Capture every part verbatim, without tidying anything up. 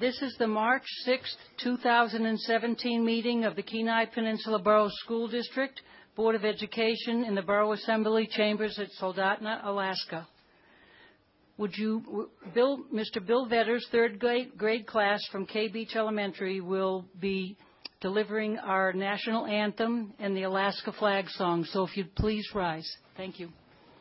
This is the March sixth, two thousand seventeen meeting of the Kenai Peninsula Borough School District Board of Education in the Borough Assembly Chambers at Soldotna, Alaska. Would you, Bill, Mister Bill Vetters, third grade, grade class from K Beach Elementary, will be delivering our national anthem and the Alaska flag song. So if you'd please rise. Thank you.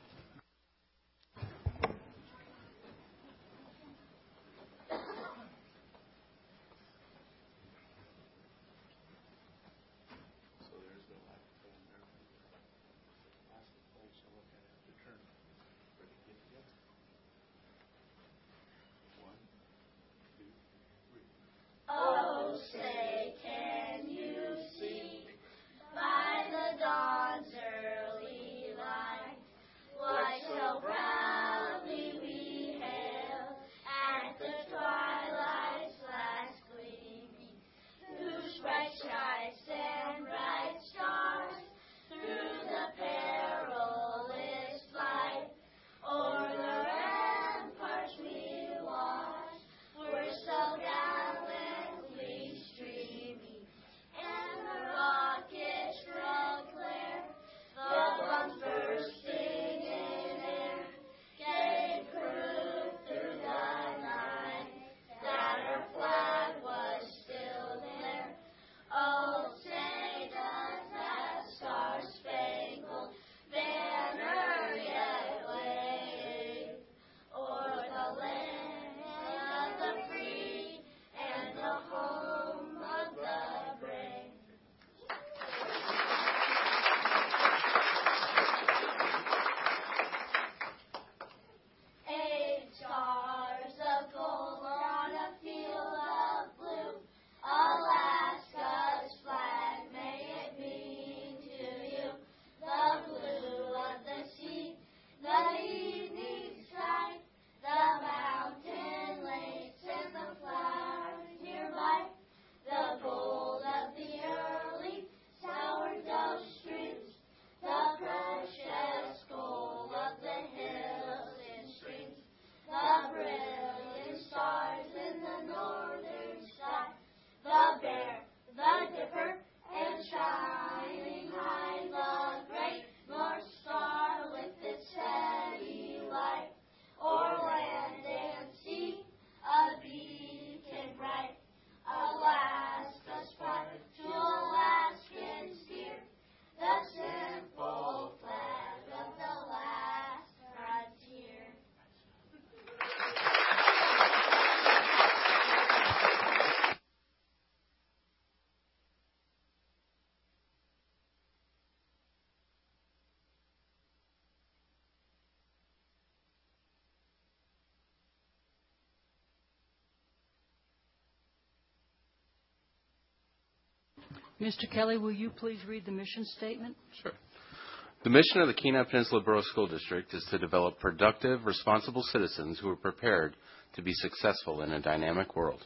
Mister Kelly, will you please read the mission statement? Sure. The mission of the Kenai Peninsula Borough School District is to develop productive, responsible citizens who are prepared to be successful in a dynamic world.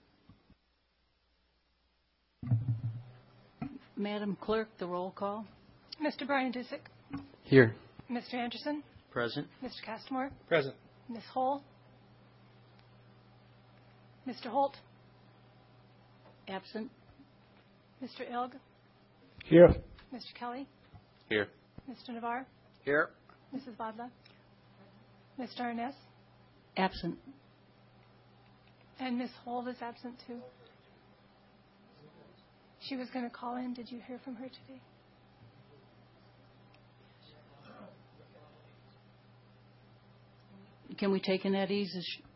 Madam Clerk, the roll call. Mister Brian Disick. Here. Mister Anderson. Present. Mister Castmore. Present. Miz Hull. Mister Holt. Absent. Mister Ilg. Here. Mister Kelly. Here. Mister Navarre. Here. Missus Vadla. Mister Arness. Absent. And Miz Holt is absent too. She was going to call in. Did you hear from her today? Can we take an at ease? Is she...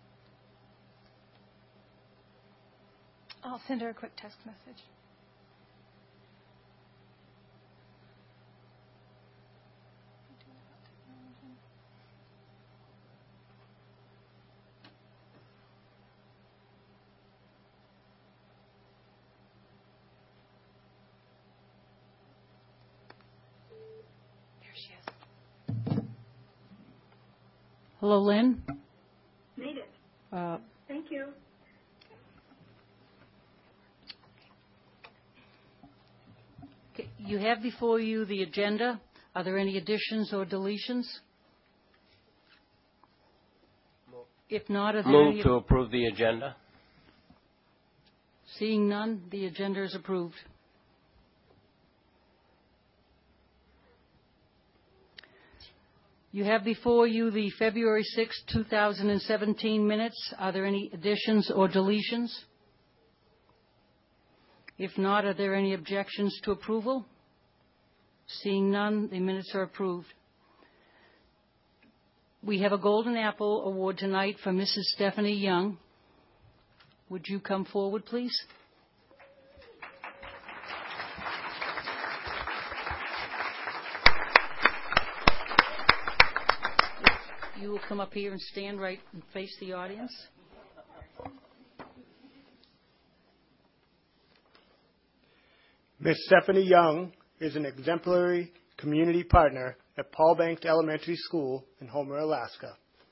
I'll send her a quick text message. Hello, Lynn. Made it. Uh, Thank you. okay, you have before you the agenda. Are there any additions or deletions? If not, are there Move any... to approve the agenda. Seeing none, the agenda is approved. You have before you the February sixth, two thousand seventeen minutes. Are there any additions or deletions? If not, are there any objections to approval? Seeing none, the minutes are approved. We have a Golden Apple Award tonight for Missus Stephanie Young. Would you come forward, please? You will come up here and stand right and face the audience. Miss Stephanie Young is an exemplary community partner at Paul Banks Elementary School in Homer, Alaska.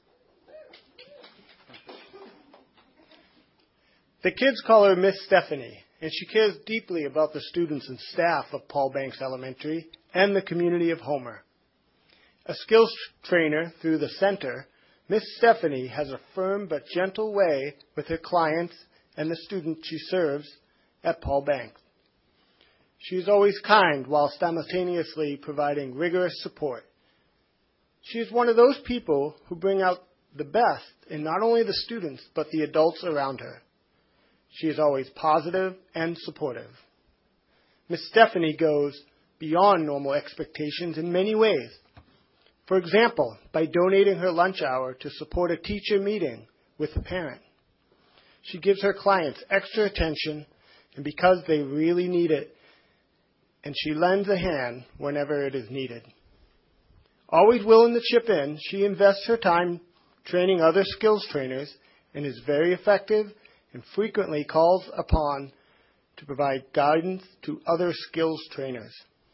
The kids call her Miss Stephanie, and she cares deeply about the students and staff of Paul Banks Elementary and the community of Homer. A skills trainer through the center, Miss Stephanie has a firm but gentle way with her clients and the students she serves at Paul Banks. She is always kind while simultaneously providing rigorous support. She is one of those people who bring out the best in not only the students but the adults around her. She is always positive and supportive. Miss Stephanie goes beyond normal expectations in many ways. For example, by donating her lunch hour to support a teacher meeting with a parent. She gives her clients extra attention, and because they really need it, and she lends a hand whenever it is needed. Always willing to chip in, she invests her time training other skills trainers and is very effective and frequently calls upon to provide guidance to other skills trainers.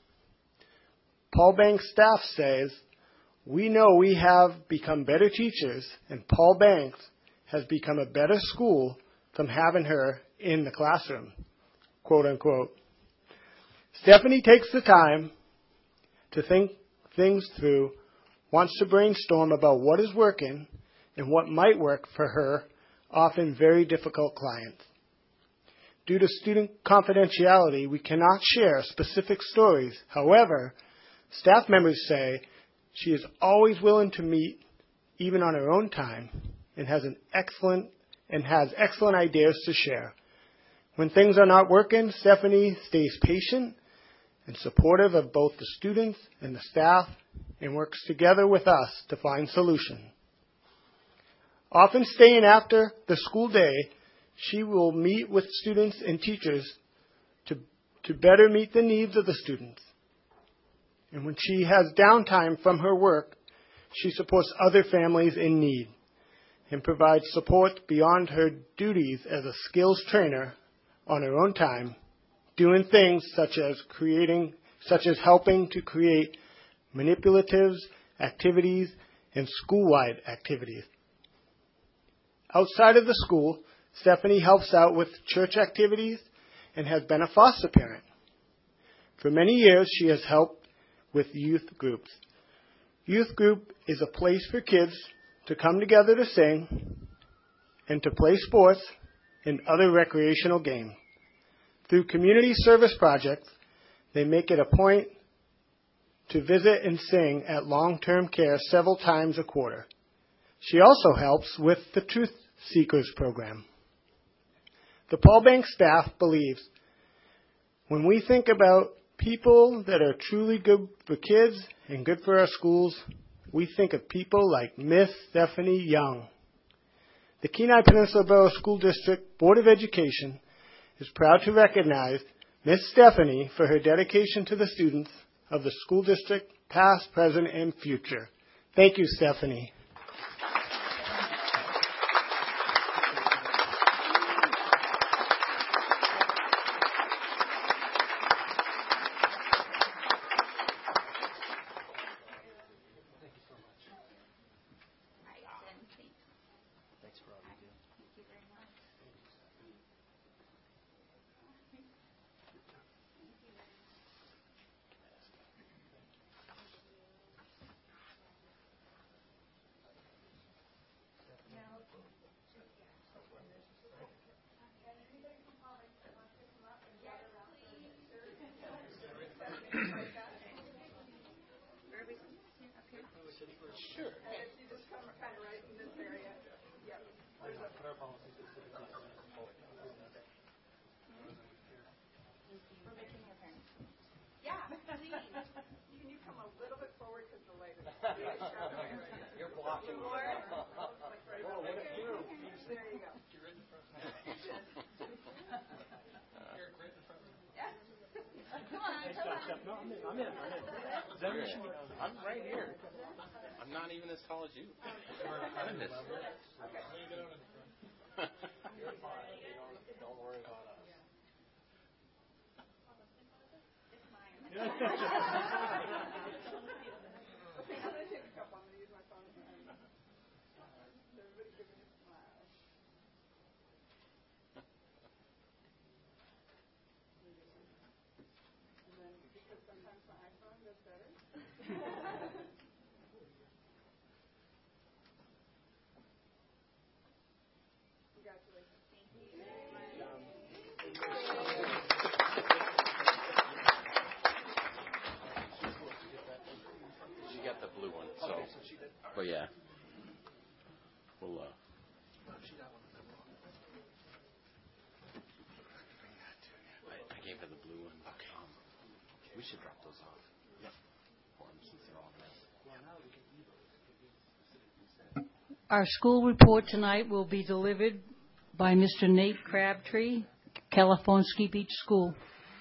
Paul Banks staff says, "We know we have become better teachers, and Paul Banks has become a better school from having her in the classroom," quote unquote. Stephanie takes the time to think things through, wants to brainstorm about what is working and what might work for her, often very difficult clients. Due to student confidentiality, we cannot share specific stories. However, staff members say she is always willing to meet, even on her own time, and has an excellent and has excellent ideas to share. When things are not working, Stephanie stays patient and supportive of both the students and the staff and works together with us to find solutions. Often staying after the school day, she will meet with students and teachers to, to better meet the needs of the students. And when she has downtime from her work, she supports other families in need and provides support beyond her duties as a skills trainer on her own time, doing things such as creating, such as helping to create manipulatives, activities, and school-wide activities. Outside of the school, Stephanie helps out with church activities and has been a foster parent. For many years, she has helped with youth groups. Youth group is a place for kids to come together to sing and to play sports and other recreational games. Through community service projects, they make it a point to visit and sing at long-term care several times a quarter. She also helps with the Truth Seekers program. The Paul Banks staff believes when we think about people that are truly good for kids and good for our schools, we think of people like Miss Stephanie Young. The Kenai Peninsula Borough School District Board of Education is proud to recognize Miss Stephanie for her dedication to the students of the school district, past, present, and future. Thank you, Stephanie. No, I'm in. I'm in. I'm in. Is that what you mean? I'm right here. I'm not even as tall as you. Goodness. You're fine. Don't worry about us. She got the blue one, so. But yeah. We'll, uh. I gave her the blue one. Okay. Um, we should drop those off. Yep. For them since they're all dressed. Our school report tonight will be delivered by Mister Nate Crabtree, California Beach School.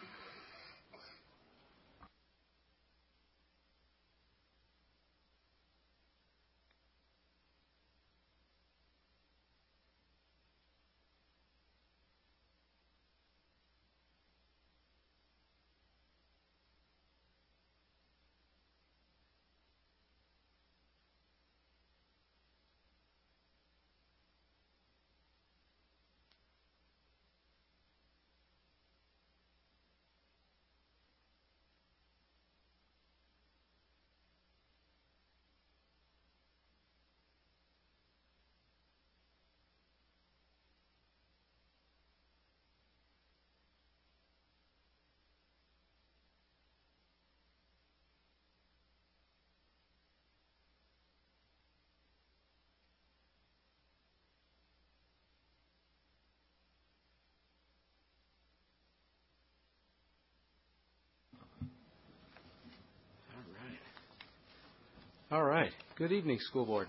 All right. Good evening, School Board.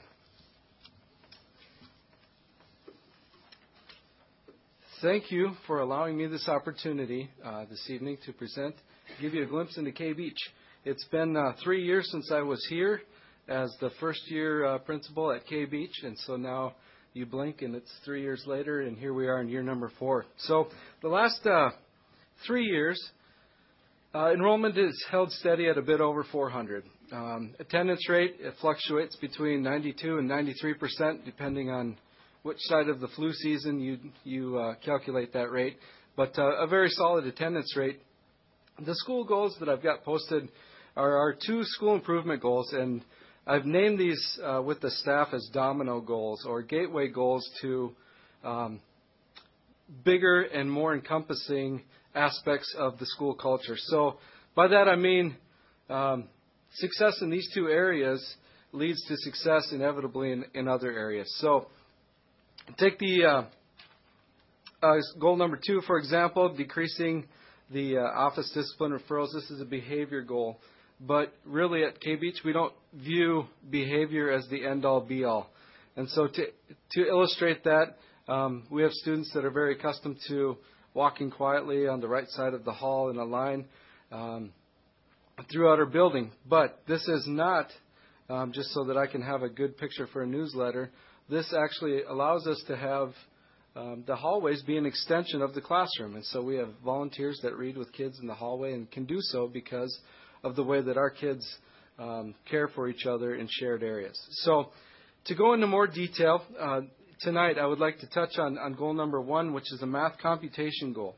Thank you for allowing me this opportunity uh, this evening to present, give you a glimpse into K Beach. It's been uh, three years since I was here as the first year uh, principal at K Beach, and so now you blink and it's three years later, and here we are in year number four. So the last uh, three years, uh, enrollment is held steady at a bit over four hundred. Um, attendance rate, it fluctuates between ninety-two and ninety-three percent, depending on which side of the flu season you you uh, calculate that rate. But uh, a very solid attendance rate. The school goals that I've got posted are our two school improvement goals, and I've named these uh, with the staff as domino goals or gateway goals to um, bigger and more encompassing aspects of the school culture. So by that I mean um, success in these two areas leads to success inevitably in, in other areas. So take the uh, uh, goal number two, for example, decreasing the uh, office discipline referrals. This is a behavior goal. But really at K Beach, we don't view behavior as the end-all, be-all. And so to, to illustrate that, um, we have students that are very accustomed to walking quietly on the right side of the hall in a line um, throughout our building. But this is not um, just so that I can have a good picture for a newsletter. This actually allows us to have um, the hallways be an extension of the classroom. And so we have volunteers that read with kids in the hallway and can do so because of the way that our kids um, care for each other in shared areas. So to go into more detail, uh, tonight I would like to touch on, on goal number one, which is a math computation goal.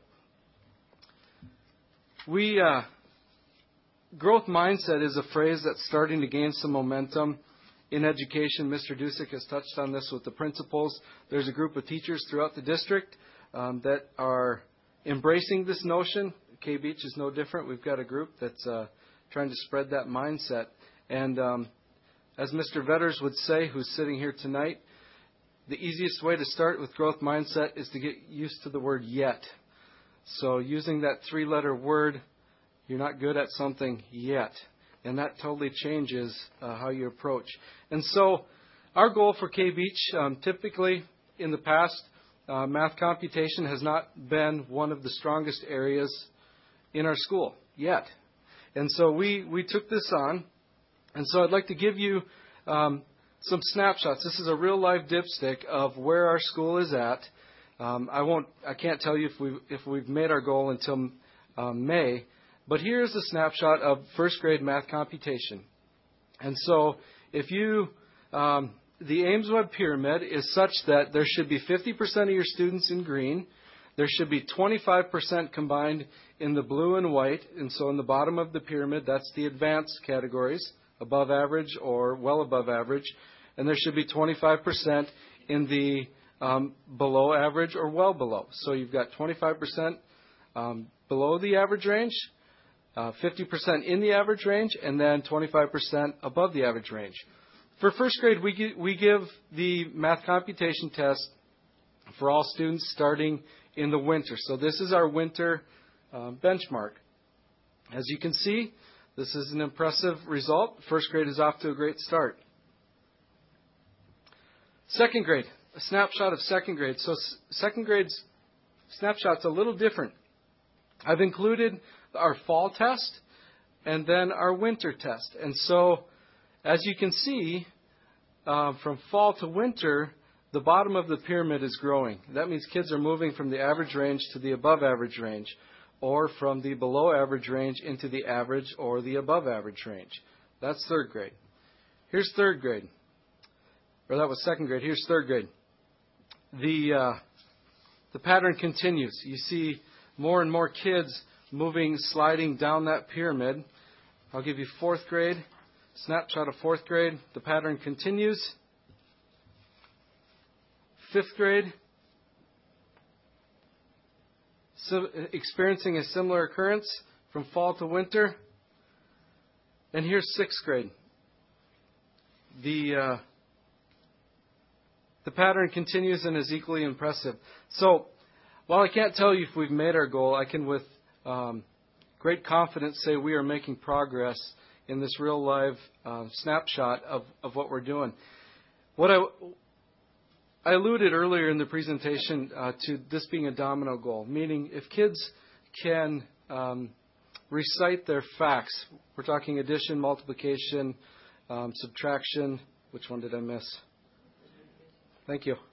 We uh, growth mindset is a phrase that's starting to gain some momentum in education. Mister Dusick has touched on this with the principals. There's a group of teachers throughout the district um, that are embracing this notion. K Beach is no different. We've got a group that's uh, trying to spread that mindset. And um, as Mister Vetters would say, who's sitting here tonight, the easiest way to start with growth mindset is to get used to the word yet. So using that three-letter word, you're not good at something yet. And that totally changes uh, how you approach. And so our goal for K-Beach, um, typically in the past, uh, math computation has not been one of the strongest areas in our school yet. And so we, we took this on. And so I'd like to give you um, some snapshots. This is a real-life dipstick of where our school is at. Um, I won't. I can't tell you if we've, if we've made our goal until um, May. But here's a snapshot of first grade math computation. And so if you, um, the Ames Web Pyramid is such that there should be fifty percent of your students in green. There should be twenty-five percent combined in the blue and white. And so in the bottom of the pyramid, that's the advanced categories, above average or well above average. And there should be twenty-five percent in the um, below average or well below. So you've got twenty-five percent um, below the average range, Uh, fifty percent in the average range, and then twenty-five percent above the average range. For first grade, we, gi- we give the math computation test for all students starting in the winter. So this is our winter uh, benchmark. As you can see, this is an impressive result. First grade is off to a great start. Second grade, a snapshot of second grade. So s- second grade's snapshot's a little different. I've included our fall test and then our winter test. And so, as you can see, uh, from fall to winter, the bottom of the pyramid is growing. That means kids are moving from the average range to the above average range, or from the below average range into the average or the above average range. That's third grade. Here's third grade. Or that was second grade. Here's third grade. The, uh, the pattern continues. You see more and more kids moving, sliding down that pyramid. I'll give you fourth grade, snapshot of fourth grade. The pattern continues. Fifth grade, so experiencing a similar occurrence from fall to winter. And here's sixth grade. The uh, the pattern continues and is equally impressive. So, while I can't tell you if we've made our goal, I can with Um, great confidence say we are making progress in this real live uh, snapshot of, of what we're doing. What I, I alluded earlier in the presentation uh, to this being a domino goal, meaning if kids can um, recite their facts, we're talking addition, multiplication, um, subtraction. Which one did I miss? Thank you.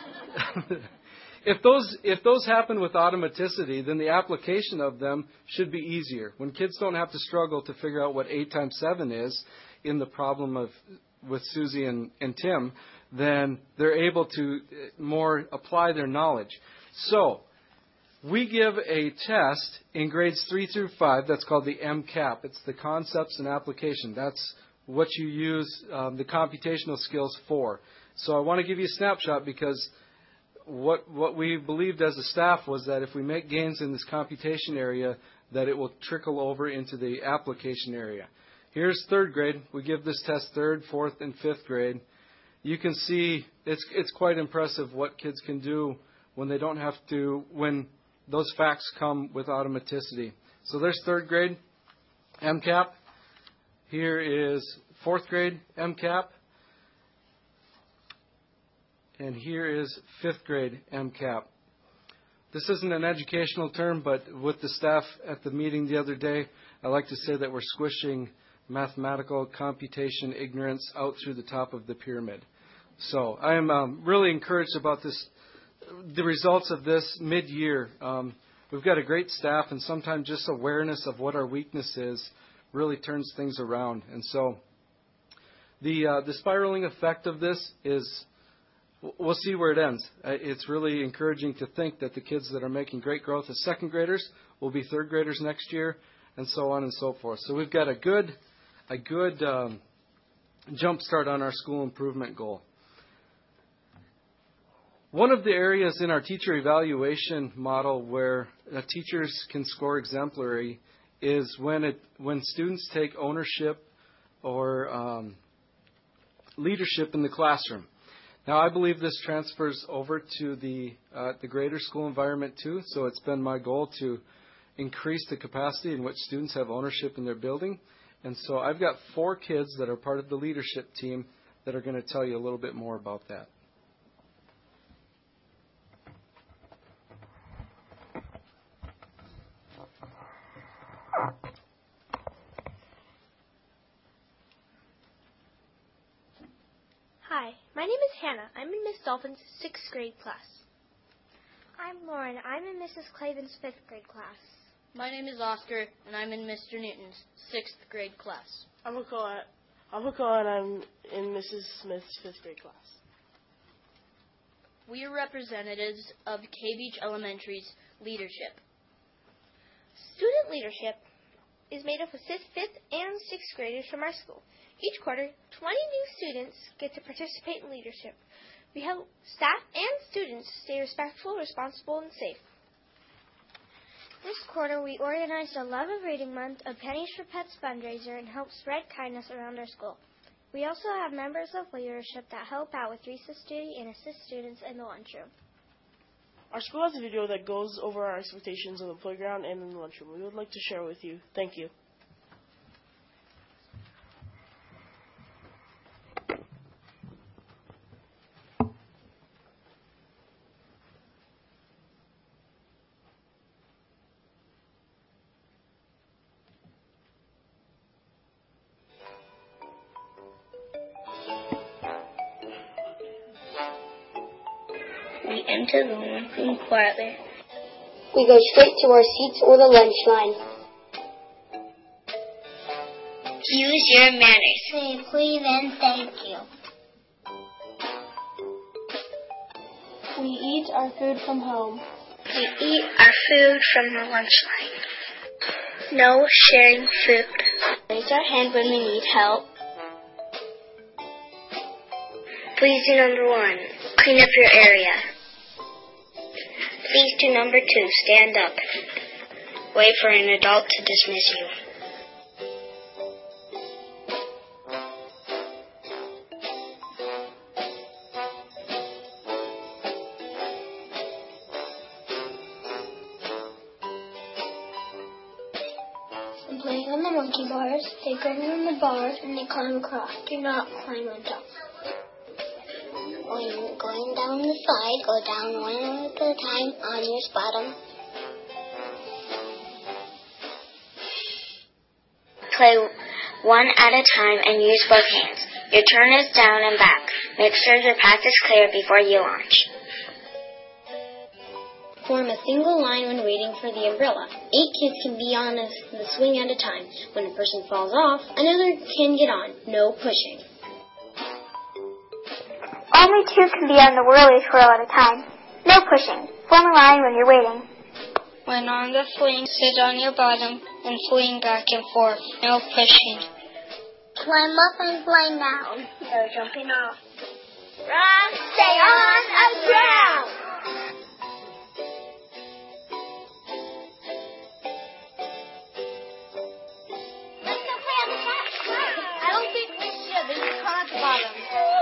If those if those happen with automaticity, then the application of them should be easier. When kids don't have to struggle to figure out what eight times seven is in the problem of with Susie and, and Tim, then they're able to more apply their knowledge. So we give a test in grades three through five that's called the M CAP. It's the concepts and application. That's what you use um, the computational skills for. So I want to give you a snapshot because What what we believed as a staff was that if we make gains in this computation area, that it will trickle over into the application area. Here's third grade. We give this test third, fourth, and fifth grade. You can see it's it's quite impressive what kids can do when they don't have to, when those facts come with automaticity. So there's third grade M CAP. Here is fourth grade M CAP. And here is fifth grade M CAP. This isn't an educational term, but with the staff at the meeting the other day, I like to say that we're squishing mathematical computation ignorance out through the top of the pyramid. So I am um, really encouraged about this, the results of this mid-year. Um, we've got a great staff, and sometimes just awareness of what our weakness is really turns things around. And so the uh, the spiraling effect of this is, we'll see where it ends. It's really encouraging to think that the kids that are making great growth as second graders will be third graders next year, and so on and so forth. So we've got a good, a good um, jump start on our school improvement goal. One of the areas in our teacher evaluation model where uh, teachers can score exemplary is when it when students take ownership or um, leadership in the classroom. Now, I believe this transfers over to the uh, the greater school environment too, so it's been my goal to increase the capacity in which students have ownership in their building. And so I've got four kids that are part of the leadership team that are going to tell you a little bit more about that. Hi, my name is Hannah. I'm in Miss Dolphin's sixth grade class. I'm Lauren. I'm in Missus Clavin's fifth grade class. My name is Oscar, and I'm in Mister Newton's sixth grade class. I'm Hakoa. I'm Hakoa, and I'm in Missus Smith's fifth grade class. We are representatives of K Beach Elementary's leadership. Student leadership is made up of fifth and sixth graders from our school. Each quarter, twenty new students get to participate in leadership. We help staff and students stay respectful, responsible, and safe. This quarter, we organized a Love of Reading Month, a Pennies for Pets fundraiser, and help spread kindness around our school. We also have members of leadership that help out with recess duty and assist students in the lunchroom. Our school has a video that goes over our expectations on the playground and in the lunchroom. We would like to share with you. Thank you. We enter the lunchroom quietly. We go straight to our seats or the lunch line. Use your manners. Say please and thank you. We eat our food from home. We eat our food from the lunch line. No sharing food. Raise our hand when we need help. Please do number one, clean up your area. Please do number two, stand up. Wait for an adult to dismiss you. When playing on the monkey bars, they go on the bars and they climb across. Do not climb on top. When you're going down the slide, go down one at a time on your bottom. Play one at a time and use both hands. Your turn is down and back. Make sure your path is clear before you launch. Form a single line when waiting for the umbrella. Eight kids can be on a, the swing at a time. When a person falls off, another can get on. No pushing. Only two can be on the whirly twirl at a time. No pushing. Form a line when you're waiting. When on the swing, sit on your bottom and swing back and forth. No pushing. Climb up and climb down. No jumping off. Run, stay on the ground. I don't think we should. They just climb at the bottom.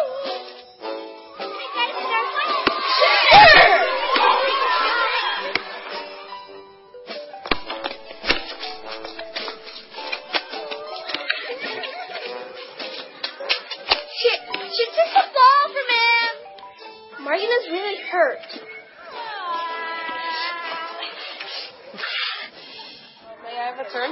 She took the ball from him. Morgan is really hurt. May I have a turn?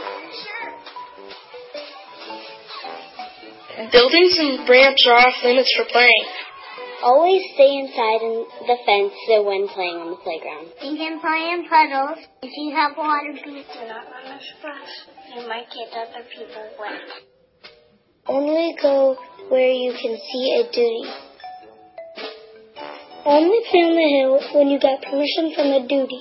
Sure. Buildings and ramps are off limits for playing. Always stay inside the fence when playing on the playground. You can play in puddles. If you have water, do not run a splash. You might get other people wet. Only go where you can see a duty. Only play on the hill when you get permission from the duty.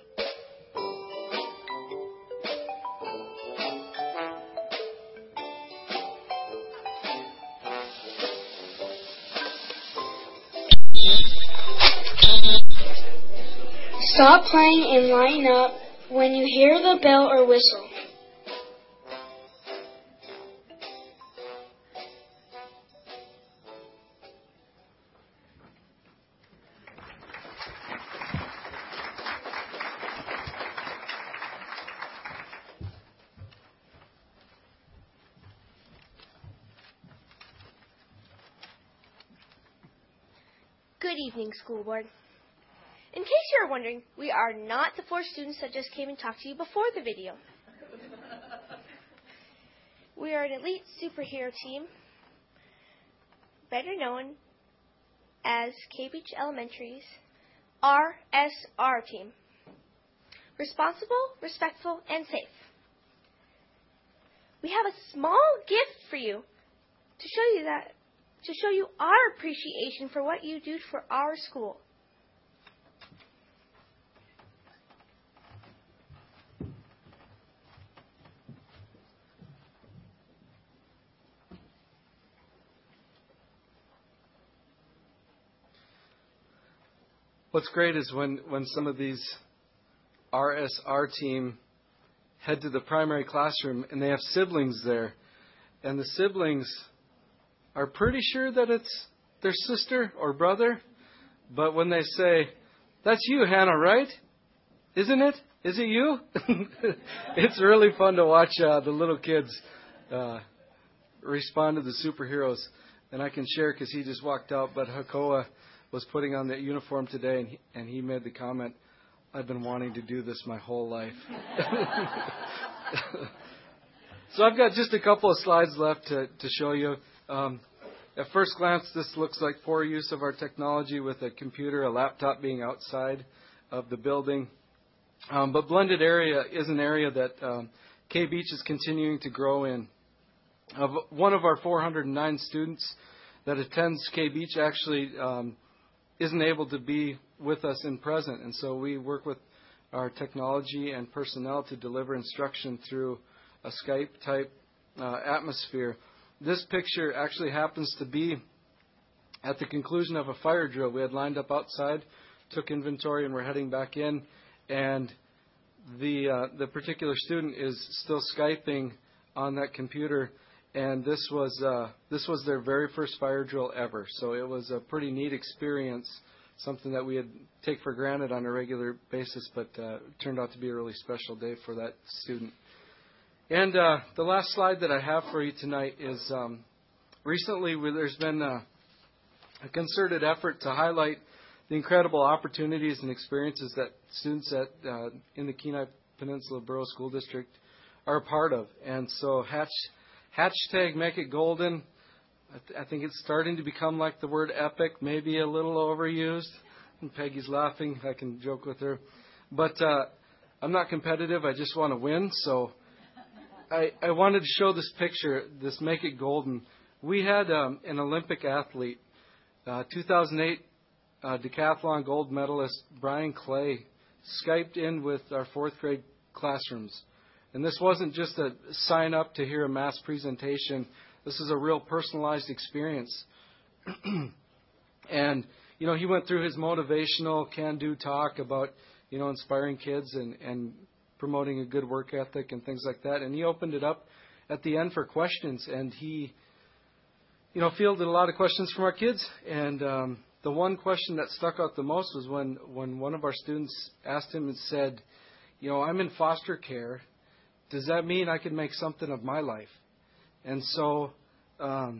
Stop playing and line up when you hear the bell or whistle. Good evening, School Board. In case you are wondering, we are not the four students that just came and talked to you before the video. We are an elite superhero team, better known as K Beach Elementary's R S R team. Responsible, respectful, and safe. We have a small gift for you to show you that to show you our appreciation for what you do for our school. What's great is when, when some of these R S R team head to the primary classroom and they have siblings there. And the siblings are pretty sure that it's their sister or brother. But when they say, "That's you, Hannah, right? Isn't it? Is it you?" It's really fun to watch uh, the little kids uh, respond to the superheroes. And I can share because he just walked out, but Hakoa was putting on the uniform today, and he, and he made the comment, "I've been wanting to do this my whole life." So I've got just a couple of slides left to, to show you. Um, at first glance, this looks like poor use of our technology with a computer, a laptop being outside of the building. Um, but blended area is an area that um, K Beach is continuing to grow in. Of one of our four hundred nine students that attends K Beach actually um, isn't able to be with us in present. And so we work with our technology and personnel to deliver instruction through a Skype-type uh, atmosphere. This picture actually happens to be at the conclusion of a fire drill. We had lined up outside, took inventory, and we're heading back in. And the uh, the particular student is still Skyping on that computer. And this was uh, this was their very first fire drill ever. So it was a pretty neat experience, something that we had take for granted on a regular basis, but uh, it turned out to be a really special day for that student. And uh, the last slide that I have for you tonight is um, recently there's been a, a concerted effort to highlight the incredible opportunities and experiences that students at uh, in the Kenai Peninsula Borough School District are a part of. And so hatch, hashtag Make It Golden, I, th- I think it's starting to become like the word epic, maybe a little overused. And Peggy's laughing. I can joke with her. But uh, I'm not competitive. I just want to win. So I, I wanted to show this picture, this Make It Golden. We had um, an Olympic athlete, uh, two thousand eight uh, decathlon gold medalist Brian Clay, Skyped in with our fourth grade classrooms. And this wasn't just a sign up to hear a mass presentation. This is a real personalized experience. And, you know, he went through his motivational can-do talk about, you know, inspiring kids and, and promoting a good work ethic and things like that. And he opened it up at the end for questions. And he, you know, fielded a lot of questions from our kids. And um, the one question that stuck out the most was when, when one of our students asked him and said, you know, I'm in foster care. Does that mean I can make something of my life? And so um,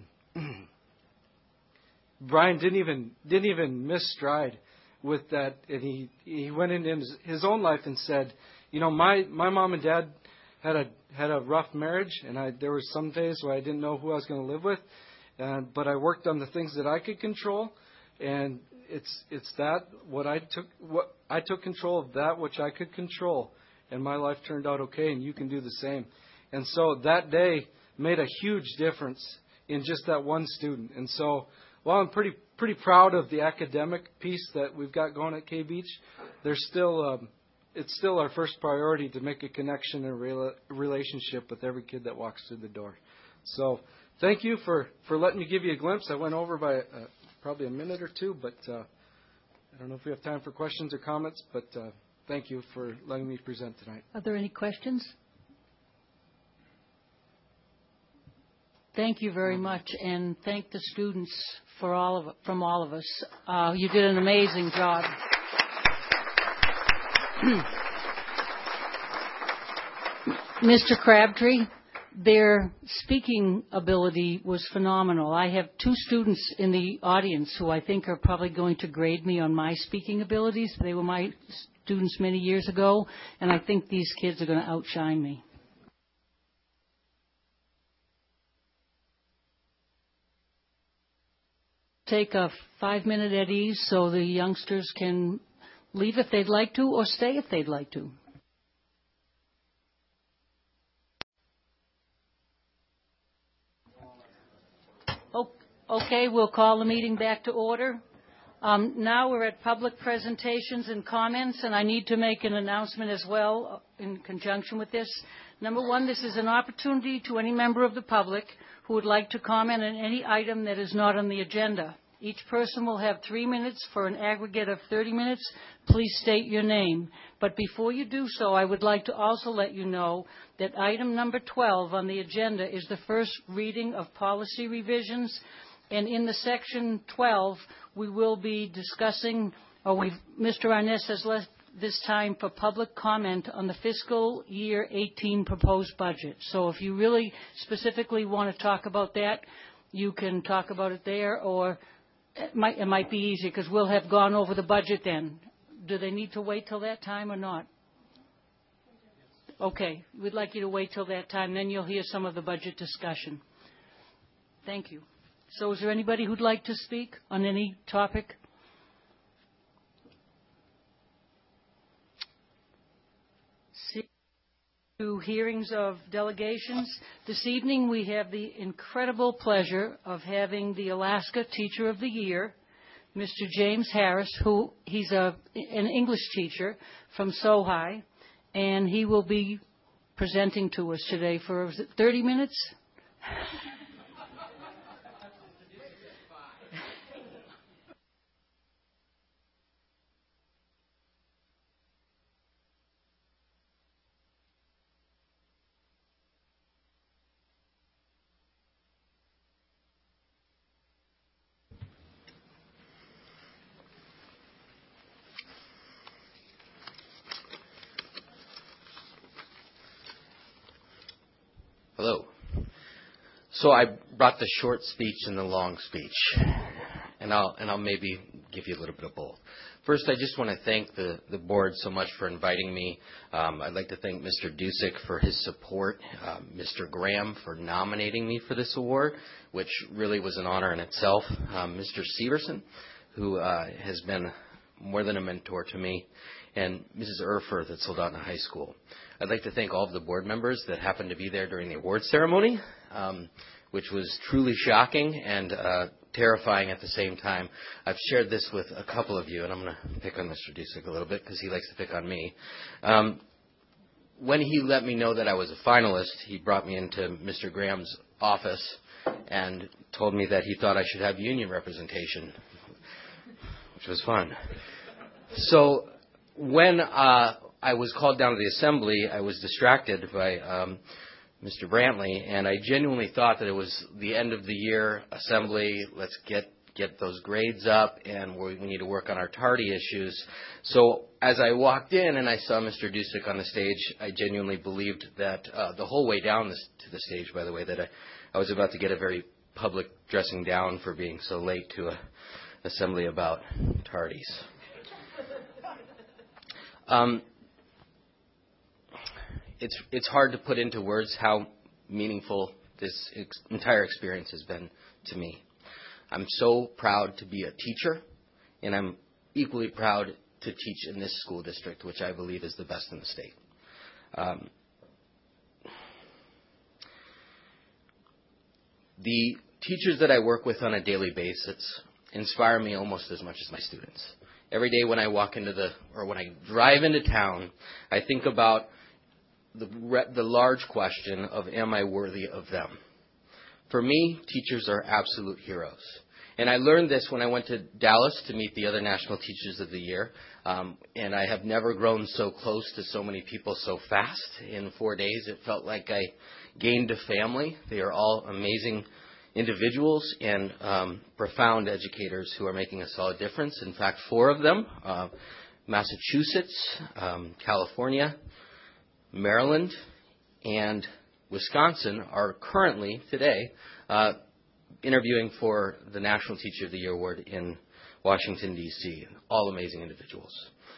Brian didn't even didn't even miss stride with that, and he he went into his, his own life and said, you know, my, my mom and dad had a had a rough marriage, and I there were some days where I didn't know who I was going to live with, and but I worked on the things that I could control, and it's it's that what I took what I took control of that which I could control. And my life turned out okay, and you can do the same. And so that day made a huge difference in just that one student. And so while I'm pretty pretty proud of the academic piece that we've got going at K Beach, there's still um, it's still our first priority to make a connection and a rela- relationship with every kid that walks through the door. So thank you for, for letting me give you a glimpse. I went over by uh, probably a minute or two, but uh, I don't know if we have time for questions or comments, but uh, thank you for letting me present tonight. Are there any questions? Thank you very much, and thank the students for all of from all of us. Uh, you did an amazing job. Mister Crabtree, their speaking ability was phenomenal. I have two students in the audience who I think are probably going to grade me on my speaking abilities. They were my students many years ago, and I think these kids are going to outshine me. Take a five-minute at ease so the youngsters can leave if they'd like to or stay if they'd like to. Okay, we'll call the meeting back to order. Um, now we're at public presentations and comments, and I need to make an announcement as well in conjunction with this. Number one, this is an opportunity to any member of the public who would like to comment on any item that is not on the agenda. Each person will have three minutes for an aggregate of thirty minutes. Please state your name. But before you do so, I would like to also let you know that item number twelve on the agenda is the first reading of policy revisions. And in the section twelve, we will be discussing, or we've, Mister Arness has left this time for public comment on the fiscal year eighteen proposed budget. So if you really specifically want to talk about that, you can talk about it there, or it might, it might be easier because we'll have gone over the budget then. Do they need to wait till that time or not? Okay, we'd like you to wait till that time, then you'll hear some of the budget discussion. Thank you. So is there anybody who'd like to speak on any topic? See to hearings of delegations. This evening we have the incredible pleasure of having the Alaska Teacher of the Year, Mister James Harris, who he's a, an English teacher from Sohi, and he will be presenting to us today for was it thirty minutes? Hello. So I brought the short speech and the long speech, and I'll and I'll maybe give you a little bit of both. First, I just want to thank the, the board so much for inviting me. Um, I'd like to thank Mister Dusick for his support, uh, Mister Graham for nominating me for this award, which really was an honor in itself, um, Mister Severson, who uh, has been more than a mentor to me, and Missus Erfurth at Soldotna High School. I'd like to thank all of the board members that happened to be there during the award ceremony, um, which was truly shocking and uh, terrifying at the same time. I've shared this with a couple of you, and I'm going to pick on Mister Dusick a little bit because he likes to pick on me. Um, when he let me know that I was a finalist, he brought me into Mister Graham's office and told me that he thought I should have union representation, which was fun. So when uh, I was called down to the assembly, I was distracted by um, Mister Brantley, and I genuinely thought that it was the end of the year assembly. Let's get get those grades up, and we, we need to work on our tardy issues. So as I walked in and I saw Mister Dusick on the stage, I genuinely believed that uh, the whole way down this, to the stage, by the way, that I, I was about to get a very public dressing down for being so late to a assembly about tardies. Um, it's it's hard to put into words how meaningful this ex- entire experience has been to me. I'm so proud to be a teacher, and I'm equally proud to teach in this school district, which I believe is the best in the state. Um, the teachers that I work with on a daily basis inspire me almost as much as my students. Every day when I walk into the, or when I drive into town, I think about the, the large question of, am I worthy of them? For me, teachers are absolute heroes. And I learned this when I went to Dallas to meet the other National Teachers of the Year. Um, and I have never grown so close to so many people so fast. In four days, it felt like I gained a family. They are all amazing individuals and um, profound educators who are making a solid difference. In fact, four of them, uh, Massachusetts, um, California, Maryland, and Wisconsin are currently, today, uh, interviewing for the National Teacher of the Year Award in Washington, D C All amazing individuals.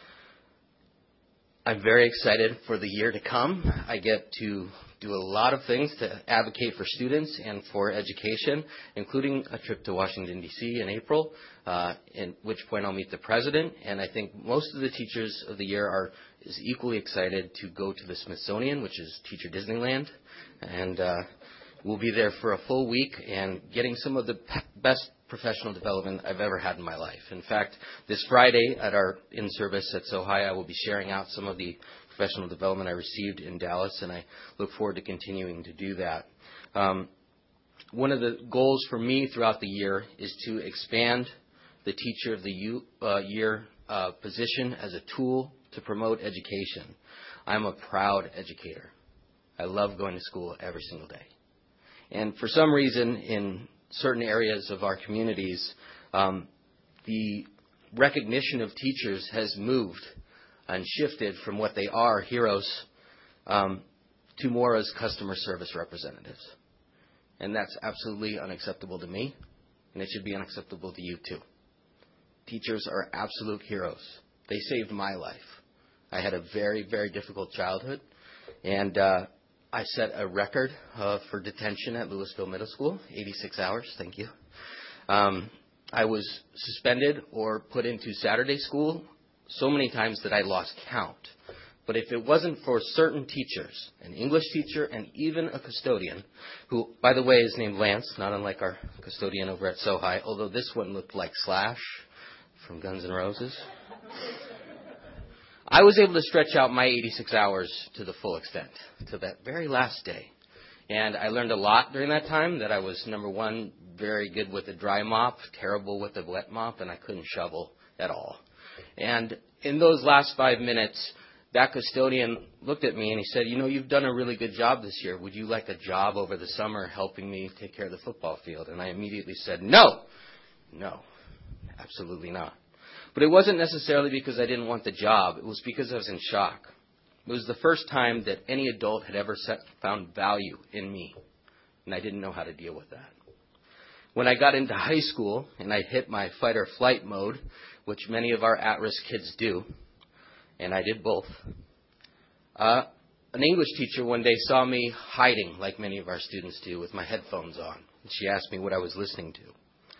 I'm very excited for the year to come. I get to do a lot of things to advocate for students and for education, including a trip to Washington, D C in April, uh, at which point I'll meet the president. And I think most of the teachers of the year are is equally excited to go to the Smithsonian, which is Teacher Disneyland. And uh, we'll be there for a full week and getting some of the pe- best professional development I've ever had in my life. In fact, this Friday at our in-service at Sohai, I will be sharing out some of the professional development I received in Dallas, and I look forward to continuing to do that. Um, one of the goals for me throughout the year is to expand the Teacher of the U, uh, Year uh, position as a tool to promote education. I'm a proud educator. I love going to school every single day. And for some reason, in certain areas of our communities, um, the recognition of teachers has moved and shifted from what they are, heroes, um, to more as customer service representatives. And that's absolutely unacceptable to me, and it should be unacceptable to you too. Teachers are absolute heroes. They saved my life. I had a very, very difficult childhood, and uh, I set a record uh, for detention at Louisville Middle School, eighty-six hours, thank you. Um, I was suspended or put into Saturday school so many times that I lost count. But if it wasn't for certain teachers, an English teacher and even a custodian, who, by the way, is named Lance, not unlike our custodian over at Sohai, although this one looked like Slash from Guns N' Roses, I was able to stretch out my eighty-six hours to the full extent, to that very last day. And I learned a lot during that time, that I was, number one, very good with a dry mop, terrible with a wet mop, and I couldn't shovel at all. And in those last five minutes, that custodian looked at me and he said, you know, you've done a really good job this year. Would you like a job over the summer helping me take care of the football field? And I immediately said, no, no, absolutely not. But it wasn't necessarily because I didn't want the job. It was because I was in shock. It was the first time that any adult had ever set, found value in me, and I didn't know how to deal with that. When I got into high school and I hit my fight or flight mode, which many of our at-risk kids do, and I did both, uh, an English teacher one day saw me hiding, like many of our students do, with my headphones on. And she asked me what I was listening to.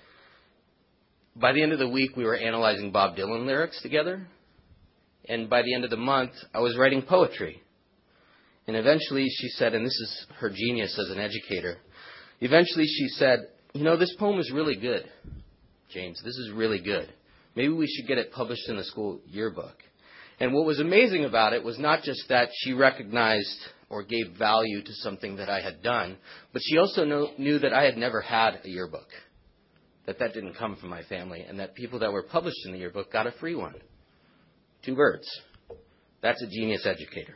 By the end of the week, we were analyzing Bob Dylan lyrics together. And by the end of the month, I was writing poetry. And eventually she said, and this is her genius as an educator, eventually she said, you know, this poem is really good, James. This is really good. Maybe we should get it published in the school yearbook. And what was amazing about it was not just that she recognized or gave value to something that I had done, but she also know, knew that I had never had a yearbook, that that didn't come from my family, and that people that were published in the yearbook got a free one. Two birds. That's a genius educator.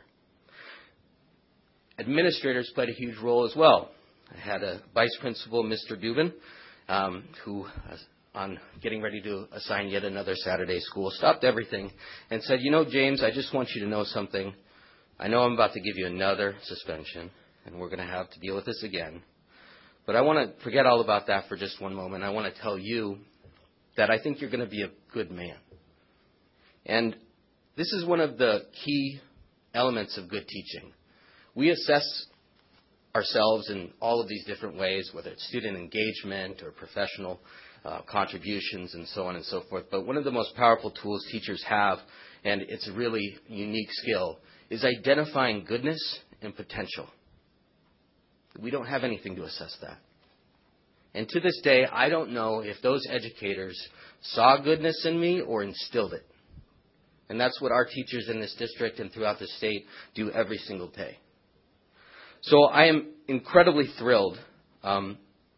Administrators played a huge role as well. I had a vice principal, Mister Dubin, um, who, on getting ready to assign yet another Saturday school, stopped everything and said, you know, James, I just want you to know something. I know I'm about to give you another suspension, and we're going to have to deal with this again. But I want to forget all about that for just one moment. I want to tell you that I think you're going to be a good man. And this is one of the key elements of good teaching. We assess ourselves in all of these different ways, whether it's student engagement or professional uh, contributions and so on and so forth. But one of the most powerful tools teachers have, and it's a really unique skill, is identifying goodness and potential. We don't have anything to assess that. And to this day, I don't know if those educators saw goodness in me or instilled it. And that's what our teachers in this district and throughout the state do every single day. So I am incredibly thrilled um,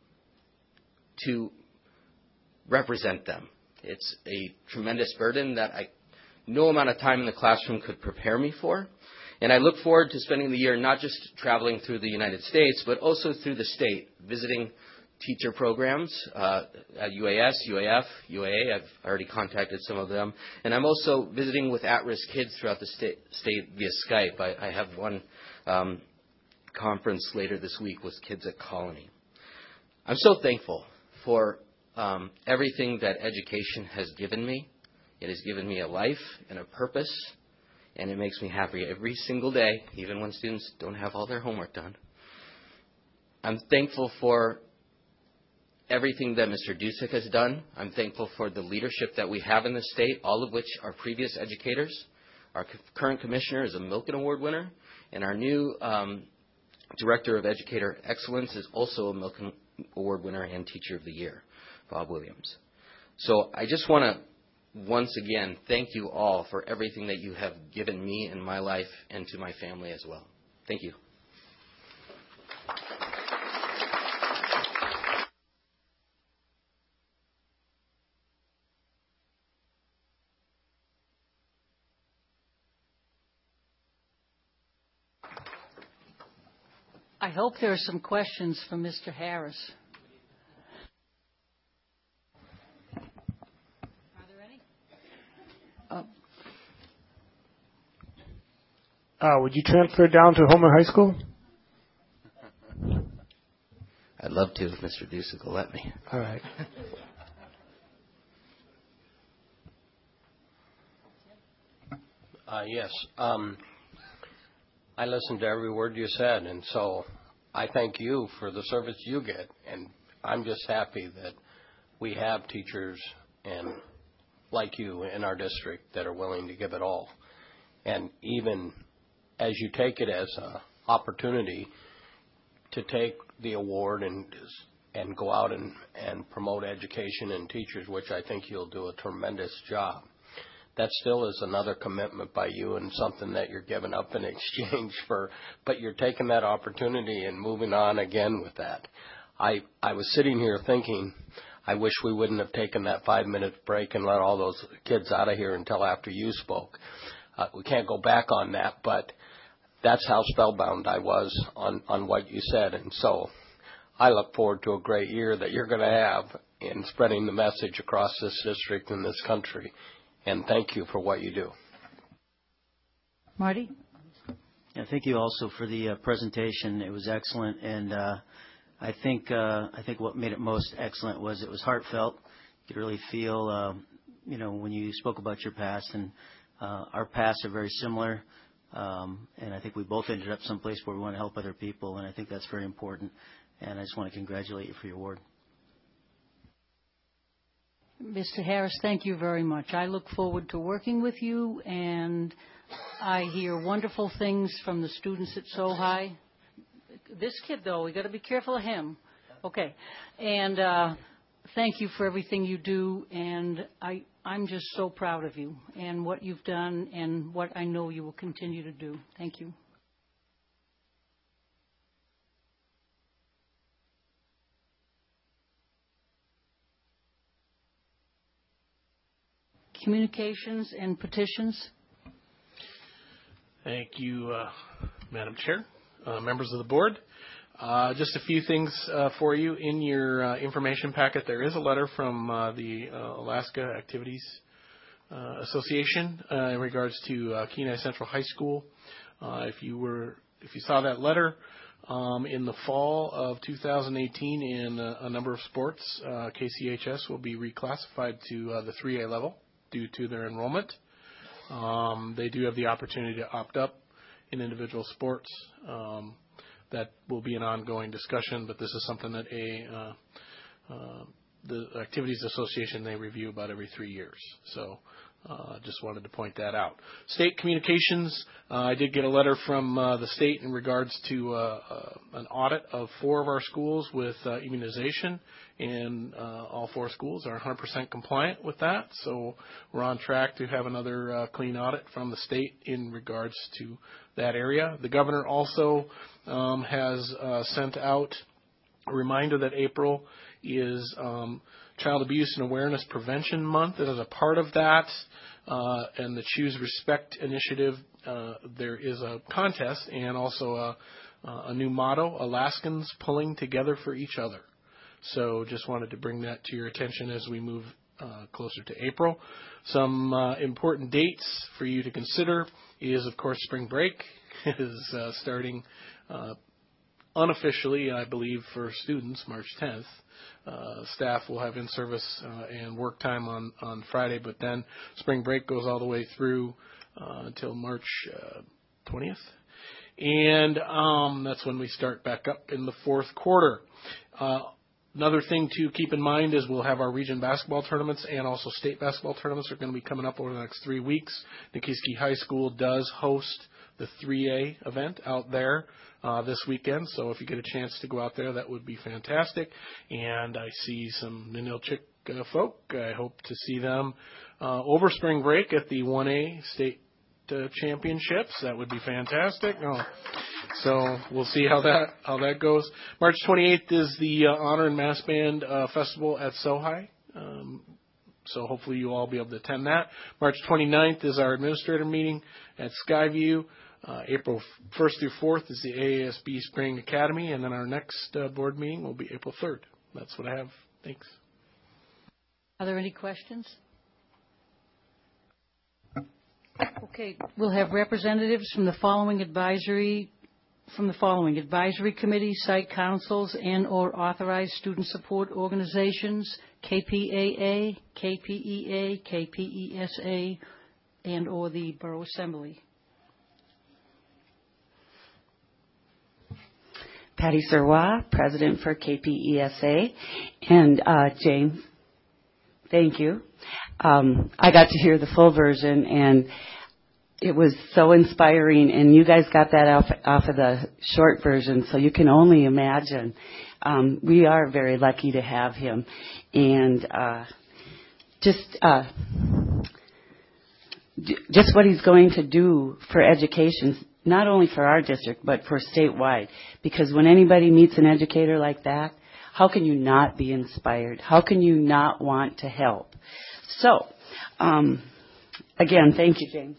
to represent them. It's a tremendous burden that I, no amount of time in the classroom could prepare me for. And I look forward to spending the year not just traveling through the United States, but also through the state, visiting teacher programs uh, at U A S, U A F, U A A. I've already contacted some of them. And I'm also visiting with at-risk kids throughout the state, state via Skype. I, I have one um, conference later this week was Kids at Colony. I'm so thankful for um, everything that education has given me. It has given me a life and a purpose, and it makes me happy every single day, even when students don't have all their homework done. I'm thankful for everything that Mister Dusek has done. I'm thankful for the leadership that we have in the state, all of which are previous educators. Our current commissioner is a Milken Award winner, and our new um, Director of Educator Excellence is also a Milken Award winner and Teacher of the Year, Bob Williams. So I just want to once again thank you all for everything that you have given me in my life and to my family as well. Thank you. I hope there are some questions for Mister Harris. Are there any? Uh, uh, would you transfer down to Homer High School? I'd love to if Mister Dusek will let me. All right. Uh, yes. Um, I listened to every word you said, and so I thank you for the service you get, and I'm just happy that we have teachers and like you in our district that are willing to give it all. And even as you take it as an opportunity to take the award and and go out and, and promote education and teachers, which I think you'll do a tremendous job. That still is another commitment by you and something that you're giving up in exchange for, but you're taking that opportunity and moving on again with that. I, I was sitting here thinking, I wish we wouldn't have taken that five-minute break and let all those kids out of here until after you spoke. Uh, we can't go back on that, but that's how spellbound I was on, on what you said. And so I look forward to a great year that you're going to have in spreading the message across this district and this country. And thank you for what you do. Marty? Yeah, thank you also for the uh, presentation. It was excellent, and uh, I think uh, I think what made it most excellent was it was heartfelt. You could really feel, uh, you know, when you spoke about your past, and uh, our pasts are very similar. Um, and I think we both ended up someplace where we want to help other people, and I think that's very important. And I just want to congratulate you for your award. Mister Harris, thank you very much. I look forward to working with you, and I hear wonderful things from the students at SoHi. This kid, though, we got to be careful of him. Okay. And uh, thank you for everything you do, and I, I'm just so proud of you and what you've done and what I know you will continue to do. Thank you. Communications and petitions. Thank you, uh, Madam Chair, uh, members of the board. Uh, just a few things uh, for you. In your uh, information packet, there is a letter from uh, the uh, Alaska Activities uh, Association uh, in regards to uh, Kenai Central High School. Uh, if you were, if you saw that letter, um, in the fall of two thousand eighteen, in a, a number of sports, uh, K C H S will be reclassified to uh, the three A level due to their enrollment. Um, they do have the opportunity to opt up in individual sports. Um, that will be an ongoing discussion, but this is something that a uh, uh, the Activities Association, they review about every three years. So uh, just wanted to point that out. State communications, uh, I did get a letter from uh, the state in regards to uh, uh, an audit of four of our schools with uh, immunization, and uh, all four schools are one hundred percent compliant with that. So we're on track to have another uh, clean audit from the state in regards to that area. The governor also um, has uh, sent out a reminder that April is um, Child Abuse and Awareness Prevention Month, and as a part of that, uh, and the Choose Respect initiative, uh, there is a contest and also a, a new motto, Alaskans Pulling Together for Each Other. So just wanted to bring that to your attention as we move uh, closer to April. Some uh, important dates for you to consider is, of course, spring break is uh, starting uh, unofficially, I believe, for students, March tenth. Uh, staff will have in-service uh, and work time on, on Friday, but then spring break goes all the way through uh, until March uh, twentieth. And um, that's when we start back up in the fourth quarter. Uh, another thing to keep in mind is we'll have our region basketball tournaments and also state basketball tournaments are going to be coming up over the next three weeks. Nikiski High School does host the three A event out there uh, this weekend, so if you get a chance to go out there, that would be fantastic. And I see some Ninilchik uh, folk. I hope to see them uh, over spring break at the one A state uh, championships. That would be fantastic. Oh, so we'll see how that how that goes. March twenty-eighth is the uh, Honor and Mass Band uh, Festival at SoHi. Um, So hopefully you'll all be able to attend that. March twenty-ninth is our administrator meeting at Skyview. Uh, April first through fourth is the A A S B Spring Academy, and then our next uh, board meeting will be April third. That's what I have. Thanks. Are there any questions? Okay, we'll have representatives from the following advisory, from the following advisory committees, site councils, and or authorized student support organizations, K P A A, K P E A, K P E S A, and or the Borough Assembly. Patty Serwa, President for K P E S A. And uh, James, thank you. Um, I got to hear the full version, and it was so inspiring, and you guys got that off, off of the short version, so you can only imagine. Um, we are very lucky to have him. And uh, just uh, just what he's going to do for education, not only for our district, but for statewide. Because when anybody meets an educator like that, how can you not be inspired? How can you not want to help? So, um, again, thank you, James.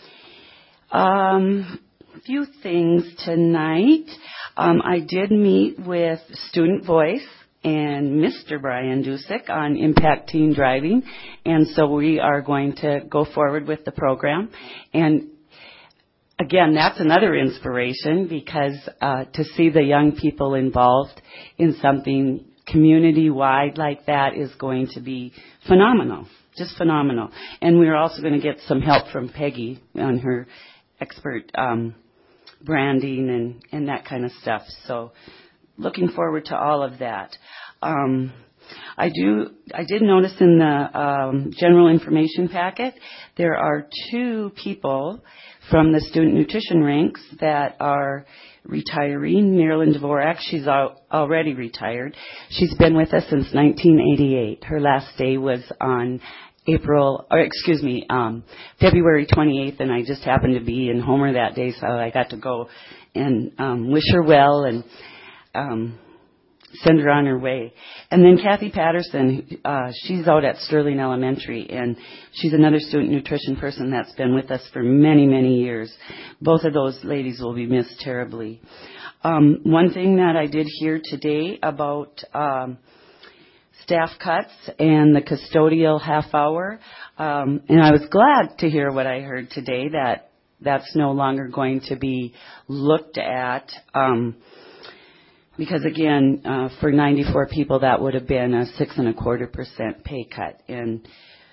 Um, a few things tonight. Um, I did meet with Student Voice and Mister Brian Dusick on Impact Teen Driving, and so we are going to go forward with the program. And again, that's another inspiration, because uh, to see the young people involved in something community-wide like that is going to be phenomenal, just phenomenal. And we're also going to get some help from Peggy on her expert um, branding and, and that kind of stuff. So looking forward to all of that. Um, I do. I did notice in the um, general information packet there are two people from the student nutrition ranks that are retiring. Marilyn Dvorak, she's al- already retired. She's been with us since nineteen eighty-eight. Her last day was on April, or excuse me, um, February twenty-eighth, and I just happened to be in Homer that day, so I got to go and um, wish her well and um, send her on her way. And then Kathy Patterson, uh, she's out at Sterling Elementary, and she's another student nutrition person that's been with us for many, many years. Both of those ladies will be missed terribly. Um, one thing that I did hear today about um, staff cuts and the custodial half hour, um, and I was glad to hear what I heard today, that that's no longer going to be looked at. Um, Because again, uh, for ninety-four people, that would have been a six and a quarter percent pay cut. And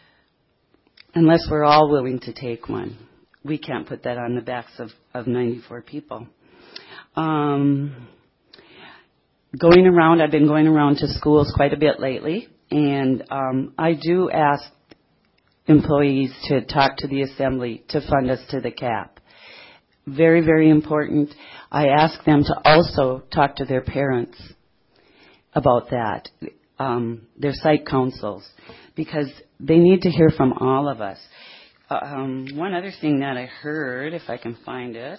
unless we're all willing to take one, we can't put that on the backs of, of ninety-four people. Um, going around, I've been going around to schools quite a bit lately, and um, I do ask employees to talk to the assembly to fund us to the cap. Very, very important. I ask them to also talk to their parents about that, um, their site councils, because they need to hear from all of us. Um, one other thing that I heard, if I can find it,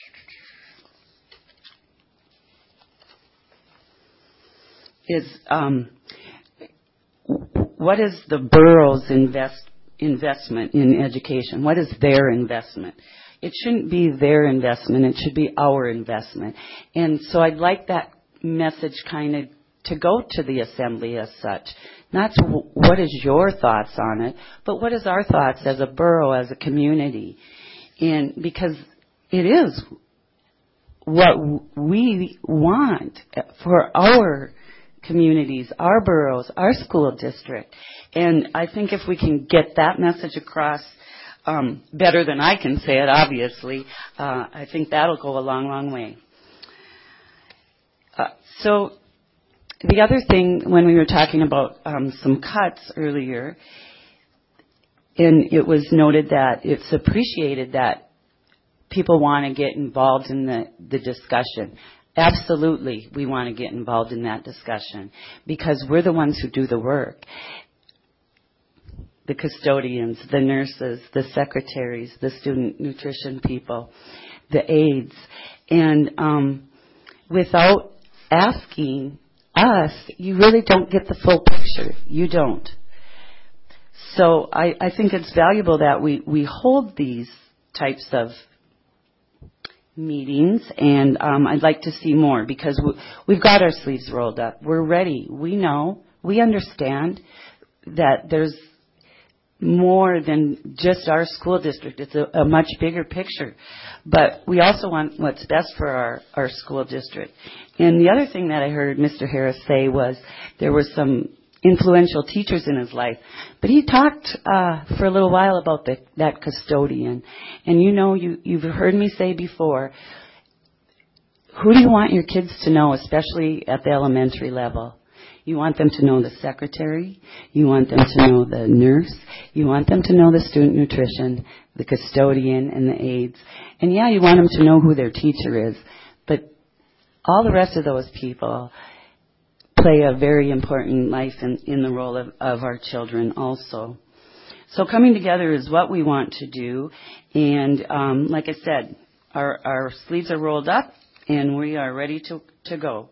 is um, what is the borough's invest, investment in education? What is their investment? It shouldn't be their investment. It should be our investment. And so I'd like that message kind of to go to the assembly as such. Not to what is your thoughts on it, but what is our thoughts as a borough, as a community. And because it is what we want for our communities, our boroughs, our school district. And I think if we can get that message across um, better than I can say it, obviously, uh, I think that'll go a long, long way. Uh, so the other thing, when we were talking about um, some cuts earlier, and it was noted that it's appreciated that people want to get involved in the, the discussion. Absolutely, we want to get involved in that discussion because we're the ones who do the work. The custodians, the nurses, the secretaries, the student nutrition people, the aides. And um, without asking us, you really don't get the full picture. You don't. So I, I think it's valuable that we, we hold these types of meetings, and um, I'd like to see more because we, we've got our sleeves rolled up. We're ready. We know. We understand that there's more than just our school district. It's a, a much bigger picture. But we also want what's best for our, our school district. And the other thing that I heard Mister Harris say was there were some influential teachers in his life. But he talked uh, for a little while about the, that custodian. And you know, you, you've heard me say before, who do you want your kids to know, especially at the elementary level? You want them to know the secretary. You want them to know the nurse. You want them to know the student nutrition, the custodian, and the aides. And yeah, you want them to know who their teacher is. But all the rest of those people play a very important life in, in the role of, of our children also. So coming together is what we want to do. And um, like I said, our, our sleeves are rolled up and we are ready to, to go.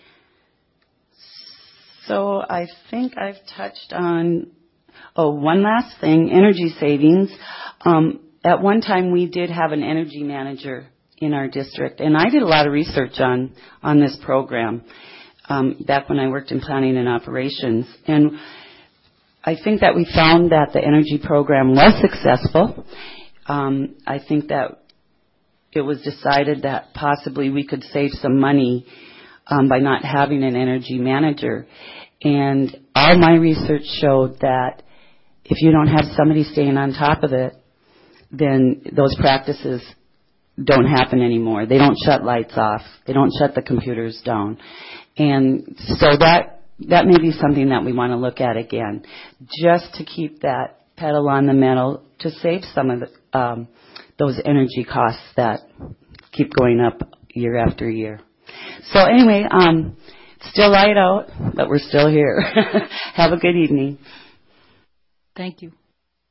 So I think I've touched on, oh, one last thing, energy savings. Um, at one time we did have an energy manager in our district, and I did a lot of research on, on this program um, back when I worked in planning and operations. And I think that we found that the energy program was successful. Um, I think that it was decided that possibly we could save some money um, by not having an energy manager. And all my research showed that if you don't have somebody staying on top of it, then those practices don't happen anymore. They don't shut lights off. They don't shut the computers down. And so that that may be something that we want to look at again, just to keep that pedal on the metal to save some of the, um, those energy costs that keep going up year after year. So anyway, um, it's still light out, but we're still here. Have a good evening. Thank you.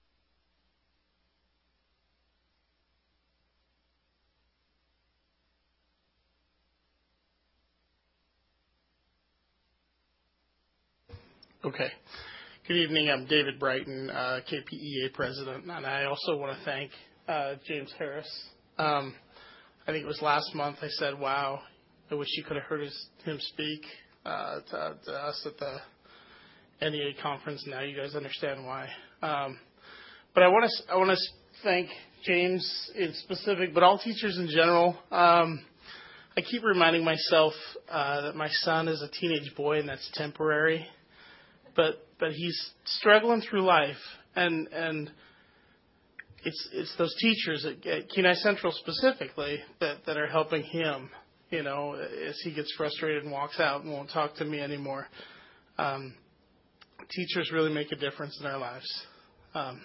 Okay. Good evening. I'm David Brighton, uh, K P E A president, and I also want to thank uh, James Harris. Um, I think it was last month I said, wow, I wish you could have heard his, him speak uh, to, to us at the N E A conference. Now you guys understand why. Um, but I want to I want to thank James in specific, but all teachers in general. Um, I keep reminding myself uh, that my son is a teenage boy, and that's temporary. But but he's struggling through life, and and it's it's those teachers at, at Kenai Central specifically that, that are helping him. You know, as he gets frustrated and walks out and won't talk to me anymore. Um, teachers really make a difference in our lives. Um,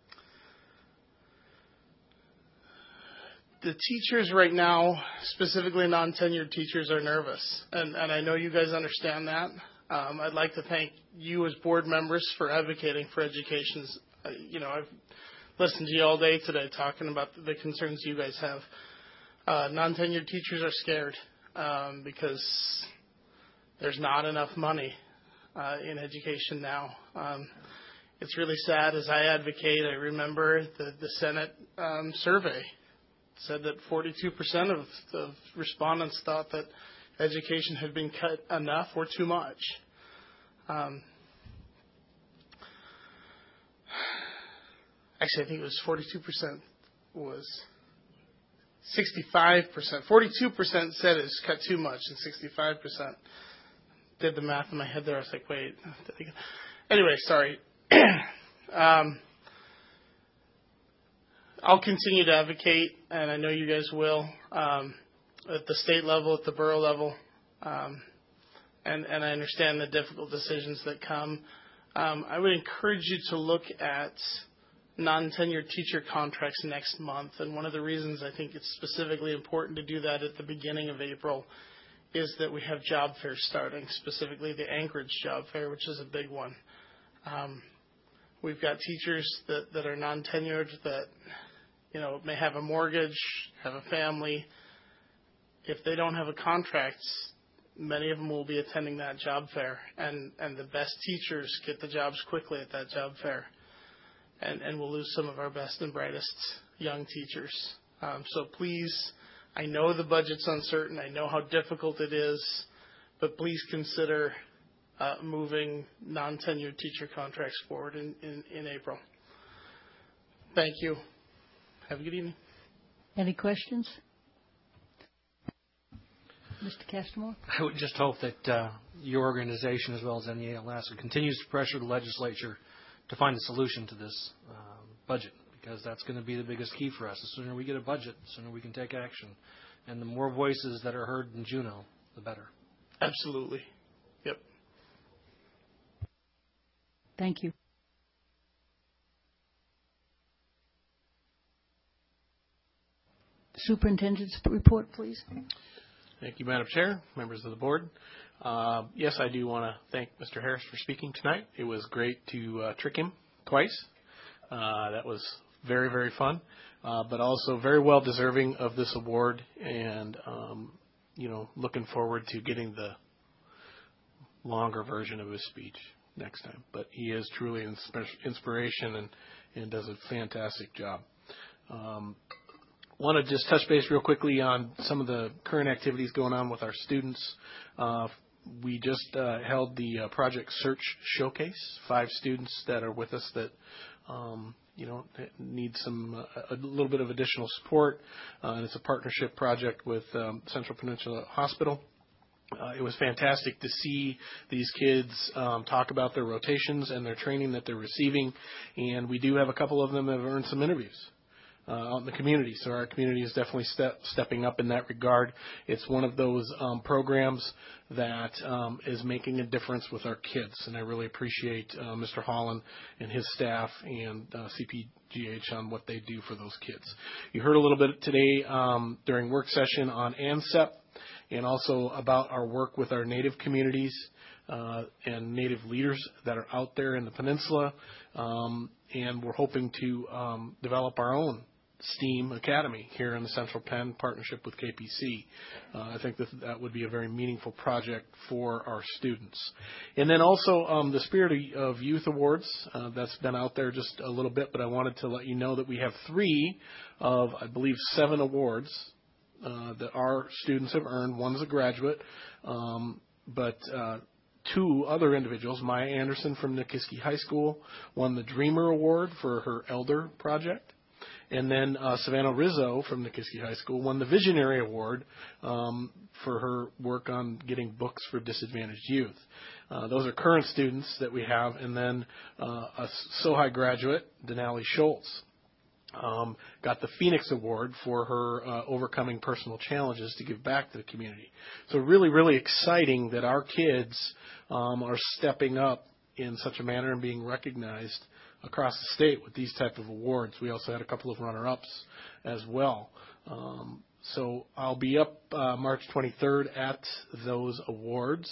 the teachers right now, specifically non-tenured teachers, are nervous, and and I know you guys understand that. Um, I'd like to thank you as board members for advocating for education. Uh, you know, I've listened to you all day today talking about the concerns you guys have. Uh, non-tenured teachers are scared um, because there's not enough money uh, in education now. Um, it's really sad. As I advocate, I remember the, the Senate um, survey said that forty-two percent of the respondents thought that education had been cut enough or too much. Um, actually, I think it was forty-two percent was sixty-five percent, forty-two percent said it's cut too much, and sixty-five percent did the math in my head there. I was like, wait. Anyway, sorry. um, I'll continue to advocate, and I know you guys will, um, at the state level, at the borough level, um, and, and I understand the difficult decisions that come. Um, I would encourage you to look at non-tenured teacher contracts next month, and one of the reasons I think it's specifically important to do that at the beginning of April is that we have job fairs starting, specifically the Anchorage Job Fair, which is a big one. Um, we've got teachers that, that are non-tenured that, you know, may have a mortgage, have a family. If they don't have a contract, many of them will be attending that job fair, and, and the best teachers get the jobs quickly at that job fair. And, and we'll lose some of our best and brightest young teachers. Um, so please, I know the budget's uncertain. I know how difficult it is, but please consider uh, moving non-tenured teacher contracts forward in, in, in April. Thank you. Have a good evening. Any questions? Mister Castamore? I would just hope that uh, your organization, as well as N E A Alaska, continues to pressure the legislature to find a solution to this um, budget, because that's going to be the biggest key for us. The sooner we get a budget, the sooner we can take action. And the more voices that are heard in Juneau, the better. Absolutely. Yep. Thank you. Superintendent's report, please. Thank you, Madam Chair, members of the board. Uh, yes, I do want to thank Mister Harris for speaking tonight. It was great to uh, trick him twice. Uh, that was very, very fun, uh, but also very well deserving of this award, and, um, you know, looking forward to getting the longer version of his speech next time. But he is truly an inspiration and, and does a fantastic job. Um, want to just touch base real quickly on some of the current activities going on with our students. Uh, we just uh, held the uh, Project Search Showcase. Five students that are with us that um, you know need some uh, a little bit of additional support. Uh, and it's a partnership project with um, Central Peninsula Hospital. Uh, it was fantastic to see these kids um, talk about their rotations and their training that they're receiving, and we do have a couple of them that have earned some interviews Uh, out in the community. So our community is definitely step, stepping up in that regard. It's one of those um, programs that um, is making a difference with our kids, and I really appreciate uh, Mister Holland and his staff and uh, C P G H on what they do for those kids. You heard a little bit today um, during work session on A N C E P and also about our work with our Native communities uh, and Native leaders that are out there in the peninsula, um, and we're hoping to um, develop our own STEAM Academy here in the Central Penn partnership with K P C. Uh, I think that that would be a very meaningful project for our students. And then also um, the Spirit of Youth Awards, uh, that's been out there just a little bit, but I wanted to let you know that we have three of, I believe, seven awards uh, that our students have earned. One's a graduate, um, but uh, two other individuals, Maya Anderson from Nikiski High School, won the Dreamer Award for her Elder project. And then uh, Savannah Rizzo from Nikiski High School won the Visionary Award um, for her work on getting books for disadvantaged youth. Uh, those are current students that we have. And then uh, a SoHi graduate, Denali Schultz, um, got the Phoenix Award for her uh, overcoming personal challenges to give back to the community. So really, really exciting that our kids um, are stepping up in such a manner and being recognized across the state with these type of awards. We also had a couple of runner-ups as well. Um, so I'll be up uh, March twenty-third at those awards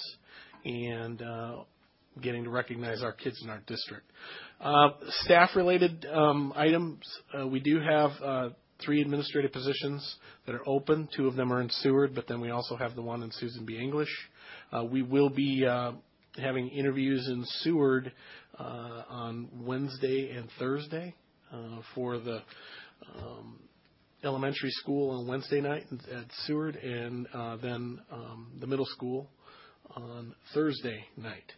and uh, getting to recognize our kids in our district. Uh, staff-related um, items, uh, we do have uh, three administrative positions that are open. Two of them are in Seward, but then we also have the one in Susan B. English. Uh, we will be uh, having interviews in Seward uh, on Wednesday and Thursday uh, for the um, elementary school on Wednesday night at Seward, and uh, then um, the middle school on Thursday night.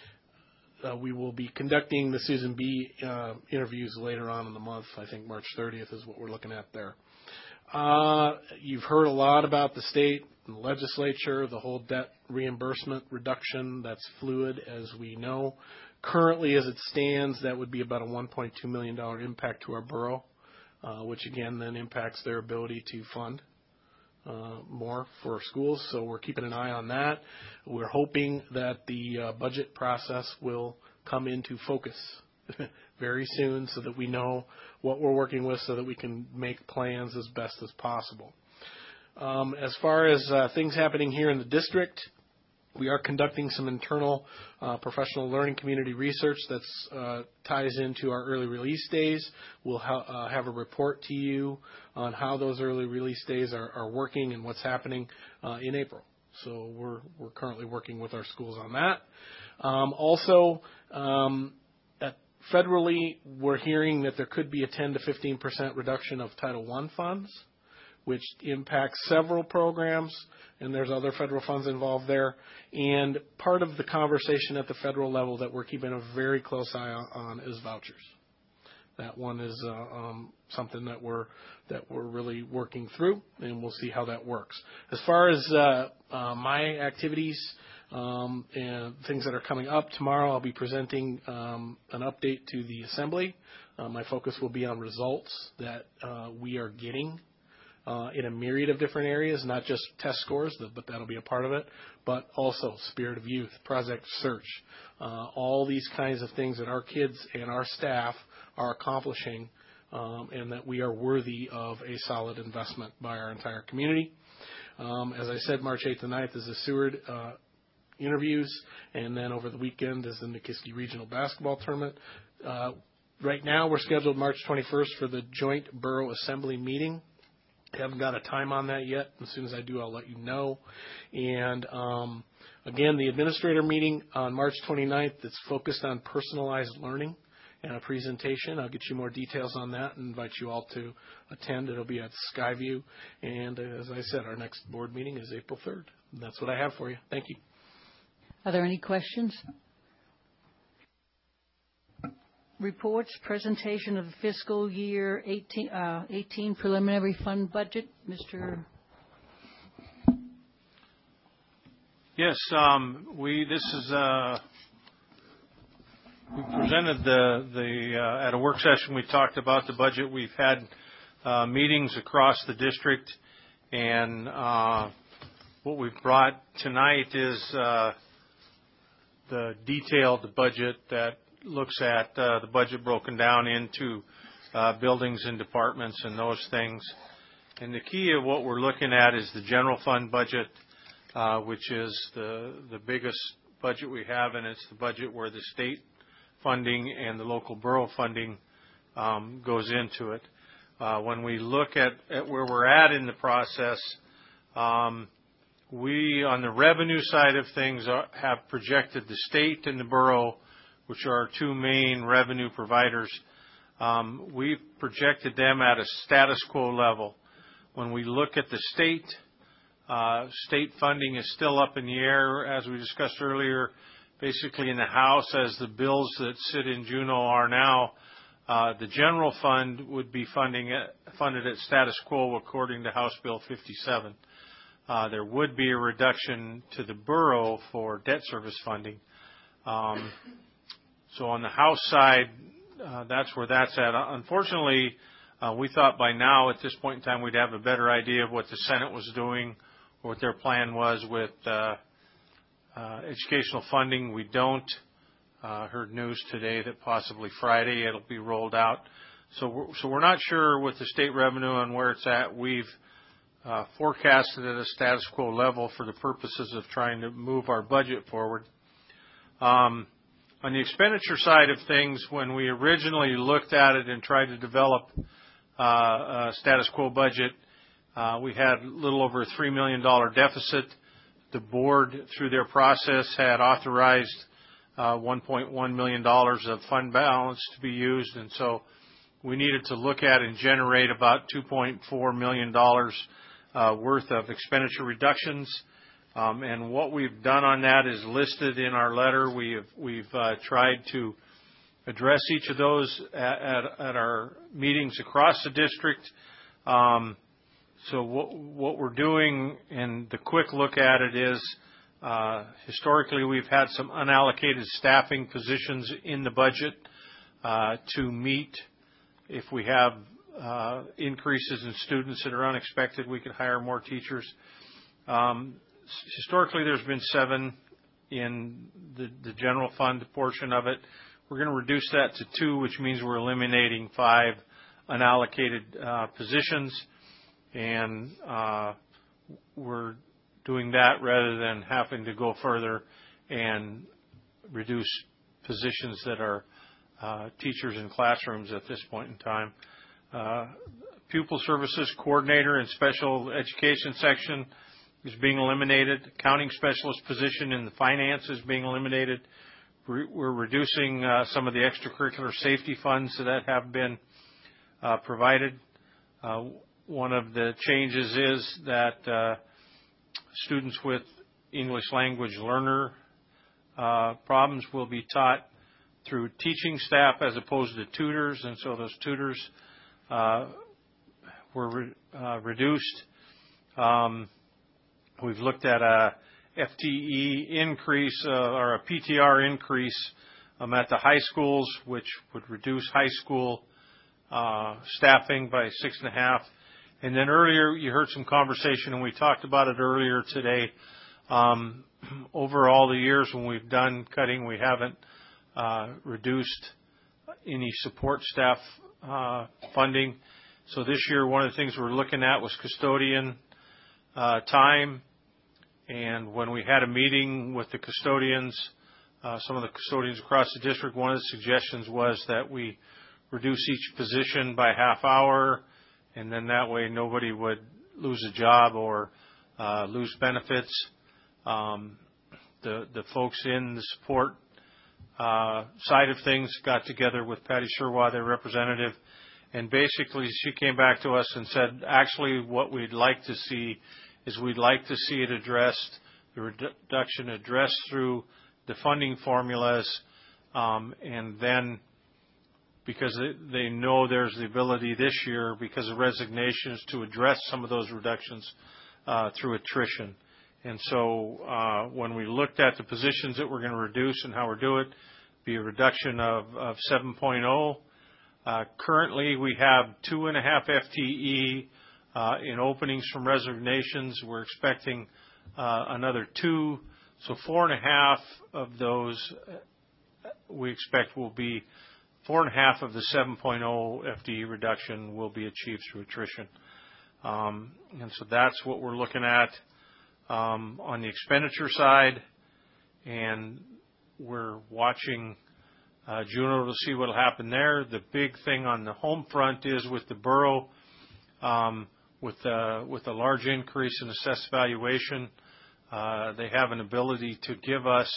Uh, we will be conducting the Susan B. Uh, interviews later on in the month. I think March thirtieth is what we're looking at there. Uh, you've heard a lot about the state and the legislature, the whole debt reimbursement reduction. That's fluid, as we know. Currently, as it stands, that would be about a one point two million dollars impact to our borough, uh, which again then impacts their ability to fund uh, more for our schools. So we're keeping an eye on that. We're hoping that the uh, budget process will come into focus very soon so that we know what we're working with so that we can make plans as best as possible. Um, as far as uh, things happening here in the district, we are conducting some internal uh, professional learning community research that uh, ties into our early release days. We'll ha- uh, have a report to you on how those early release days are, are working and what's happening uh, in April. So we're we're currently working with our schools on that. Um, also, um, at federally, we're hearing that there could be a ten to fifteen percent reduction of Title one funds, which impacts several programs, and there's other federal funds involved there. And part of the conversation at the federal level that we're keeping a very close eye on is vouchers. That one is uh, um, something that we're that we're really working through, and we'll see how that works. As far as uh, uh, my activities um, and things that are coming up, tomorrow I'll be presenting um, an update to the Assembly. Uh, my focus will be on results that uh, we are getting Uh, in a myriad of different areas, not just test scores, but that'll be a part of it, but also Spirit of Youth, Project Search, uh, all these kinds of things that our kids and our staff are accomplishing, um, and that we are worthy of a solid investment by our entire community. Um, as I said, March eighth and ninth is the Seward uh, interviews, and then over the weekend is the Nikiski Regional Basketball Tournament. Uh, right now, we're scheduled March twenty-first for the joint Borough Assembly meeting. I haven't got a time on that yet. As soon as I do, I'll let you know. And um, again, the administrator meeting on March twenty-ninth that's focused on personalized learning and a presentation. I'll get you more details on that and invite you all to attend. It'll be at Skyview. And uh, as I said, our next board meeting is April third. And that's what I have for you. Thank you. Are there any questions? Reports, presentation of the fiscal year eighteen, uh, eighteen preliminary fund budget. Mister Yes, um, we. This is uh, we presented the the uh, at a work session. We talked about the budget. We've had uh, meetings across the district, and uh, what we've brought tonight is uh, the detailed budget that looks at uh, the budget broken down into uh, buildings and departments and those things. And the key of what we're looking at is the general fund budget, uh, which is the the biggest budget we have, and it's the budget where the state funding and the local borough funding um, goes into it. Uh, when we look at, at where we're at in the process, um, we, on the revenue side of things, are, have projected the state and the borough, which are our two main revenue providers. Um, we've projected them at a status quo level. When we look at the state, uh, state funding is still up in the air, as we discussed earlier, basically in the House, as the bills that sit in Juneau are now. Uh, the general fund would be funding it, funded at status quo according to House Bill fifty-seven. Uh, there would be a reduction to the borough for debt service funding. Um, So on the House side, uh, that's where that's at. Unfortunately, uh, we thought by now at this point in time we'd have a better idea of what the Senate was doing or what their plan was with uh, uh, educational funding. We don't. Uh, heard news today that possibly Friday it'll be rolled out. So we're, so we're not sure with the state revenue and where it's at. We've uh, forecasted at a status quo level for the purposes of trying to move our budget forward. Um, On the expenditure side of things, when we originally looked at it and tried to develop uh, a status quo budget, uh, we had a little over a three million dollars deficit. The board, through their process, had authorized uh, one point one million dollars of fund balance to be used, and so we needed to look at and generate about two point four million dollars uh, worth of expenditure reductions. Um, and what we've done on that is listed in our letter. We've, we've uh, tried to address each of those at, at, at our meetings across the district. Um, so what, what we're doing, and the quick look at it is, uh, historically we've had some unallocated staffing positions in the budget uh, to meet if we have uh, increases in students that are unexpected, we could hire more teachers. Um, historically, there's been seven in the, the general fund portion of it. We're going to reduce that to two, which means we're eliminating five unallocated uh, positions, and uh, we're doing that rather than having to go further and reduce positions that are uh, teachers in classrooms at this point in time. Uh, pupil services coordinator and special education section is being eliminated. Accounting specialist position in the finance is being eliminated. We're reducing uh, some of the extracurricular safety funds that have been uh, provided. Uh, one of the changes is that uh, students with English language learner uh, problems will be taught through teaching staff as opposed to tutors, and so those tutors uh, were re- uh, reduced. Um, we've looked at a F T E increase uh, or a P T R increase um, at the high schools, which would reduce high school uh, staffing by six and a half. And then earlier you heard some conversation, and we talked about it earlier today. Um, over all the years when we've done cutting, we haven't uh, reduced any support staff uh, funding. So this year, one of the things we're looking at was custodian uh, time. And when we had a meeting with the custodians, uh, some of the custodians across the district, one of the suggestions was that we reduce each position by a half hour, and then that way nobody would lose a job or uh, lose benefits. Um, the, the folks in the support uh, side of things got together with Patty Sherwa, their representative, and basically she came back to us and said, actually what we'd like to see is we'd like to see it addressed, the reduction addressed through the funding formulas, um, and then because they, they know there's the ability this year because of resignations to address some of those reductions uh, through attrition. And so uh, when we looked at the positions that we're going to reduce and how we're doing it, be a reduction of, of seven point oh. Uh, currently we have two and a half F T E Uh, in openings from resignations. We're expecting uh, another two, so four and a half of those uh, we expect will be, four and a half of the seven point oh F T E reduction will be achieved through attrition. Um, and so that's what we're looking at um, on the expenditure side, and we're watching uh, Juneau to see what will happen there. The big thing on the home front is with the borough, um, With, uh, with a large increase in assessed valuation, uh, they have an ability to give us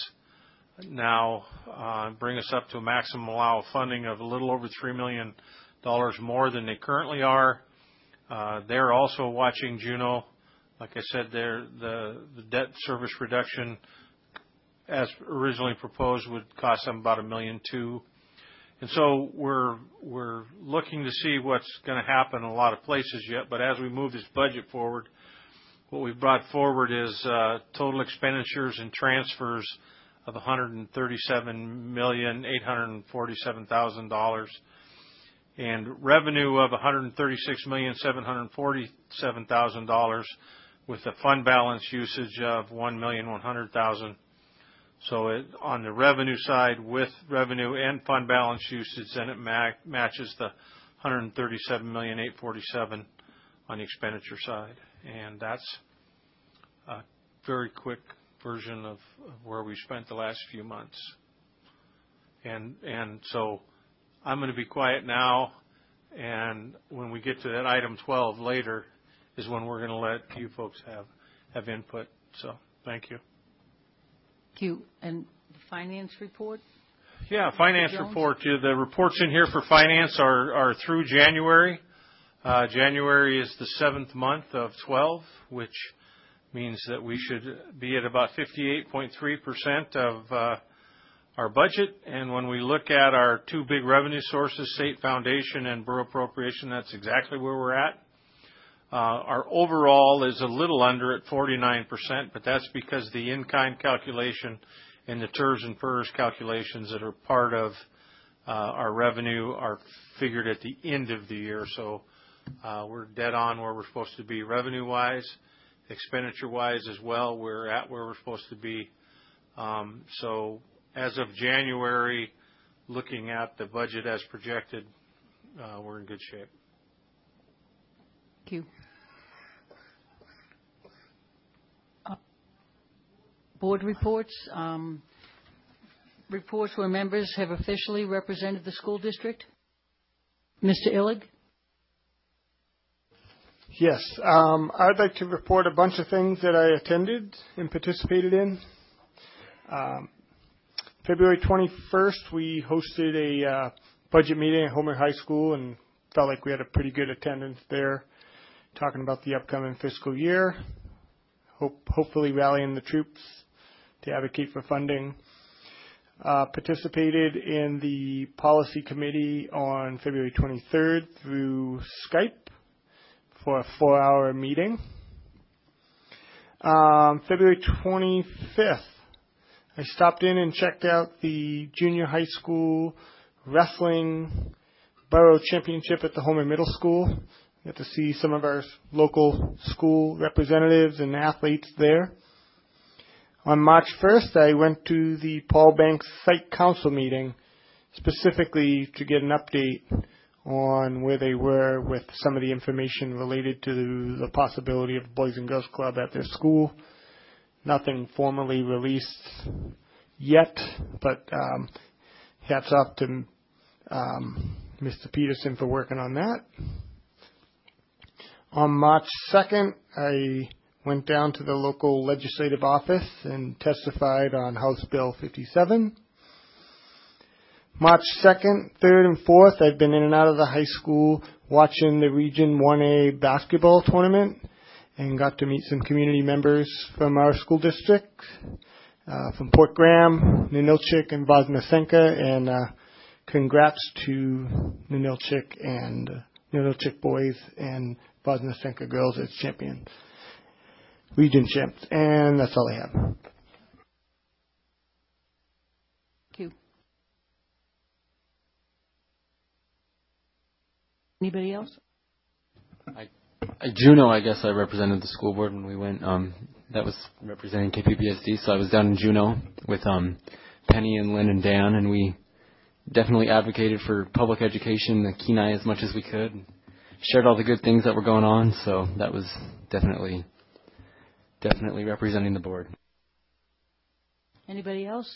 now, uh, bring us up to a maximum allowable funding of a little over three million dollars more than they currently are. Uh, they're also watching Juneau. Like I said, they're, the, the debt service reduction, as originally proposed, would cost them about a million two. And so we're we're looking to see what's going to happen in a lot of places yet. But as we move this budget forward, what we've brought forward is uh, total expenditures and transfers of one hundred thirty-seven million eight hundred forty-seven thousand dollars, and revenue of one hundred thirty-six million seven hundred forty-seven thousand dollars, with a fund balance usage of one million one hundred thousand dollars. So it, on the revenue side, with revenue and fund balance usage, then it ma- matches the one hundred thirty-seven million eight hundred forty-seven thousand on the expenditure side. And that's a very quick version of, of where we spent the last few months. And, and so I'm going to be quiet now, and when we get to that item twelve later is when we're going to let you folks have, have input. So thank you. Thank you. And the finance report? Yeah, finance report. The reports in here for finance are, are through January. Uh, January is the seventh month of twelve, which means that we should be at about fifty-eight point three percent of uh, our budget. And when we look at our two big revenue sources, state foundation and borough appropriation, that's exactly where we're at. Uh, our overall is a little under at forty-nine percent, but that's because the in-kind calculation and the T E R S and P E R S calculations that are part of uh, our revenue are figured at the end of the year. So uh, we're dead on where we're supposed to be revenue-wise, expenditure-wise as well. We're at where we're supposed to be. Um, so as of January, looking at the budget as projected, uh, we're in good shape. Thank you. Uh, board reports. Um, reports where members have officially represented the school district. Mister Illig? Yes. Um, I'd like to report a bunch of things that I attended and participated in. Um, February twenty-first, we hosted a uh, budget meeting at Homer High School and felt like we had a pretty good attendance there, talking about the upcoming fiscal year, hope, hopefully rallying the troops to advocate for funding. Uh, participated in the policy committee on February twenty-third through Skype for a four-hour meeting. Um, February twenty-fifth, I stopped in and checked out the junior high school wrestling borough championship at the Homer Middle School. Got to see some of our local school representatives and athletes there. On March first, I went to the Paul Banks Site Council meeting specifically to get an update on where they were with some of the information related to the possibility of Boys and Girls Club at their school. Nothing formally released yet, but um, hats off to um, Mister Peterson for working on that. On March second, I went down to the local legislative office and testified on House Bill fifty-seven. March second, third, and fourth, I've been in and out of the high school watching the Region one A basketball tournament and got to meet some community members from our school district, uh, from Port Graham, Ninilchik, and Voznesenka, and uh, congrats to Ninilchik and uh, Ninilchik boys and Voznesenka girls as champions, region champs, and that's all I have. Thank you. Anybody else? I At Juneau, I guess I represented the school board when we went. Um, that was representing K P B S D, so I was down in Juneau with um, Penny and Lynn and Dan, and we definitely advocated for public education, the Kenai, as much as we could. Shared all the good things that were going on, so that was definitely, definitely representing the board. Anybody else?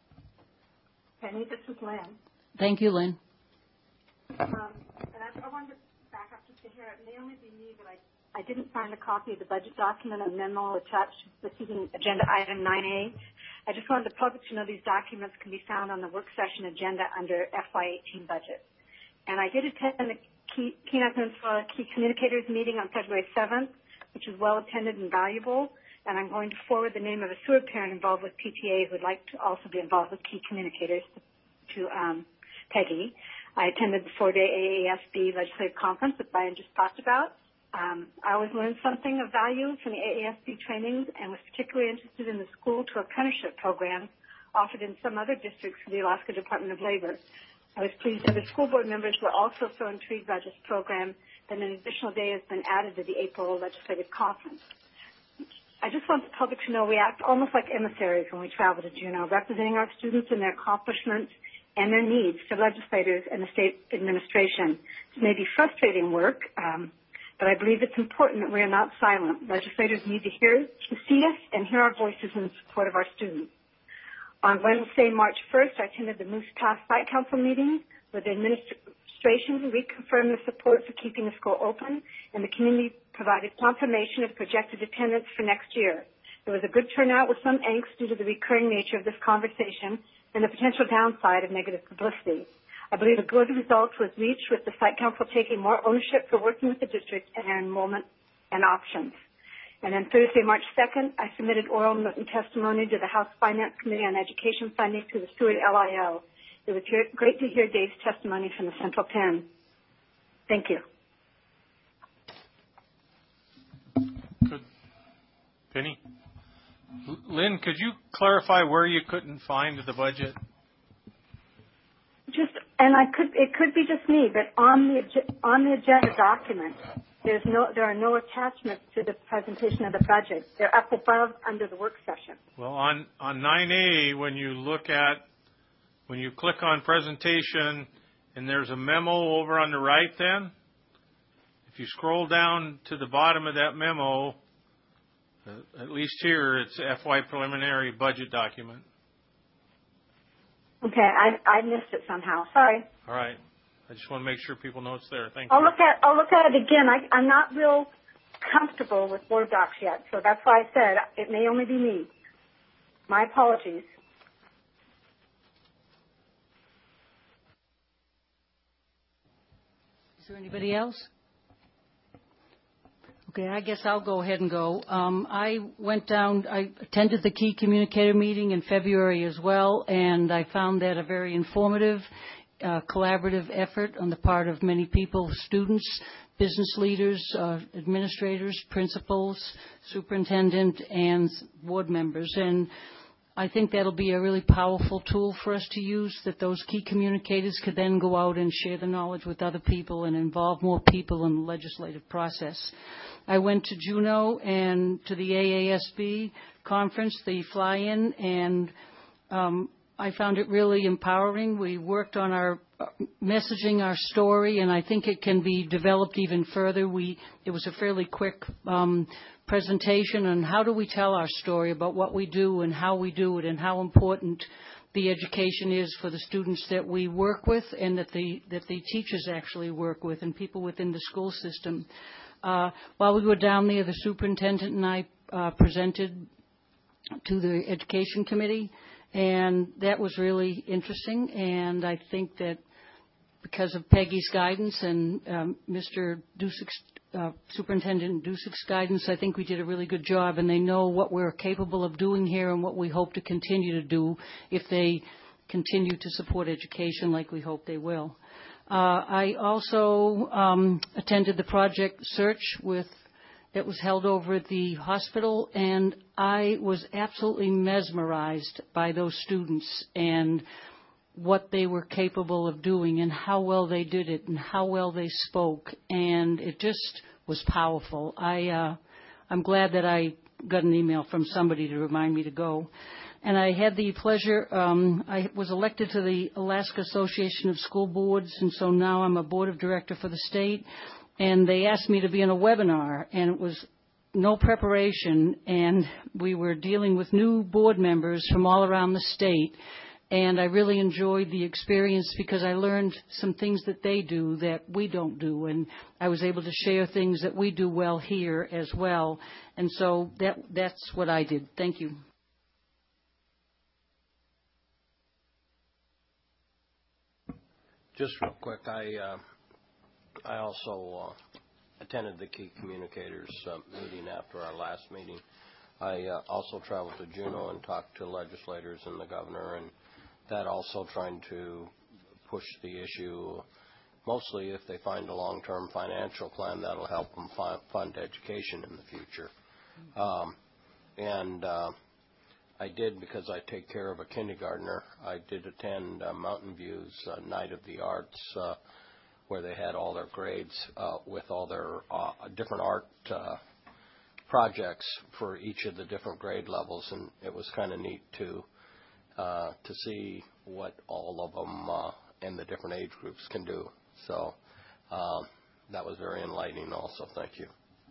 Penny, this is Lynn. Thank you, Lynn. Um, and I, I wanted to back up just to hear it may only be me, but I, I didn't find a copy of the budget document and memo attached to this evening agenda item nine A. I just wanted the public to know these documents can be found on the work session agenda under F Y eighteen budget. And I did attend the Key, Kenai Peninsula Key Communicators meeting on February seventh, which was well attended and valuable. And I'm going to forward the name of a sewer parent involved with P T A who would like to also be involved with Key Communicators to um, Peggy. I attended the four-day A A S B legislative conference that Brian just talked about. Um, I always learned something of value from the A A S B trainings and was particularly interested in the school to apprenticeship program offered in some other districts for the Alaska Department of Labor. I was pleased that the school board members were also so intrigued by this program that an additional day has been added to the April legislative conference. I just want the public to know we act almost like emissaries when we travel to Juneau, representing our students and their accomplishments and their needs to legislators and the state administration. It may be frustrating work, um, but I believe it's important that we are not silent. Legislators need to hear, to see us and hear our voices in support of our students. On Wednesday, March first, I attended the Moose Pass Site Council meeting where the administration reconfirmed the support for keeping the school open, and the community provided confirmation of projected attendance for next year. There was a good turnout with some angst due to the recurring nature of this conversation and the potential downside of negative publicity. I believe a good result was reached with the Site Council taking more ownership for working with the district and their enrollment and options. And then Thursday, March second, I submitted oral written testimony to the House Finance Committee on Education Funding through the Stewart L I O. It was great to hear Dave's testimony from the Central Penn. Thank you. Penny? Lynn, could you clarify where you couldn't find the budget? Just, and I could, it could be just me, but on the ag- on the agenda document, there's no, there are no attachments to the presentation of the budget. They're up above under the work session. Well, on on nine A, when you look at, when you click on presentation, and there's a memo over on the right, then if you scroll down to the bottom of that memo, uh, at least here, it's F Y preliminary budget document. Okay, I I missed it somehow. Sorry. All right. I just want to make sure people know it's there. Thank I'll you. look at I'll look at it again. I, I'm not real comfortable with Word docs yet, so that's why I said it may only be me. My apologies. Is there anybody else? Okay, I guess I'll go ahead and go. Um, I went down, I attended the Key Communicator meeting in February as well, and I found that a very informative, uh, collaborative effort on the part of many people, students, business leaders, uh, administrators, principals, superintendent, and board members. And I think that'll be a really powerful tool for us to use, that those key communicators could then go out and share the knowledge with other people and involve more people in the legislative process. I went to Juneau and to the A A S B conference, the fly-in, and um, I found it really empowering. We worked on our uh, messaging, our story, and I think it can be developed even further. We it was a fairly quick um, presentation on how do we tell our story about what we do and how we do it and how important the education is for the students that we work with and that the that the teachers actually work with and people within the school system. Uh, while we were down there, the superintendent and I uh, presented to the education committee, and that was really interesting. And I think that because of Peggy's guidance and um, Mister Dusick's, uh, Superintendent Dusick's guidance, I think we did a really good job, and they know what we're capable of doing here and what we hope to continue to do if they continue to support education like we hope they will. Uh, I also um, attended the project search with that was held over at the hospital, and I was absolutely mesmerized by those students and what they were capable of doing and how well they did it and how well they spoke, and it just was powerful. I, uh, I'm glad that I got an email from somebody to remind me to go. And I had the pleasure, um, I was elected to the Alaska Association of School Boards, and so now I'm a board of director for the state. And they asked me to be in a webinar, and it was no preparation, and we were dealing with new board members from all around the state. And I really enjoyed the experience because I learned some things that they do that we don't do, and I was able to share things that we do well here as well. And so that that's what I did. Thank you. Just real quick, I uh, I also uh, attended the Key Communicators uh, meeting after our last meeting. I uh, also traveled to Juneau and talked to legislators and the governor, and that also trying to push the issue, mostly if they find a long-term financial plan that'll help them fi- fund education in the future. Um, and uh, I did, because I take care of a kindergartner, I did attend uh, Mountain View's uh, Night of the Arts, uh, where they had all their grades uh, with all their uh, different art uh, projects for each of the different grade levels, and it was kind of neat to uh, to see what all of them uh, in the different age groups can do. So um, that was very enlightening also. Thank you.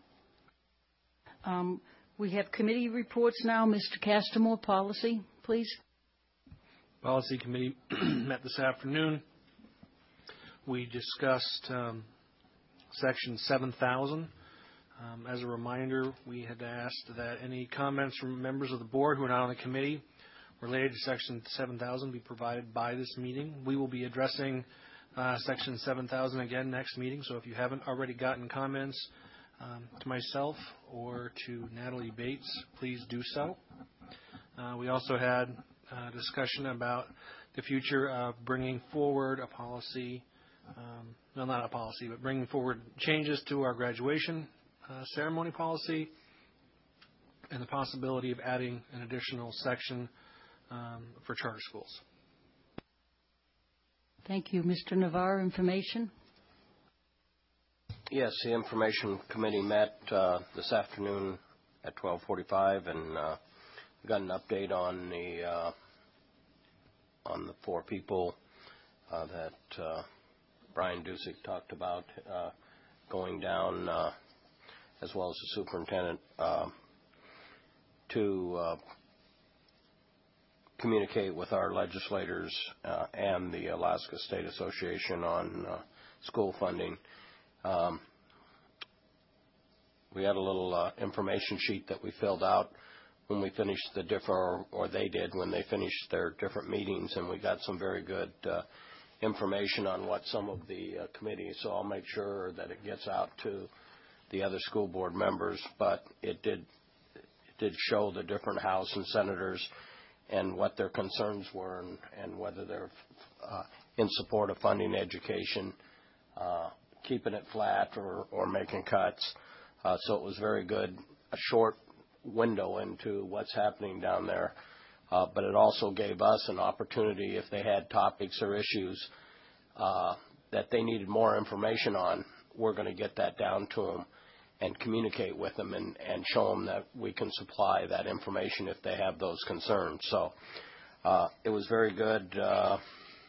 Um, we have committee reports now. Mister Castamore, policy, please. Policy committee met this afternoon. We discussed um, section seven thousand. Um, as a reminder, we had asked that any comments from members of the board who are not on the committee related to section seven thousand be provided by this meeting. We will be addressing uh, section seven thousand again next meeting, so if you haven't already gotten comments um, to myself or to Natalie Bates, please do so. Uh, we also had a discussion about the future of bringing forward a policy, um, no, not a policy, but bringing forward changes to our graduation Uh, ceremony policy, and the possibility of adding an additional section um, for charter schools. Thank you. Mister Navarre, information? Yes, the Information Committee met uh, this afternoon at twelve forty-five and uh, got an update on the uh, on the four people uh, that uh, Brian Dusick talked about uh, going down, uh, as well as the superintendent, uh, to uh, communicate with our legislators uh, and the Alaska State Association on uh, school funding. Um, we had a little uh, information sheet that we filled out when we finished the different, or, or they did when they finished their different meetings, and we got some very good uh, information on what some of the uh, committees, so I'll make sure that it gets out to the other school board members, but it did, it did show the different House and senators and what their concerns were, and, and whether they're uh, in support of funding education, uh, keeping it flat, or, or making cuts. Uh, so it was very good, a short window into what's happening down there. Uh, but it also gave us an opportunity, if they had topics or issues uh, that they needed more information on, we're going to get that down to them and communicate with them and, and show them that we can supply that information if they have those concerns. So uh, it was very good, uh,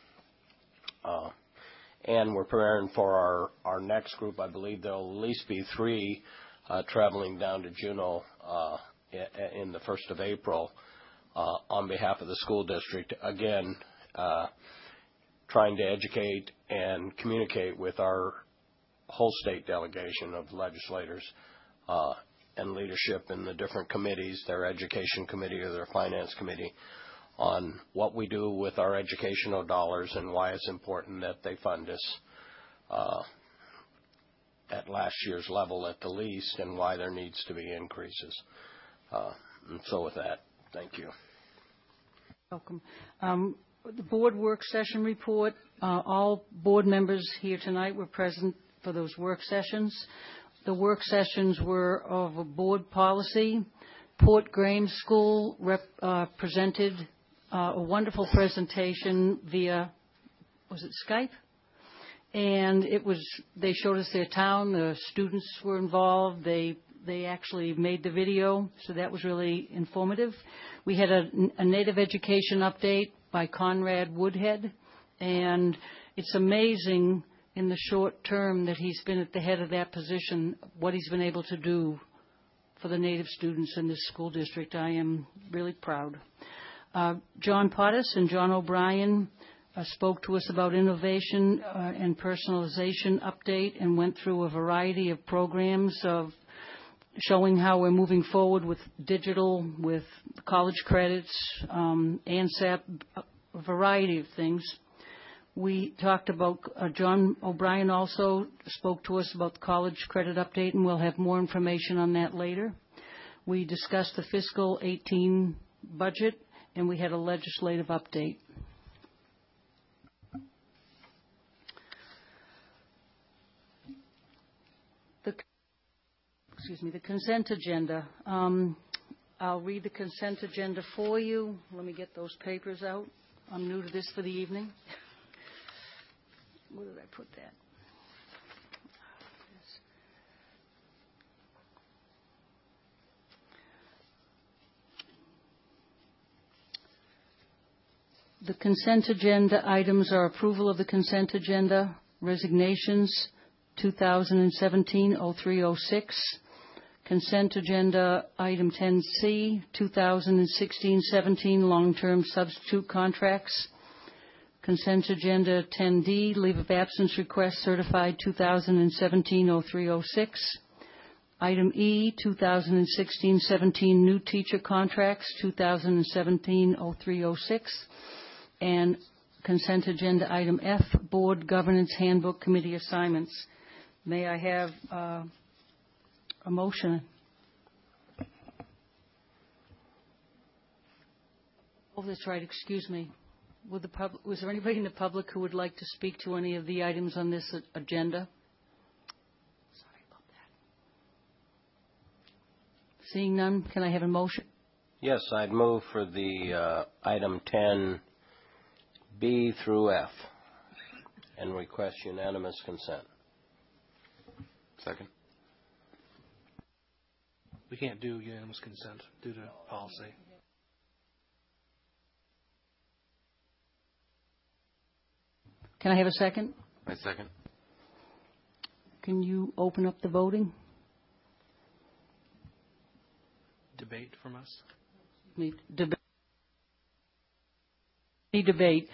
uh, and we're preparing for our, our next group. I believe there will at least be three uh, traveling down to Juneau uh, in the first of April uh, on behalf of the school district, again, uh, trying to educate and communicate with our whole state delegation of legislators uh, and leadership in the different committees, their education committee or their finance committee, on what we do with our educational dollars and why it's important that they fund us uh, at last year's level at the least, and why there needs to be increases. Uh, and so with that, thank you. Welcome. Um, the board work session report, uh, all board members here tonight were present for those work sessions. The work sessions were of a board policy. Port Grange School rep, uh, presented uh, a wonderful presentation via, was it Skype? And it was, they showed us their town, the students were involved, they they actually made the video, so that was really informative. We had a, a Native Education update by Conrad Woodhead, and it's amazing in the short term that he's been at the head of that position, what he's been able to do for the Native students in this school district. I am really proud. Uh, John Pottis and John O'Brien uh, spoke to us about innovation uh, and personalization update, and went through a variety of programs of showing how we're moving forward with digital, with college credits, um, ANSAP, a variety of things. We talked about, uh, John O'Brien also spoke to us about the college credit update, and we'll have more information on that later. We discussed the fiscal eighteen budget, and we had a legislative update. The, excuse me, the consent agenda. Um, I'll read the consent agenda for you. Let me get those papers out. I'm new to this for the evening. Where did I put that? The consent agenda items are approval of the consent agenda, resignations two thousand seventeen oh three oh six, consent agenda item ten C, two thousand sixteen seventeen long-term substitute contracts, consent agenda ten D, leave of absence request certified two thousand seventeen oh three oh six. Item E, two thousand sixteen seventeen new teacher contracts two thousand seventeen oh three oh six. And consent agenda item F, board governance handbook committee assignments. May I have uh, a motion? Oh, that's right. Excuse me. Would the pub- was there anybody in the public who would like to speak to any of the items on this a- agenda? Sorry about Seeing none, can I have a motion? Yes, I'd move for the uh, item ten B through F and request unanimous consent. Second. We can't do unanimous consent due to policy. Can I have a second? My second. Can you open up the voting? Debate from us? Need debate. Need debate.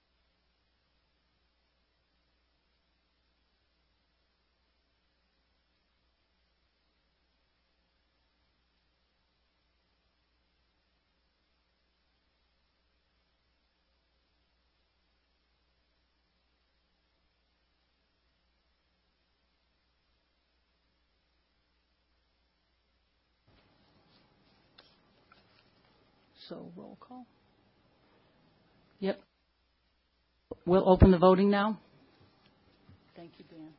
So roll call. Yep. We'll open the voting now. Thank you, Dan.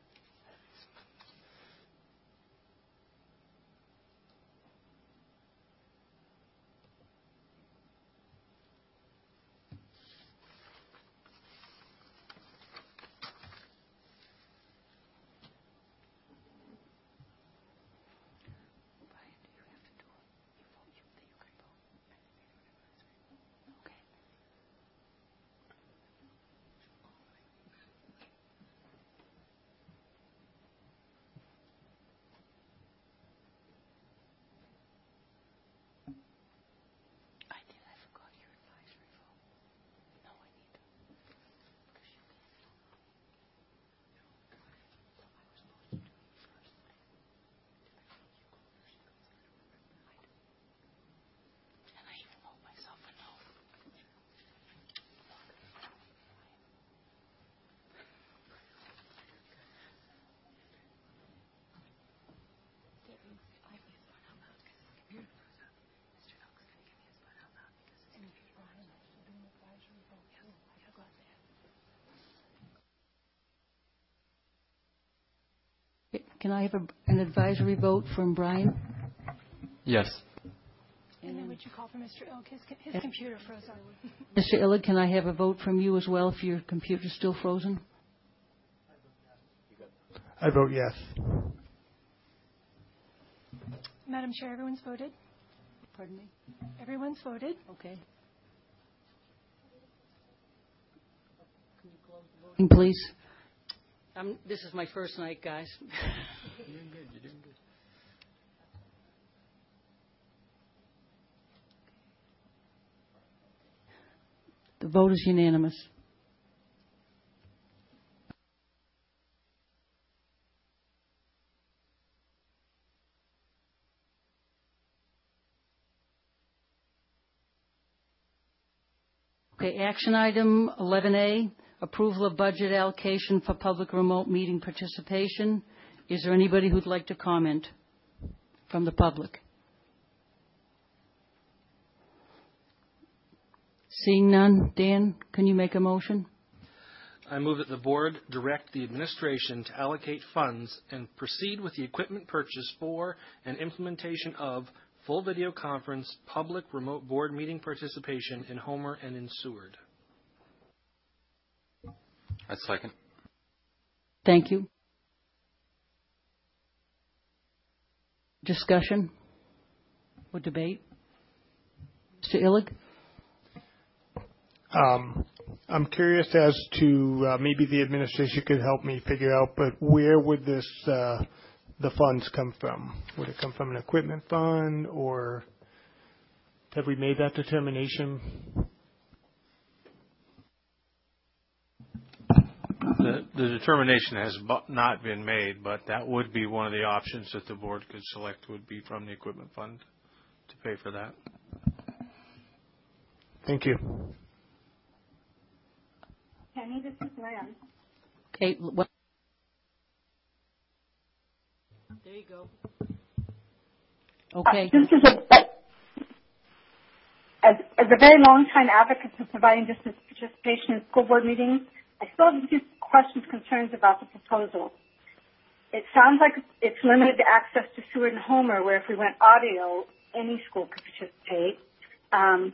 Can I have a, an advisory vote from Brian? Yes. And then would you call for Mister Ilk? His, his computer froze on. Mister Illig, can I have a vote from you as well if your computer's still frozen? I vote yes. Madam Chair, everyone's voted. Pardon me? Everyone's voted. Okay. Can you close the voting, please? Um, this is my first night, guys. You're doing good. You're doing good. The vote is unanimous. Okay, action item eleven A, approval of budget allocation for public remote meeting participation. Is there anybody who'd like to comment from the public? Seeing none, Dan, can you make a motion? I move that the board direct the administration to allocate funds and proceed with the equipment purchase for and implementation of full video conference public remote board meeting participation in Homer and in Seward. I second. Thank you. Discussion or debate? Mister Illig? Um, I'm curious as to uh, maybe the administration could help me figure out, but where would this uh, the funds come from? Would it come from an equipment fund, or have we made that determination? The, the determination has bu- not been made, but that would be one of the options that the board could select, would be from the equipment fund to pay for that. Thank you. Penny, this is Lynn. Okay. Well, there you go. Okay. Uh, this is a, as, as a very long time advocate for providing distance participation in school board meetings, I still have a few questions, concerns about the proposal. it sounds like it's limited to access to Seward and Homer, where if we went audio, any school could participate. Um,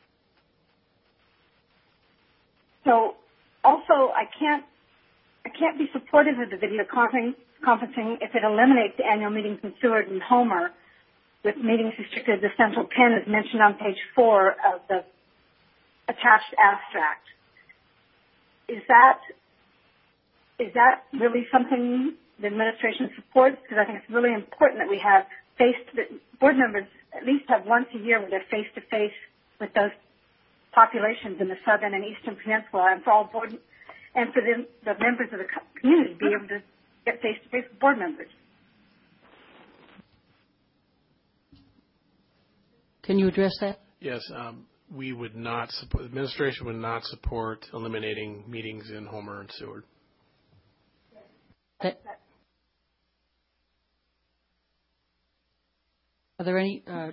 so also, I can't I can't be supportive of the video conferencing, conferencing if it eliminates the annual meetings in Seward and Homer, with meetings restricted to the central pen as mentioned on page four of the attached abstract. Is that is that really something the administration supports? Because I think it's really important that we have face that board members at least have once a year where they're face to face with those populations in the southern and eastern peninsula, and for all board and for the, the members of the community to be able to get face to face with board members. Can you address that? Yes, um, we would not support, the administration would not support eliminating meetings in Homer and Seward. That, are there any? Uh,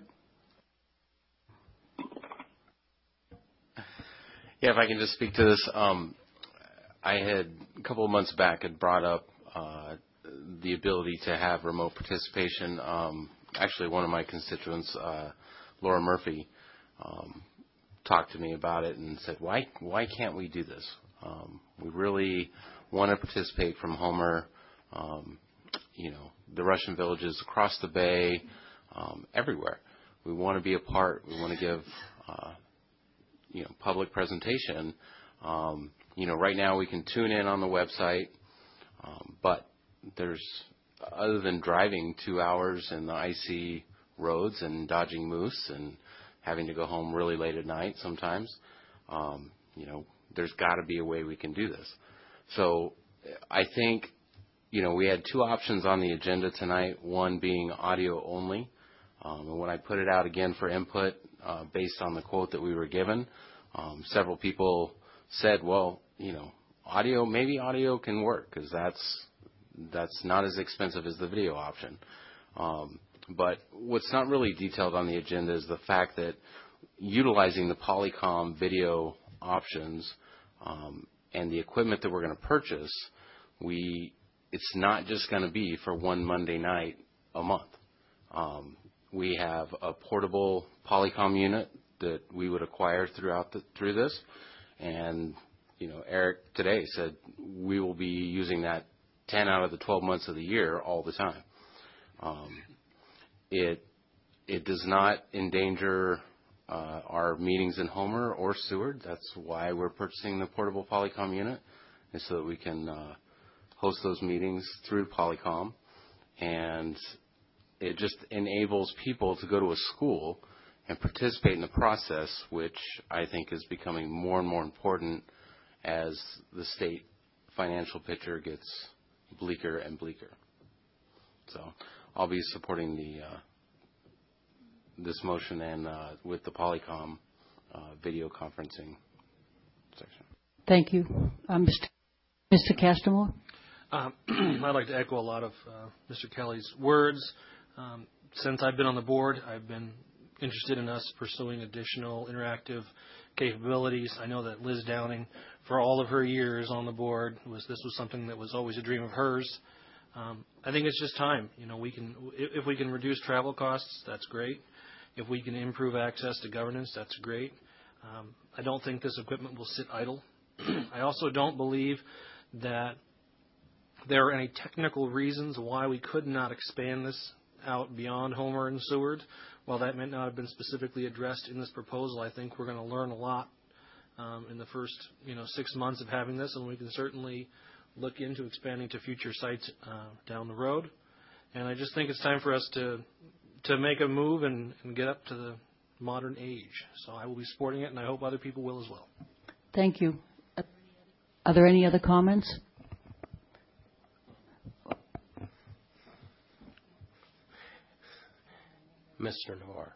yeah, if I can just speak to this. Um, I had, a couple of months back, had brought up uh, the ability to have remote participation. Um, actually, one of my constituents, uh, Laura Murphy, um, talked to me about it and said, why why can't we do this? Um, we really want to participate from Homer, um, you know, the Russian villages across the bay, um, everywhere. We want to be a part. We want to give, uh, you know, public presentation. Um, you know, right now we can tune in on the website, um, but there's, other than driving two hours in the icy roads and dodging moose and having to go home really late at night sometimes, um, you know, there's got to be a way we can do this. So I think, you know, we had two options on the agenda tonight, one being audio only. Um, and when I put it out again for input, uh, based on the quote that we were given, um, several people said, well, you know, audio, maybe audio can work because that's, that's not as expensive as the video option. Um, but what's not really detailed on the agenda is the fact that utilizing the Polycom video options um, and the equipment that we're going to purchase, we it's not just going to be for one Monday night a month. Um, we have a portable Polycom unit that we would acquire throughout the, through this, and you know, Eric today said we will be using that ten out of the twelve months of the year all the time. Um, it it does not endanger uh, our meetings in Homer or Seward. That's why we're purchasing the portable Polycom unit, is so that we can uh, host those meetings through Polycom, and it just enables people to go to a school and participate in the process, which I think is becoming more and more important as the state financial picture gets bleaker and bleaker. So I'll be supporting the uh, this motion and uh, with the Polycom uh, video conferencing section. Thank you. Um, Mister Mister Castamore? Um, I'd like to echo a lot of uh, Mister Kelly's words. Um, since I've been on the board, I've been interested in us pursuing additional interactive capabilities. I know that Liz Downing, for all of her years on the board, was this was something that was always a dream of hers. Um, I think it's just time. You know, we can if, if we can reduce travel costs, that's great. If we can improve access to governance, that's great. Um, I don't think this equipment will sit idle. I also don't believe that there are any technical reasons why we could not expand this out beyond Homer and Seward. While that may not have been specifically addressed in this proposal, I think we're going to learn a lot um, in the first, you know, six months of having this, and we can certainly look into expanding to future sites uh, down the road. And I just think it's time for us to to make a move and, and get up to the modern age. So I will be supporting it, and I hope other people will as well. Thank you. Are there any other comments? Mister Navarre.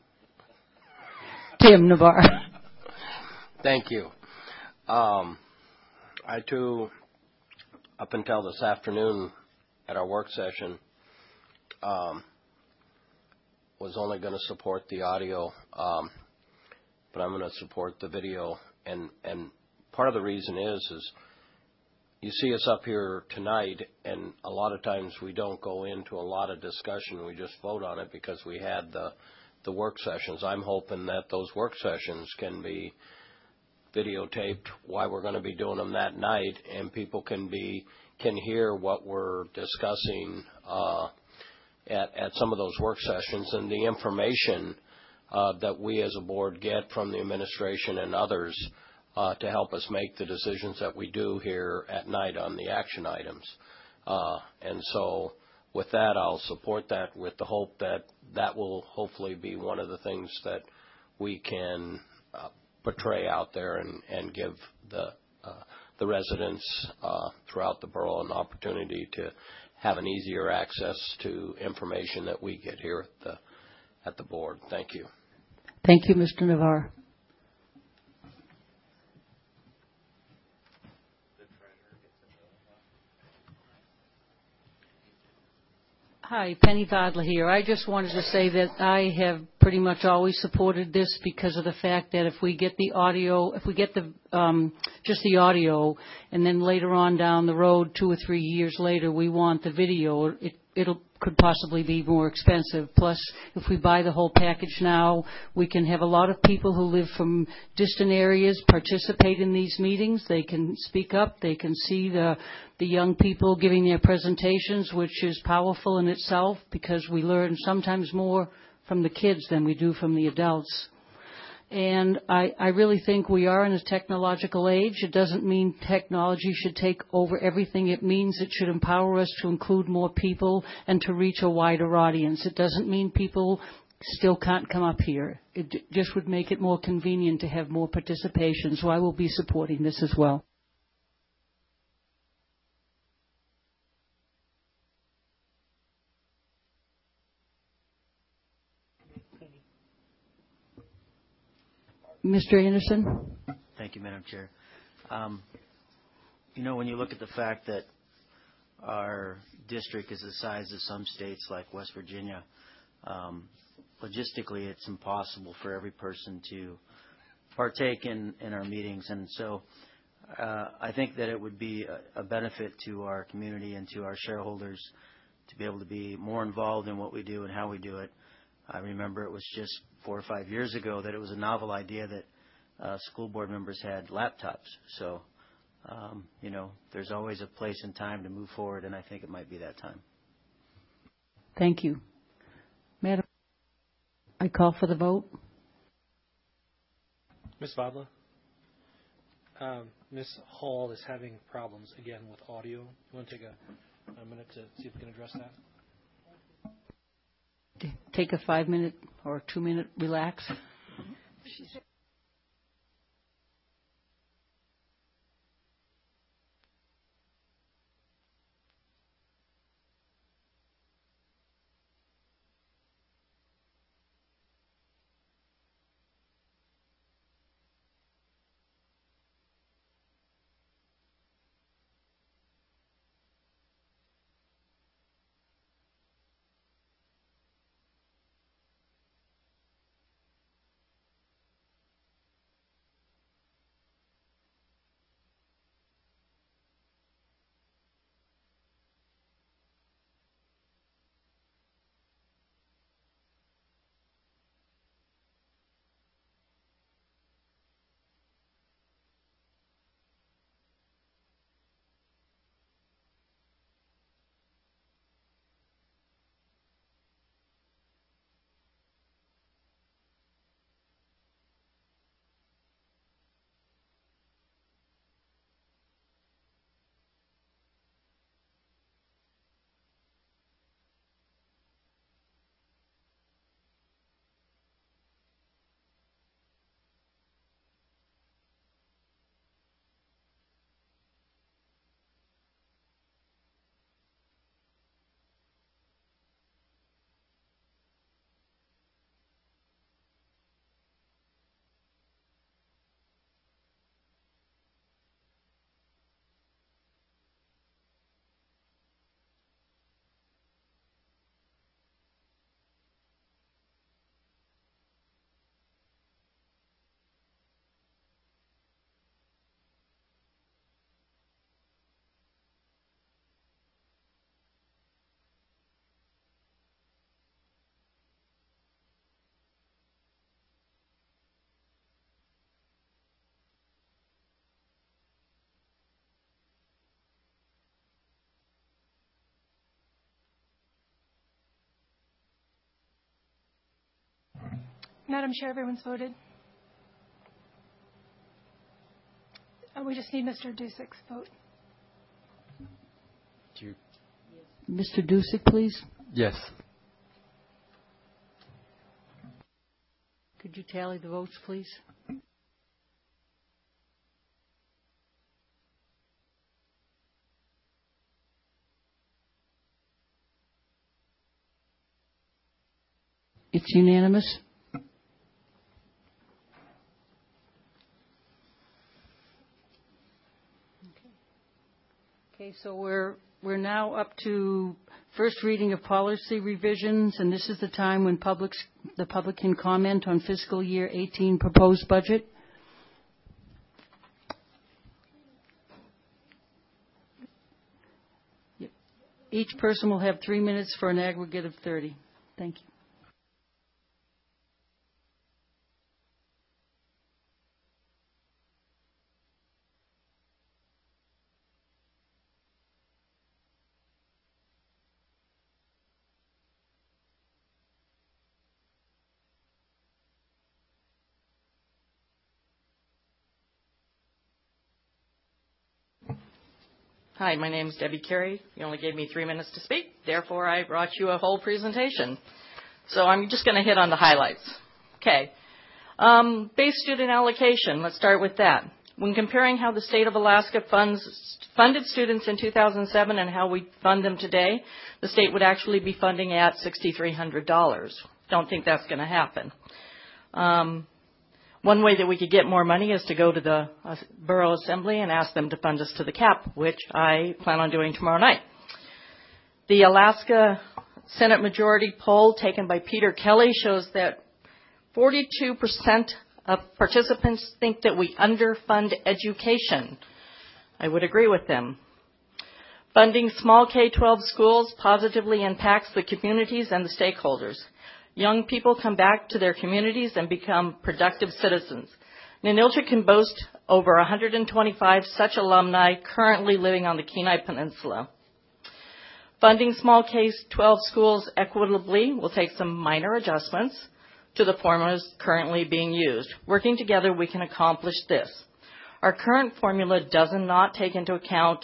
Tim Navarre. Thank you. Um, I, too, up until this afternoon at our work session, um, was only going to support the audio, um, but I'm going to support the video. And, and part of the reason is, is you see us up here tonight, and a lot of times we don't go into a lot of discussion. We just vote on it because we had the the work sessions. I'm hoping that those work sessions can be videotaped why we're going to be doing them that night, and people can be can hear what we're discussing uh, at at some of those work sessions, and the information uh, that we as a board get from the administration and others uh, to help us make the decisions that we do here at night on the action items. Uh, and so with that, I'll support that with the hope that that will hopefully be one of the things that we can uh, portray out there and, and give the uh, the residents uh, throughout the borough an opportunity to have an easier access to information that we get here at the at the board. Thank you. Thank you, Mister Navarre. Hi, Penny Vodler here. I just wanted to say that I have pretty much always supported this because of the fact that if we get the audio, if we get the um, just the audio, and then later on down the road, two or three years later, we want the video, it it'll could possibly be more expensive. Plus, if we buy the whole package now, we can have a lot of people who live from distant areas participate in these meetings. They can speak up. They can see the the young people giving their presentations, which is powerful in itself because we learn sometimes more from the kids than we do from the adults. And I, I really think we are in a technological age. It doesn't mean technology should take over everything. It means it should empower us to include more people and to reach a wider audience. It doesn't mean people still can't come up here. It j- just would make it more convenient to have more participation. So I will be supporting this as well. Mister Anderson? Thank you, Madam Chair. Um, you know, when you look at the fact that our district is the size of some states like West Virginia, um, logistically it's impossible for every person to partake in, in our meetings. And so uh, I think that it would be a, a benefit to our community and to our shareholders to be able to be more involved in what we do and how we do it. I remember it was just four or five years ago that it was a novel idea that uh, school board members had laptops. So, um, you know, there's always a place and time to move forward, and I think it might be that time. Thank you. Madam, I call for the vote. Miz Vodla? Um, Miz Hall is having problems, again, with audio. You want to take a, a minute to see if we can address that? Take a five-minute or two-minute relax. Madam Chair, everyone's voted. Uh, we just need Mister Dusick's vote. Do you... Mister Dusick, please. Yes. Could you tally the votes, please? It's unanimous. Okay, so we're we're now up to first reading of policy revisions, and this is the time when public, the public can comment on fiscal year eighteen proposed budget. Each person will have three minutes for an aggregate of thirty. Thank you. Hi, my name is Debbie Carey. You only gave me three minutes to speak. Therefore, I brought you a whole presentation. So I'm just going to hit on the highlights. Okay. Um, base student allocation. Let's start with that. When comparing how the state of Alaska funds funded students in two thousand seven and how we fund them today, the state would actually be funding at six thousand three hundred dollars. Don't think that's going to happen. Um, One way that we could get more money is to go to the uh, Borough Assembly and ask them to fund us to the cap, which I plan on doing tomorrow night. The Alaska Senate Majority poll taken by Peter Kelly shows that forty-two percent of participants think that we underfund education. I would agree with them. Funding small K twelve schools positively impacts the communities and the stakeholders. Young people come back to their communities and become productive citizens. Ninilchik can boast over one hundred twenty-five such alumni currently living on the Kenai Peninsula. Funding small K twelve schools equitably will take some minor adjustments to the formulas currently being used. Working together, we can accomplish this. Our current formula does not take into account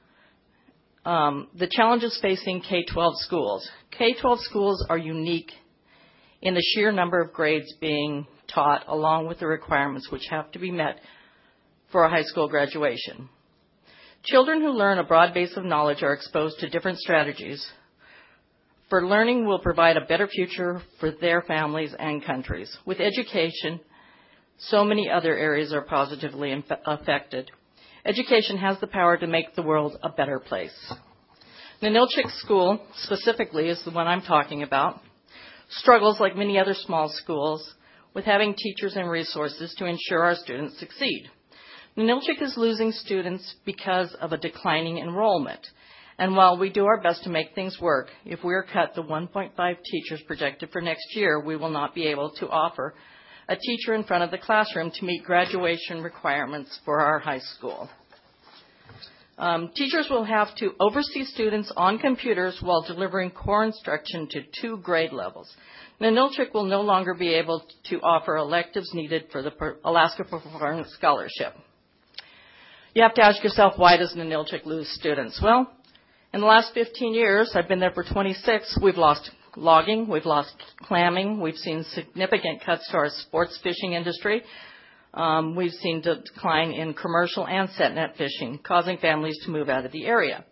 um, the challenges facing K twelve schools. K twelve schools are unique in the sheer number of grades being taught, along with the requirements which have to be met for a high school graduation. Children who learn a broad base of knowledge are exposed to different strategies for learning will provide a better future for their families and countries. With education, so many other areas are positively inf- affected. Education has the power to make the world a better place. Ninilchik School, specifically, is the one I'm talking about, struggles like many other small schools with having teachers and resources to ensure our students succeed. Ninilchik is losing students because of a declining enrollment. And while we do our best to make things work, if we are cut the one point five teachers projected for next year, we will not be able to offer a teacher in front of the classroom to meet graduation requirements for our high school. Um, teachers will have to oversee students on computers while delivering core instruction to two grade levels. Ninilchik will no longer be able to offer electives needed for the Alaska Performance Scholarship. You have to ask yourself, why does Ninilchik lose students? Well, in the last fifteen years, I've been there for twenty-six, we've lost logging, we've lost clamming, we've seen significant cuts to our sports fishing industry. Um, we've seen a decline in commercial and set net fishing, causing families to move out of the area.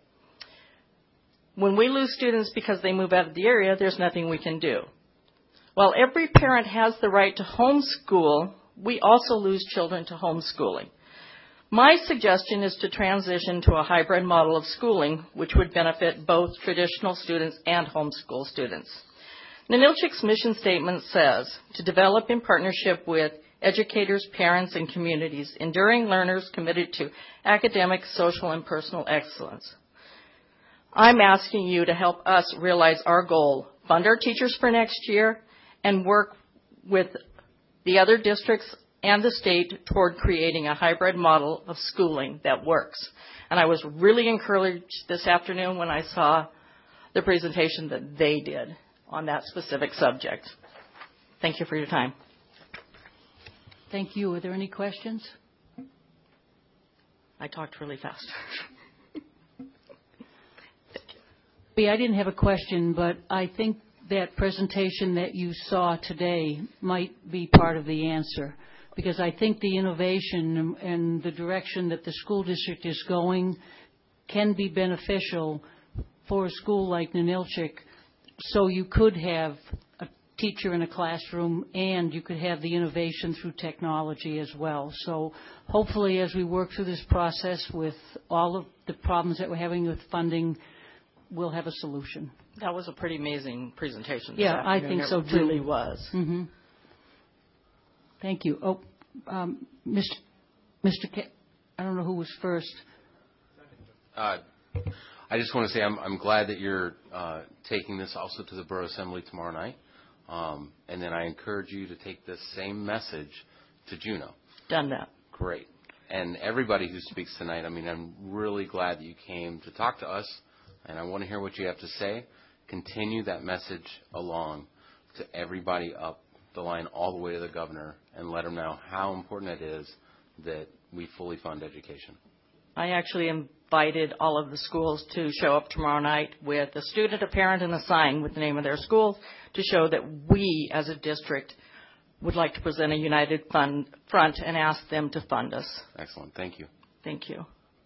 When we lose students because they move out of the area, there's nothing we can do. While every parent has the right to homeschool, we also lose children to homeschooling. My suggestion is to transition to a hybrid model of schooling, which would benefit both traditional students and homeschool students. Ninilchik's mission statement says to develop in partnership with educators, parents, and communities, enduring learners committed to academic, social, and personal excellence. I'm asking you to help us realize our goal, fund our teachers for next year, and work with the other districts and the state toward creating a hybrid model of schooling that works. And I was really encouraged this afternoon when I saw the presentation that they did on that specific subject. Thank you for your time. Thank you. Are there any questions? I talked really fast. I didn't have a question, but I think that presentation that you saw today might be part of the answer, because I think the innovation and the direction that the school district is going can be beneficial for a school like Ninilchik. So you could have a teacher in a classroom, and you could have the innovation through technology as well. So hopefully, as we work through this process with all of the problems that we're having with funding, we'll have a solution. That was a pretty amazing presentation. Yeah, I think so too. It really was. Mm-hmm. Thank you. Oh, um, Mister Mister K, I don't know who was first. Uh, I just want to say I'm, I'm glad that you're uh, taking this also to the Borough Assembly tomorrow night. Um, and then I encourage you to take this same message to Juneau. Done that. Great. And everybody who speaks tonight, I mean, I'm really glad that you came to talk to us, and I want to hear what you have to say. Continue that message along to everybody up the line all the way to the governor, and let them know how important it is that we fully fund education. I actually invited all of the schools to show up tomorrow night with a student, a parent, and a sign with the name of their school to show that we, as a district, would like to present a united fund front and ask them to fund us. Excellent. Thank you. Thank you.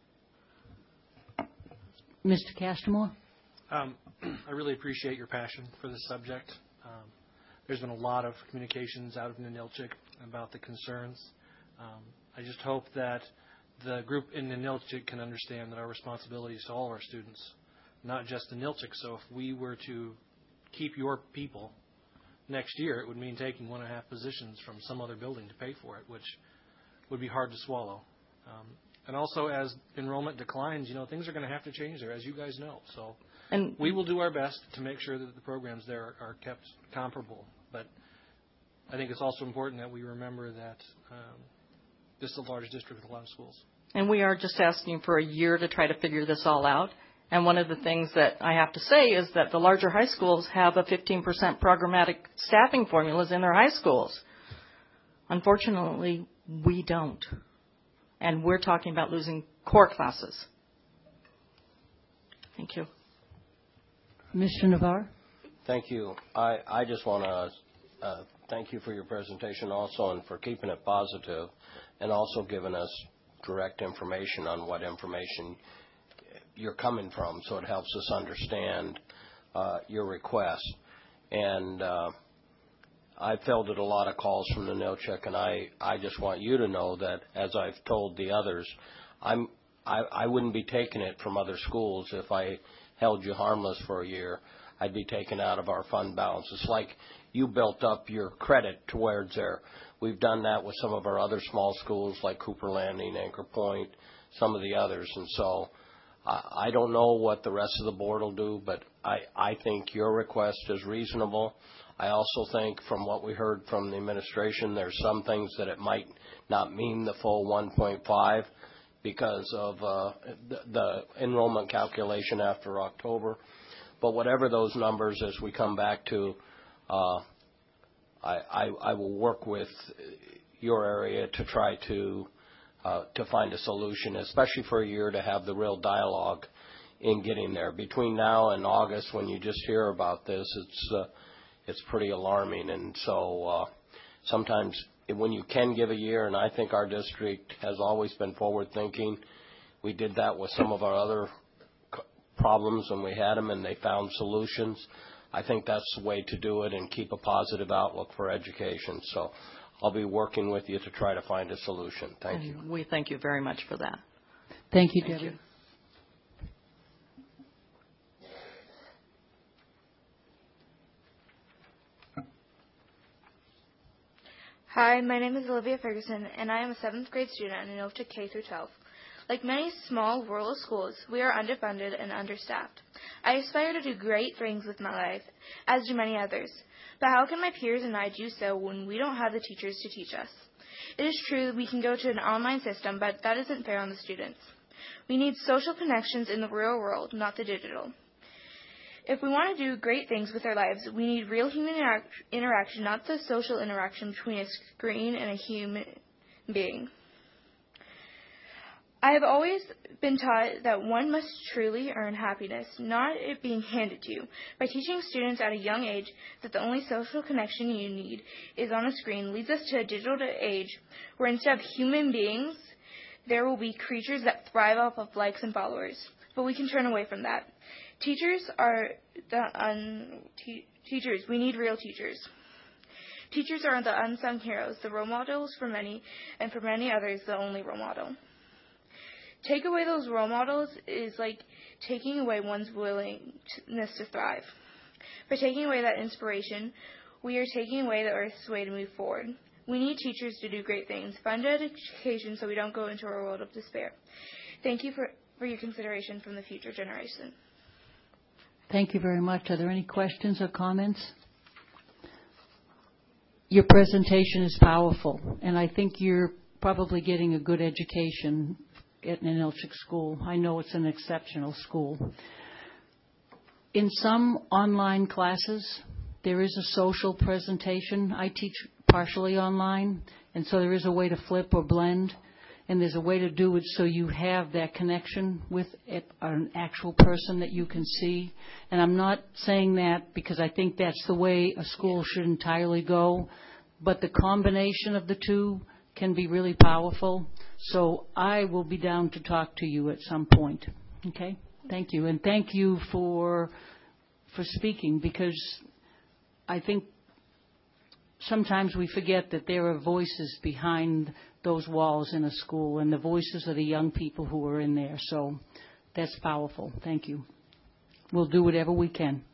Mister Castamore? Um, I really appreciate your passion for this subject. Um, there's been a lot of communications out of Ninilchik about the concerns. Um, I just hope that the group in Ninilchik can understand that our responsibility is to all of our students, not just Ninilchik. So if we were to keep your people next year, it would mean taking one and a half positions from some other building to pay for it, which would be hard to swallow. Um, and also, as enrollment declines, you know, things are going to have to change there, as you guys know. So and we will do our best to make sure that the programs there are, are kept comparable. But I think it's also important that we remember that um, this is a large district with a lot of schools. And we are just asking for a year to try to figure this all out. And one of the things that I have to say is that the larger high schools have a fifteen percent programmatic staffing formulas in their high schools. Unfortunately, we don't. And we're talking about losing core classes. Thank you. Mister Navarre? Thank you. I, I just want to uh, thank you for your presentation also, and for keeping it positive, and also giving us direct information on what information you're coming from, so it helps us understand uh, your request. And uh, I fielded a lot of calls from the Ninilchik, and I, I just want you to know that, as I've told the others, I'm, I, I wouldn't be taking it from other schools if I held you harmless for a year. I'd be taken out of our fund balance. It's like you built up your credit towards there. We've done that with some of our other small schools like Cooper Landing, Anchor Point, some of the others. And so uh, I don't know what the rest of the board will do, but I, I think your request is reasonable. I also think from what we heard from the administration, there's some things that it might not mean the full one point five because of uh, the, the enrollment calculation after October. But whatever those numbers, as we come back to, uh, I, I, I will work with your area to try to uh, to find a solution, especially for a year, to have the real dialogue in getting there. Between now and August, when you just hear about this, it's uh, it's pretty alarming. And so uh, sometimes when you can give a year, and I think our district has always been forward-thinking. We did that with some of our other problems when we had them, and they found solutions. I think that's the way to do it and keep a positive outlook for education. So I'll be working with you to try to find a solution. Thank and you. We thank you very much for that. Thank you, Thank Debbie. you. Hi, my name is Olivia Ferguson, and I am a seventh grade student at Ninilchik K through twelve. Like many small rural schools, we are underfunded and understaffed. I aspire to do great things with my life, as do many others. But how can my peers and I do so when we don't have the teachers to teach us? It is true that we can go to an online system, but that isn't fair on the students. We need social connections in the real world, not the digital. If we want to do great things with our lives, we need real human interac- interaction, not the social interaction between a screen and a human being. I have always been taught that one must truly earn happiness, not it being handed to you. By teaching students at a young age that the only social connection you need is on a screen leads us to a digital age where instead of human beings, there will be creatures that thrive off of likes and followers. But we can turn away from that. Teachers are the un- te- teachers. We need real teachers. Teachers are the unsung heroes, the role models for many, and for many others, the only role model. Take away those role models is like taking away one's willingness to thrive. By taking away that inspiration, we are taking away the Earth's way to move forward. We need teachers to do great things, fund education so we don't go into a world of despair. Thank you for, for your consideration from the future generation. Thank you very much. Are there any questions or comments? Your presentation is powerful, and I think you're probably getting a good education at Ninilchik School. I know it's an exceptional school. In some online classes, there is a social presentation. I teach partially online, and so there is a way to flip or blend, and there's a way to do it so you have that connection with an actual person that you can see. And I'm not saying that because I think that's the way a school should entirely go, but the combination of the two can be really powerful. So I will be down to talk to you at some point. Okay? Thank you. And thank you for for speaking, because I think sometimes we forget that there are voices behind those walls in a school, and the voices of the young people who are in there. So that's powerful. Thank you. We'll do whatever we can.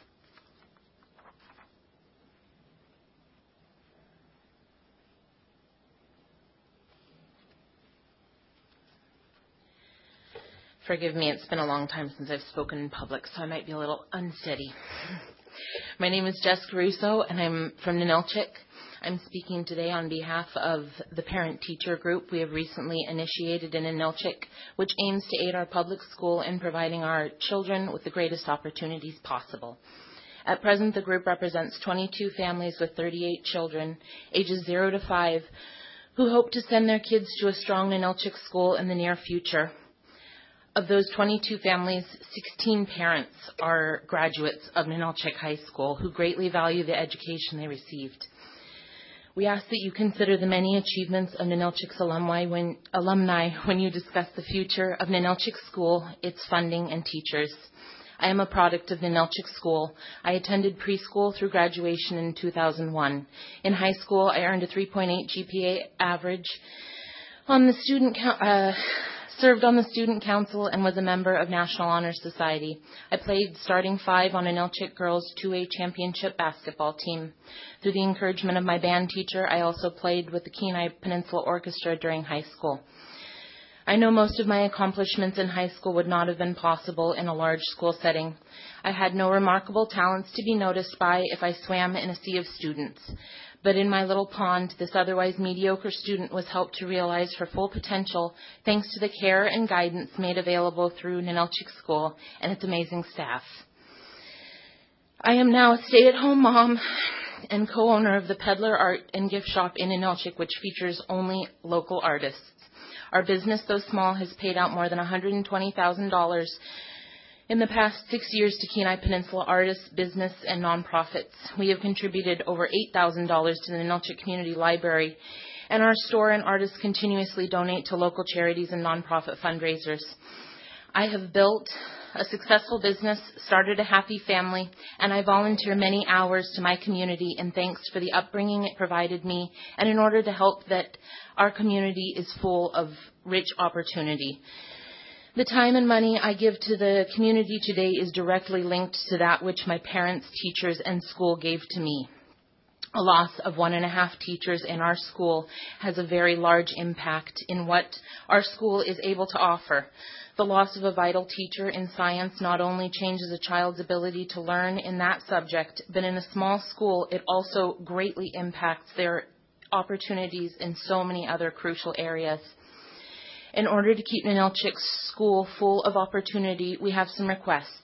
Forgive me, it's been a long time since I've spoken in public, so I might be a little unsteady. My name is Jessica Russo, and I'm from Ninilchik. I'm speaking today on behalf of the parent-teacher group we have recently initiated in Ninilchik, which aims to aid our public school in providing our children with the greatest opportunities possible. At present, the group represents twenty-two families with thirty-eight children, ages zero to five, who hope to send their kids to a strong Ninilchik school in the near future. Of those twenty-two families, sixteen parents are graduates of Ninilchik High School who greatly value the education they received. We ask that you consider the many achievements of Ninilchik's alumni when, alumni when you discuss the future of Ninilchik School, its funding, and teachers. I am a product of Ninilchik School. I attended preschool through graduation in two thousand one. In high school, I earned a three point eight G P A average. On the student uh, served on the student council and was a member of National Honor Society. I played starting five on Ninilchik Girls two A Championship basketball team. Through the encouragement of my band teacher, I also played with the Kenai Peninsula Orchestra during high school. I know most of my accomplishments in high school would not have been possible in a large school setting. I had no remarkable talents to be noticed by if I swam in a sea of students. But in my little pond, this otherwise mediocre student was helped to realize her full potential thanks to the care and guidance made available through Ninilchik School and its amazing staff. I am now a stay-at-home mom and co-owner of the Peddler Art and Gift Shop in Ninilchik, which features only local artists. Our business, though small, has paid out more than one hundred twenty thousand dollars in the past six years to Kenai Peninsula artists, business, and nonprofits. We have contributed over eight thousand dollars to the Ninilchik Community Library, and our store and artists continuously donate to local charities and nonprofit fundraisers. I have built a successful business, started a happy family, and I volunteer many hours to my community in thanks for the upbringing it provided me and in order to help that our community is full of rich opportunity. The time and money I give to the community today is directly linked to that which my parents, teachers, and school gave to me. A loss of one and a half teachers in our school has a very large impact in what our school is able to offer. The loss of a vital teacher in science not only changes a child's ability to learn in that subject, but in a small school, it also greatly impacts their opportunities in so many other crucial areas. In order to keep Ninilchik School full of opportunity, we have some requests.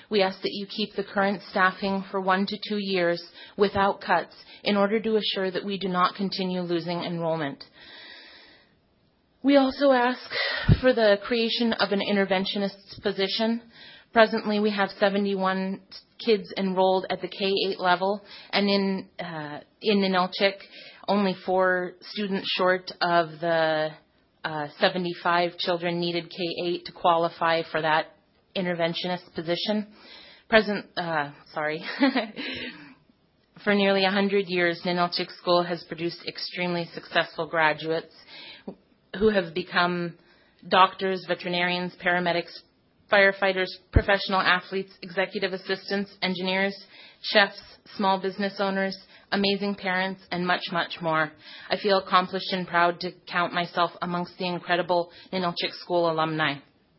We ask that you keep the current staffing for one to two years without cuts in order to assure that we do not continue losing enrollment. We also ask for the creation of an interventionist position. Presently, we have seventy-one kids enrolled at the K eight level, and in uh, in Ninilchik, only four students short of the uh, seventy-five children needed K eight to qualify for that interventionist position. Present, uh, sorry. For nearly one hundred years, Ninilchik School has produced extremely successful graduates who have become doctors, veterinarians, paramedics, firefighters, professional athletes, executive assistants, engineers, chefs, small business owners, amazing parents, and much, much more. I feel accomplished and proud to count myself amongst the incredible Ninilchik School alumni.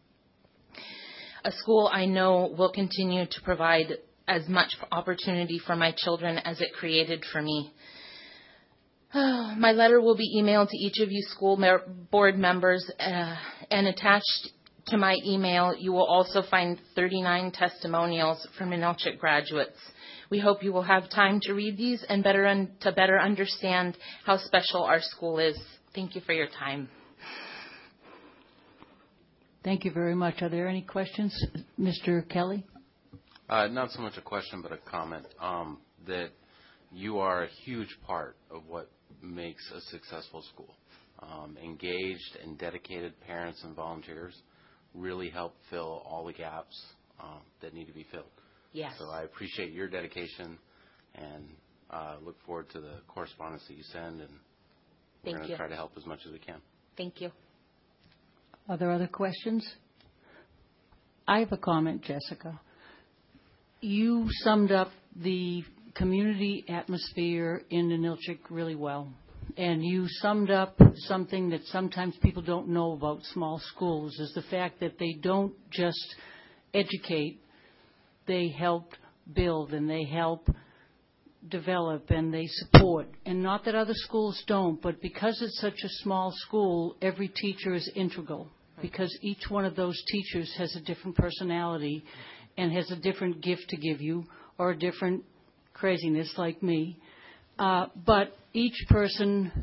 A school I know will continue to provide as much opportunity for my children as it created for me. Oh, my letter will be emailed to each of you school mer- board members, uh, and attached to my email, you will also find thirty-nine testimonials from Ninilchik graduates. We hope you will have time to read these and better un- to better understand how special our school is. Thank you for your time. Thank you very much. Are there any questions? Mister Kelly? Uh, not so much a question, but a comment. Um, that you are a huge part of what makes a successful school. Um, engaged and dedicated parents and volunteers really help fill all the gaps um, that need to be filled. Yes. So I appreciate your dedication and uh, look forward to the correspondence that you send, and we're Thank going you. to try to help as much as we can. Thank you. Are there other questions? I have a comment, Jessica. You summed up the community atmosphere in Ninilchik really well. And you summed up something that sometimes people don't know about small schools, is the fact that they don't just educate, they help build and they help develop and they support. And not that other schools don't, but because it's such a small school, every teacher is integral, because each one of those teachers has a different personality and has a different gift to give you, or a different craziness like me. Uh, but each person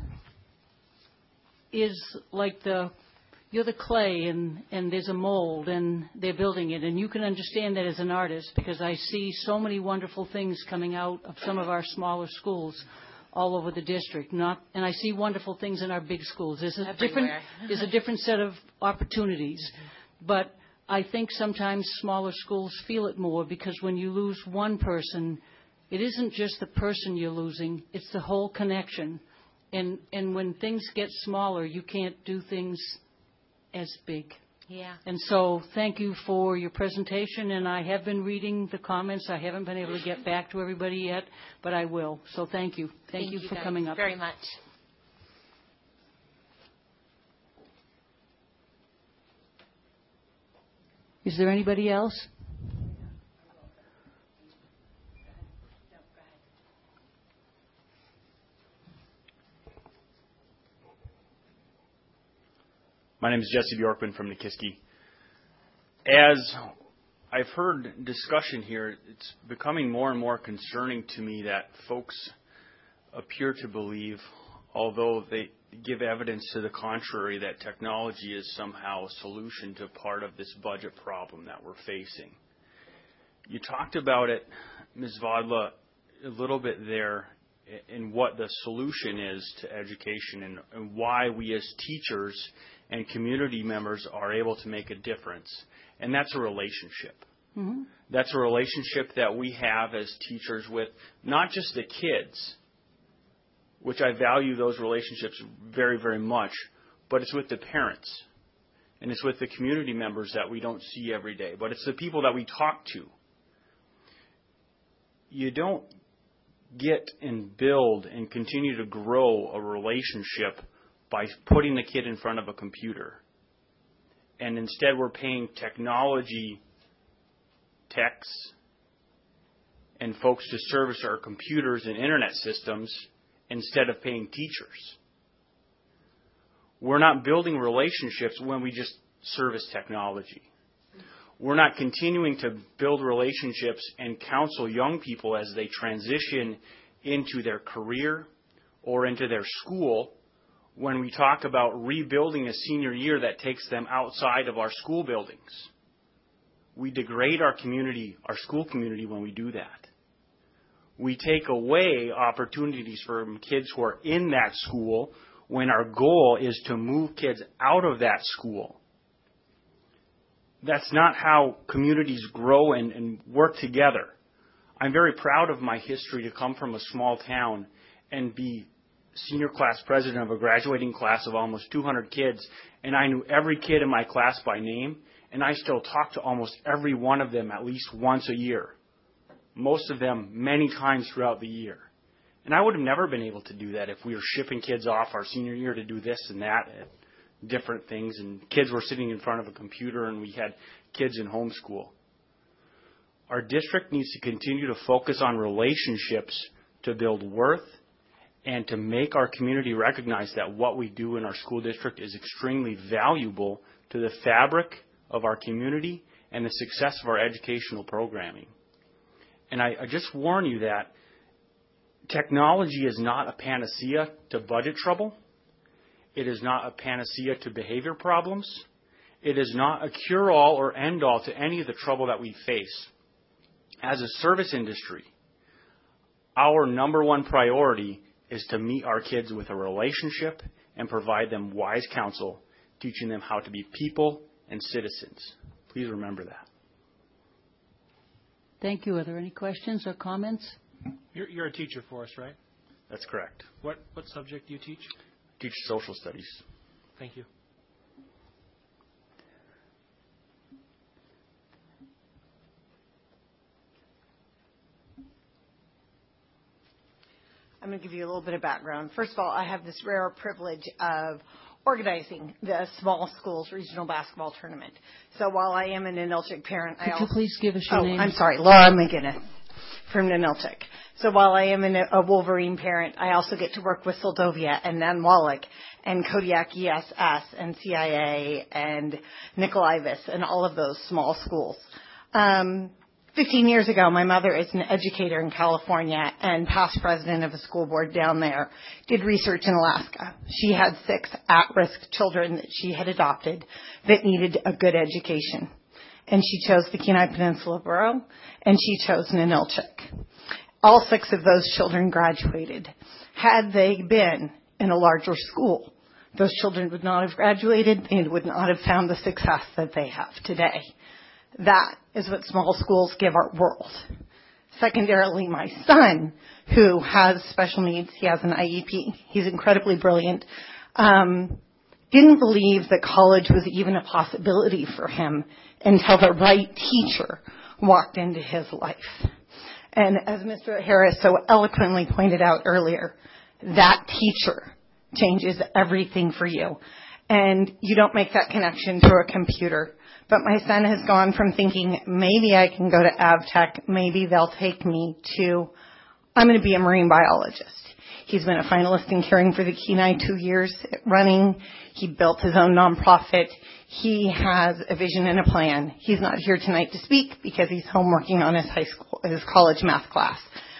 is like the, you're the clay, and, and there's a mold, and they're building it. And you can understand that as an artist, because I see so many wonderful things coming out of some of our smaller schools all over the district. Not, and I see wonderful things in our big schools. There's a different, there's a different set of opportunities. But I think sometimes smaller schools feel it more, because when you lose one person, it isn't just the person you're losing, it's the whole connection. And and when things get smaller, you can't do things as big. Yeah. And so thank you for your presentation, and I have been reading the comments. I haven't been able to get back to everybody yet, but I will. So thank you. Thank, Thank you, you for guys coming up. very much. Is there anybody else? My name is Jesse Bjorkman from Nikiski. As I've heard discussion here, it's becoming more and more concerning to me that folks appear to believe, although they give evidence to the contrary, that technology is somehow a solution to part of this budget problem that we're facing. You talked about it, Miz Vodla, a little bit there in what the solution is to education, and, and why we as teachers and community members are able to make a difference. And that's a relationship. Mm-hmm. That's a relationship that we have as teachers with not just the kids, which I value those relationships very, very much, but it's with the parents. And it's with the community members that we don't see every day. But it's the people that we talk to. You don't get and build and continue to grow a relationship by putting the kid in front of a computer. And instead we're paying technology techs and folks to service our computers and internet systems instead of paying teachers. We're not building relationships when we just service technology. We're not continuing to build relationships and counsel young people as they transition into their career or into their school when we talk about rebuilding a senior year that takes them outside of our school buildings. We degrade our community, our school community, when we do that. We take away opportunities from kids who are in that school when our goal is to move kids out of that school. That's not how communities grow and, and work together. I'm very proud of my history to come from a small town and be senior class president of a graduating class of almost two hundred kids, and I knew every kid in my class by name, and I still talk to almost every one of them at least once a year, most of them many times throughout the year. And I would have never been able to do that if we were shipping kids off our senior year to do this and that, different things, and kids were sitting in front of a computer and we had kids in homeschool. Our district needs to continue to focus on relationships to build worth and to make our community recognize that what we do in our school district is extremely valuable to the fabric of our community and the success of our educational programming. And I, I just warn you that technology is not a panacea to budget trouble. It is not a panacea to behavior problems. It is not a cure-all or end-all to any of the trouble that we face. As a service industry, our number one priority is to meet our kids with a relationship and provide them wise counsel, teaching them how to be people and citizens. Please remember that. Thank you. Are there any questions or comments? You're, you're a teacher for us, right? That's correct. What, what subject do you teach? Teach social studies. Thank you. I'm going to give you a little bit of background. First of all, I have this rare privilege of organizing the Small Schools Regional Basketball Tournament. So while I am an Ninilchik parent, Could I you also... please give us your oh, name? I'm sorry, Laura McGinnis from Ninilchik. So while I am an, a Wolverine parent, I also get to work with Soldovia and Nanwalek and Kodiak E S S and C I A and Nikolaivus and all of those small schools. Um, Fifteen years ago, my mother is an educator in California and past president of a school board down there, did research in Alaska. She had six at-risk children that she had adopted that needed a good education. And she chose the Kenai Peninsula Borough, and she chose Ninilchik. All six of those children graduated. Had they been in a larger school, those children would not have graduated and would not have found the success that they have today. That is what small schools give our world. Secondarily, my son, who has special needs, he has an I E P. He's incredibly brilliant. Um, didn't believe that college was even a possibility for him until the right teacher walked into his life. And as Mister Harris so eloquently pointed out earlier, that teacher changes everything for you. And you don't make that connection through a computer. But my son has gone from thinking, maybe I can go to AvTech, maybe they'll take me, to, I'm going to be a marine biologist. He's been a finalist in Caring for the Kenai two years running. He built his own nonprofit. He has a vision and a plan. He's not here tonight to speak because he's home working on his high school, his college math class.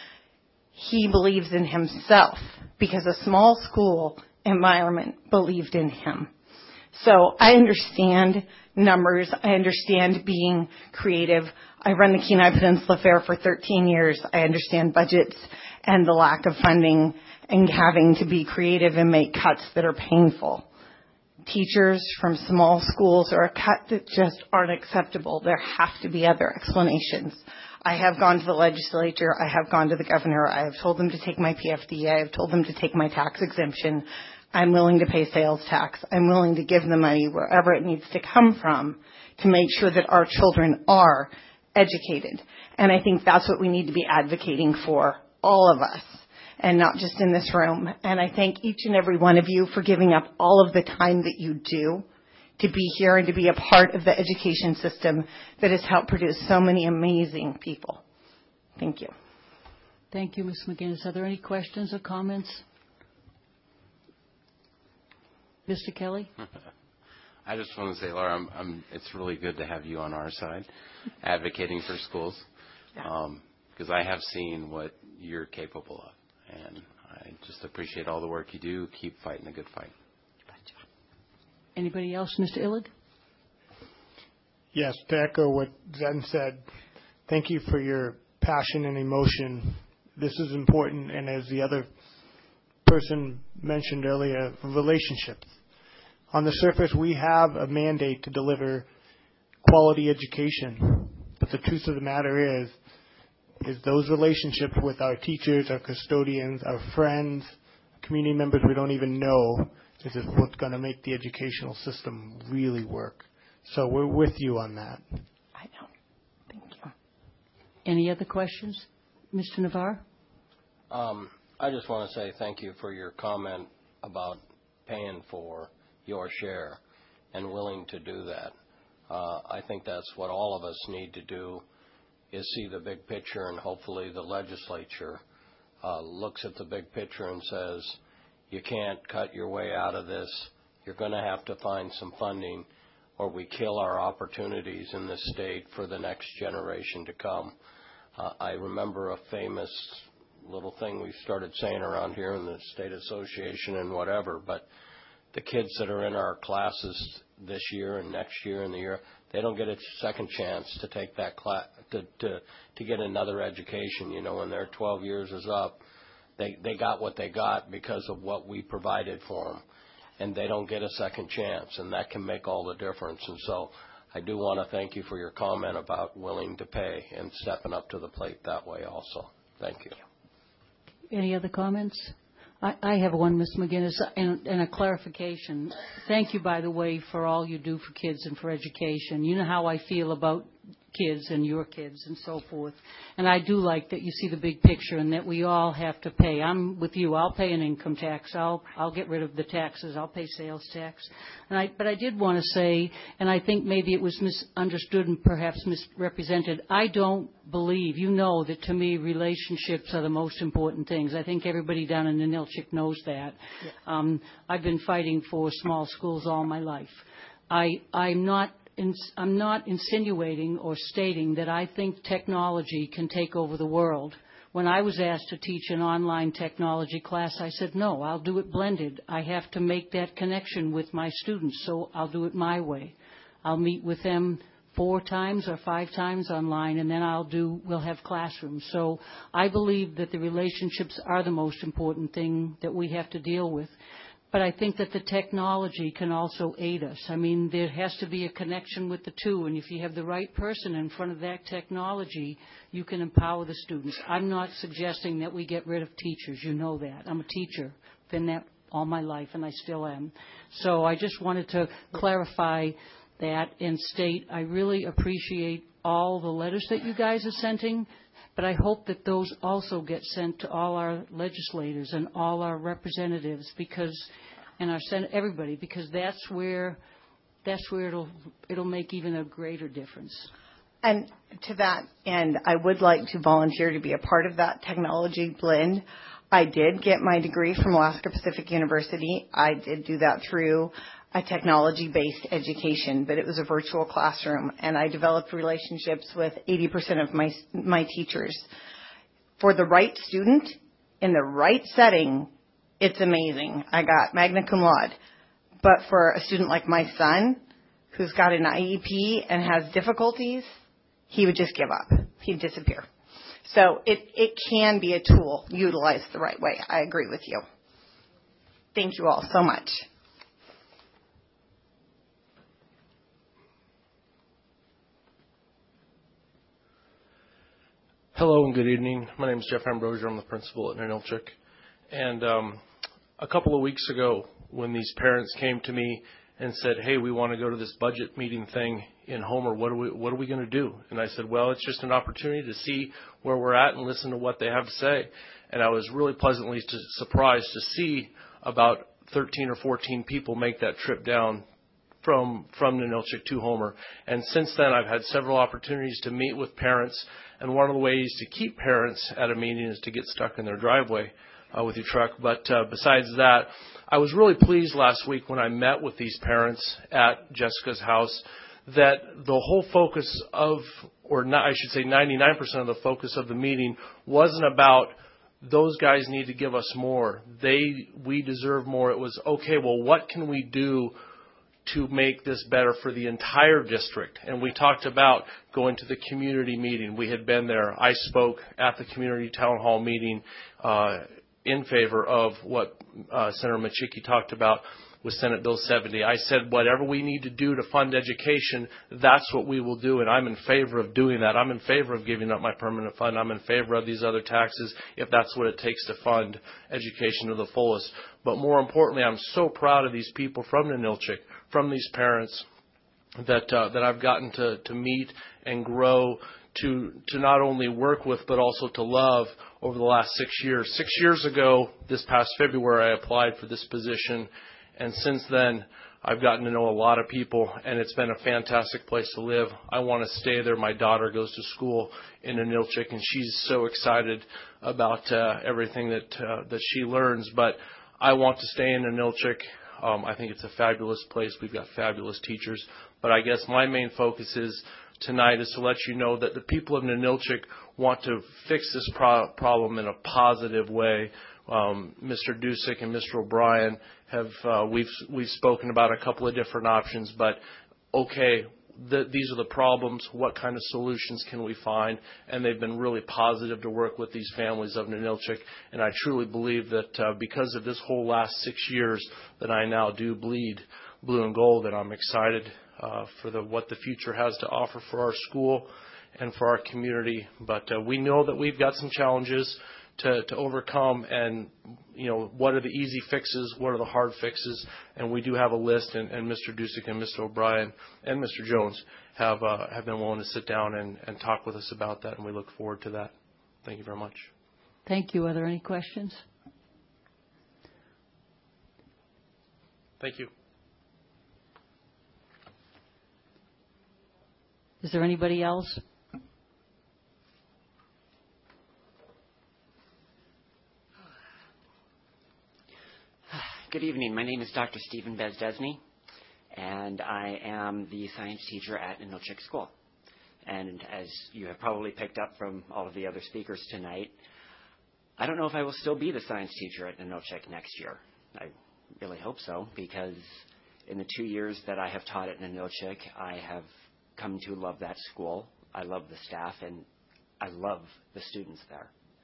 He believes in himself because a small school environment believed in him. So I understand numbers. I understand being creative. I run the Kenai Peninsula Fair for thirteen years. I understand budgets and the lack of funding and having to be creative and make cuts that are painful. Teachers from small schools are a cut that just aren't acceptable. There have to be other explanations. I have gone to the legislature. I have gone to the governor. I have told them to take my P F D. I have told them to take my tax exemption. I'm willing to pay sales tax. I'm willing to give the money wherever it needs to come from to make sure that our children are educated. And I think that's what we need to be advocating for, all of us, and not just in this room. And I thank each and every one of you for giving up all of the time that you do to be here and to be a part of the education system that has helped produce so many amazing people. Thank you. Thank you, Miz McGinnis. Are there any questions or comments? Mister Kelly? I just want to say, Laura, I'm, I'm, it's really good to have you on our side advocating for schools because um, I have seen what you're capable of, and I just appreciate all the work you do. Keep fighting a good fight. Anybody else? Mister Illig? Yes, to echo what Zen said, thank you for your passion and emotion. This is important, and as the other person mentioned earlier, relationships. On the surface, we have a mandate to deliver quality education, but the truth of the matter is, is those relationships with our teachers, our custodians, our friends, community members we don't even know, is what's going to make the educational system really work. So we're with you on that. I know. Thank you. Any other questions? Mister Navarre? Um, I just want to say thank you for your comment about paying for your share and willing to do that. Uh, I think that's what all of us need to do is see the big picture, and hopefully the legislature uh, looks at the big picture and says, you can't cut your way out of this. You're going to have to find some funding or we kill our opportunities in this state for the next generation to come. Uh, I remember a famous little thing we started saying around here in the state association and whatever, but the kids that are in our classes this year and next year and the year, they don't get a second chance to take that class, to, to, to get another education. You know, when their twelve years is up, they, they got what they got because of what we provided for them. And they don't get a second chance, and that can make all the difference. And so I do want to thank you for your comment about willing to pay and stepping up to the plate that way also. Thank you. Any other comments? I, I have one, Miz McGinnis, and, and a clarification. Thank you, by the way, for all you do for kids and for education. You know how I feel about kids and your kids and so forth. And I do like that you see the big picture and that we all have to pay. I'm with you. I'll pay an income tax. I'll I'll get rid of the taxes. I'll pay sales tax. And I but I did want to say, and I think maybe it was misunderstood and perhaps misrepresented, I don't believe, you know that to me relationships are the most important things. I think everybody down in Ninilchik knows that. Yeah. Um, I've been fighting for small schools all my life. I I'm not I'm not insinuating or stating that I think technology can take over the world. When I was asked to teach an online technology class, I said, no, I'll do it blended. I have to make that connection with my students, so I'll do it my way. I'll meet with them four times or five times online, and then I'll do, we'll have classrooms. So I believe that the relationships are the most important thing that we have to deal with. But I think that the technology can also aid us. I mean, there has to be a connection with the two, and if you have the right person in front of that technology, you can empower the students. I'm not suggesting that we get rid of teachers. You know that. I'm a teacher. Been that all my life, and I still am. So I just wanted to clarify that and state I really appreciate all the letters that you guys are sending. But I hope that those also get sent to all our legislators and all our representatives, because, and our Senate, everybody, because that's where, that's where it'll it'll make even a greater difference. And to that end, I would like to volunteer to be a part of that technology blend. I did get my degree from Alaska Pacific University. I did do that through a technology-based education, but it was a virtual classroom, and I developed relationships with eighty percent of my my teachers. For the right student, in the right setting, it's amazing. I got magna cum laude. But for a student like my son, who's got an I E P and has difficulties, he would just give up. He'd disappear. So it, it can be a tool utilized the right way. I agree with you. Thank you all so much. Hello and good evening. My name is Jeff Ambrosia. I'm the principal at Ninilchik. And um, a couple of weeks ago, when these parents came to me and said, hey, we want to go to this budget meeting thing in Homer, what are we, what are we going to do? And I said, well, it's just an opportunity to see where we're at and listen to what they have to say. And I was really pleasantly surprised to see about thirteen or fourteen people make that trip down from from Ninilchik to Homer. And since then, I've had several opportunities to meet with parents. And one of the ways to keep parents at a meeting is to get stuck in their driveway uh, with your truck. But uh, besides that, I was really pleased last week when I met with these parents at Jessica's house that the whole focus of, or not, I should say ninety-nine percent of the focus of the meeting wasn't about those guys need to give us more. They, we deserve more. It was, okay, well, what can we do to make this better for the entire district? And we talked about going to the community meeting. We had been there. I spoke at the community town hall meeting uh, in favor of what uh, Senator Machicki talked about with Senate Bill seventy. I said, whatever we need to do to fund education, that's what we will do, and I'm in favor of doing that. I'm in favor of giving up my permanent fund. I'm in favor of these other taxes if that's what it takes to fund education to the fullest. But more importantly, I'm so proud of these people from Ninilchik, from these parents that uh, that I've gotten to, to meet and grow to to not only work with but also to love over the last six years. Six years ago, this past February, I applied for this position. And since then, I've gotten to know a lot of people, and it's been a fantastic place to live. I want to stay there. My daughter goes to school in Ninilchik, and she's so excited about uh, everything that uh, that she learns. But I want to stay in Ninilchik. Um, I think it's a fabulous place. We've got fabulous teachers. But I guess my main focus is tonight is to let you know that the people of Ninilchik want to fix this pro- problem in a positive way. Um, Mister Dusick and Mister O'Brien have uh, we've we've spoken about a couple of different options, but okay, the, these are the problems. What kind of solutions can we find? And they've been really positive to work with these families of Ninilchik, and I truly believe that uh, because of this whole last six years, that I now do bleed blue and gold, and I'm excited uh, for the what the future has to offer for our school and for our community. But uh, we know that we've got some challenges to, to overcome, and you know, what are the easy fixes, what are the hard fixes, and we do have a list, and, and Mister Dusick and Mister O'Brien and Mister Jones have uh, have been willing to sit down and, and talk with us about that, and we look forward to that. Thank you very much. Thank you. Are there any questions? Thank you. Is there anybody else? Good evening. My name is Doctor Stephen Bezdesny, and I am the science teacher at Ninilchik School. And as you have probably picked up from all of the other speakers tonight, I don't know if I will still be the science teacher at Ninilchik next year. I really hope so, because in the two years that I have taught at Ninilchik, I have come to love that school. I love the staff, and I love the students there.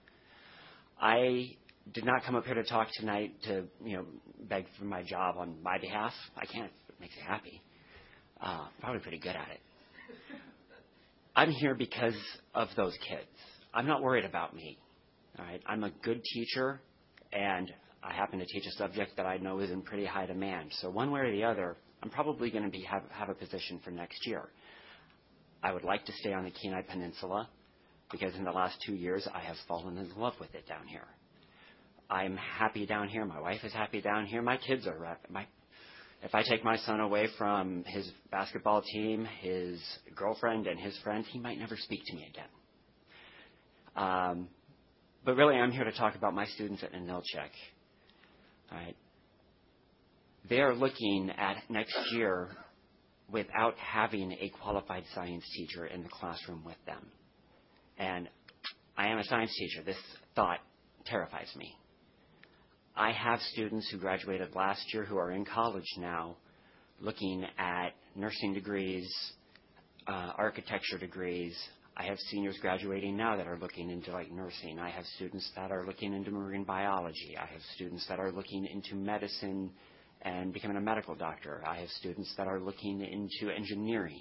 I did not come up here to talk tonight to, you know, beg for my job on my behalf. I can't. It makes me happy. Uh, probably pretty good at it. I'm here because of those kids. I'm not worried about me. All right. I'm a good teacher, and I happen to teach a subject that I know is in pretty high demand. So one way or the other, I'm probably going to be have, have a position for next year. I would like to stay on the Kenai Peninsula because in the last two years I have fallen in love with it down here. I'm happy down here. My wife is happy down here. My kids are my. If I take my son away from his basketball team, his girlfriend, and his friends, he might never speak to me again. Um, but really, I'm here to talk about my students at Ninilchik. All right. They are looking at next year without having a qualified science teacher in the classroom with them. And I am a science teacher. This thought terrifies me. I have students who graduated last year who are in college now looking at nursing degrees, uh, architecture degrees. I have seniors graduating now that are looking into like nursing. I have students that are looking into marine biology. I have students that are looking into medicine and becoming a medical doctor. I have students that are looking into engineering.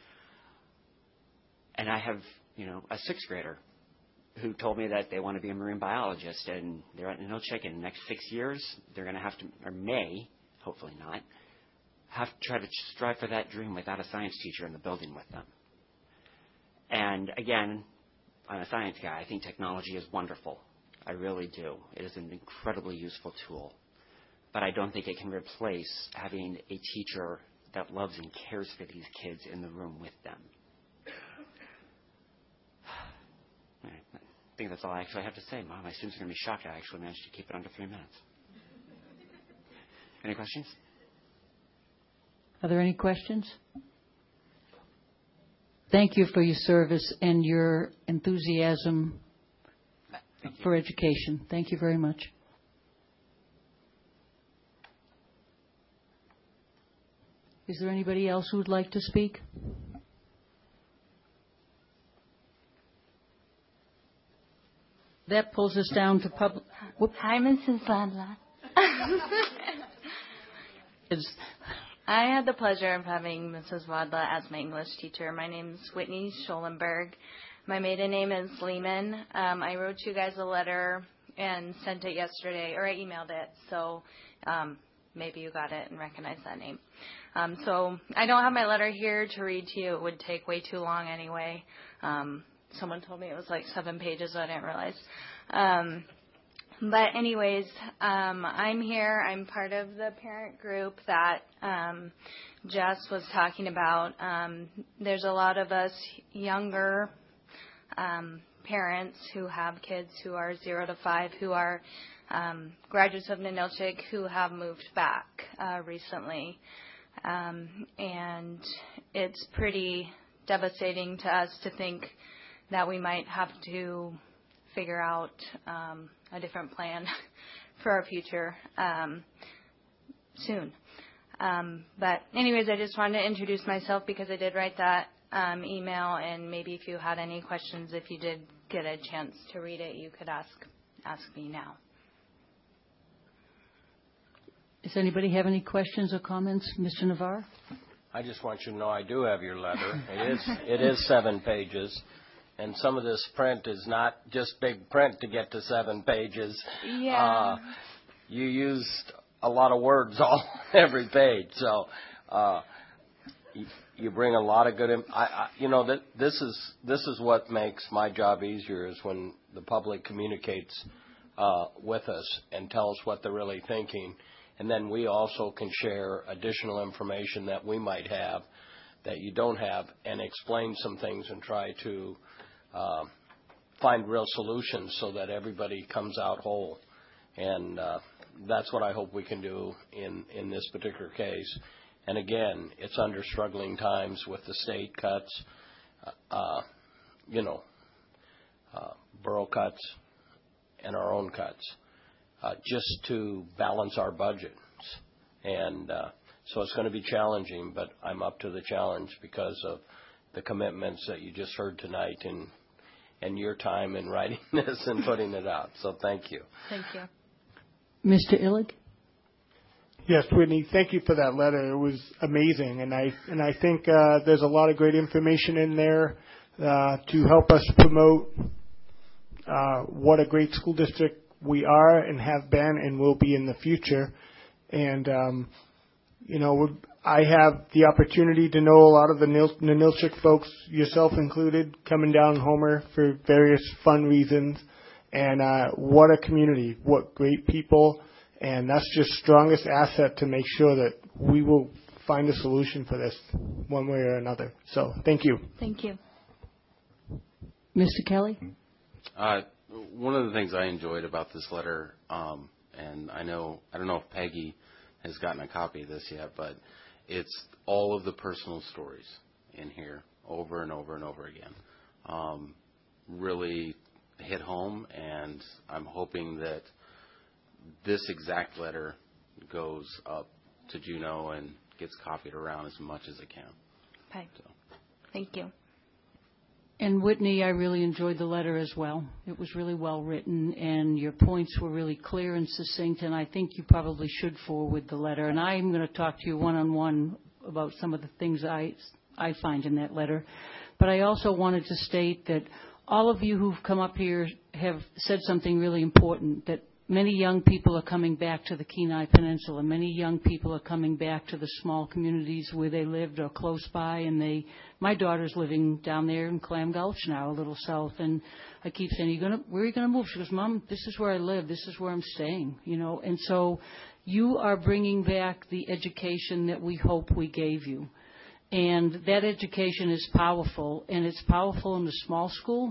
And I have, you know, a sixth grader who told me that they want to be a marine biologist, and they're at Ninilchik in the next six years. They're going to have to, or may, hopefully not, have to try to strive for that dream without a science teacher in the building with them. And again, I'm a science guy. I think technology is wonderful. I really do. It is an incredibly useful tool. But I don't think it can replace having a teacher that loves and cares for these kids in the room with them. think that's all I actually have to say. Wow, my students are going to be shocked I actually managed to keep it under three minutes. Any questions? Are there any questions? Thank you for your service and your enthusiasm for education. Thank you very much. Is there anybody else who would like to speak? That pulls us down to public. Hi, Missus Wadla. I had the pleasure of having Missus Wadla as my English teacher. My name is Whitney Schoenberg. My maiden name is Lehman. Um, I wrote you guys a letter and sent it yesterday, or I emailed it, so um, maybe you got it and recognized that name. Um, so I don't have my letter here to read to you. It would take way too long anyway. Um, someone told me it was like seven pages, so I didn't realize. Um, but anyways, um, I'm here. I'm part of the parent group that um, Jess was talking about. Um, there's a lot of us younger um, parents who have kids who are zero to five, who are um, graduates of Ninilchik, who have moved back uh, recently. Um, and it's pretty devastating to us to think that we might have to figure out um, a different plan for our future um, soon. Um, but anyways, I just wanted to introduce myself because I did write that um, email, and maybe if you had any questions, if you did get a chance to read it, you could ask ask me now. Does anybody have any questions or comments? Mister Navarre? I just want you to know I do have your letter. It is it is seven pages, and some of this print is not just big print to get to seven pages. Yeah. Uh, you used a lot of words all every page, so uh, you, you bring a lot of good. Im- I, I, you know that this is this is what makes my job easier, is when the public communicates uh, with us and tells what they're really thinking. And then we also can share additional information that we might have that you don't have, and explain some things and try to uh, find real solutions so that everybody comes out whole. And uh, that's what I hope we can do in, in this particular case. And again, it's under struggling times with the state cuts, uh, you know, uh, borough cuts, and our own cuts. Uh, just to balance our budgets. And uh, so it's going to be challenging, but I'm up to the challenge because of the commitments that you just heard tonight, and and your time in writing this and putting it out. So thank you. Thank you. Mister Illig? Yes, Whitney, thank you for that letter. It was amazing, and I and I think uh, there's a lot of great information in there uh, to help us promote uh, what a great school district we are and have been and will be in the future. And, um, you know, I have the opportunity to know a lot of the Ninilchik folks, yourself included, coming down Homer for various fun reasons. And uh, what a community, what great people. And that's just strongest asset to make sure that we will find a solution for this one way or another. So thank you. Thank you. Mister Kelly? Uh, One of the things I enjoyed about this letter, um, and I know, I don't know if Peggy has gotten a copy of this yet, but it's all of the personal stories in here over and over and over again. Um, really hit home, and I'm hoping that this exact letter goes up to Juneau and gets copied around as much as it can. Okay. So. Thank you. And Whitney, I really enjoyed the letter as well. It was really well written, and your points were really clear and succinct, and I think you probably should forward the letter. And I'm going to talk to you one-on-one about some of the things I, I find in that letter. But I also wanted to state that all of you who've come up here have said something really important, that many young people are coming back to the Kenai Peninsula. Many young people are coming back to the small communities where they lived or close by. And they, my daughter's living down there in Clam Gulch now, a little south. And I keep saying, "Are you gonna, where are you going to move?" She goes, "Mom, this is where I live. This is where I'm staying." You know. And so you are bringing back the education that we hope we gave you. And that education is powerful, and it's powerful in the small school,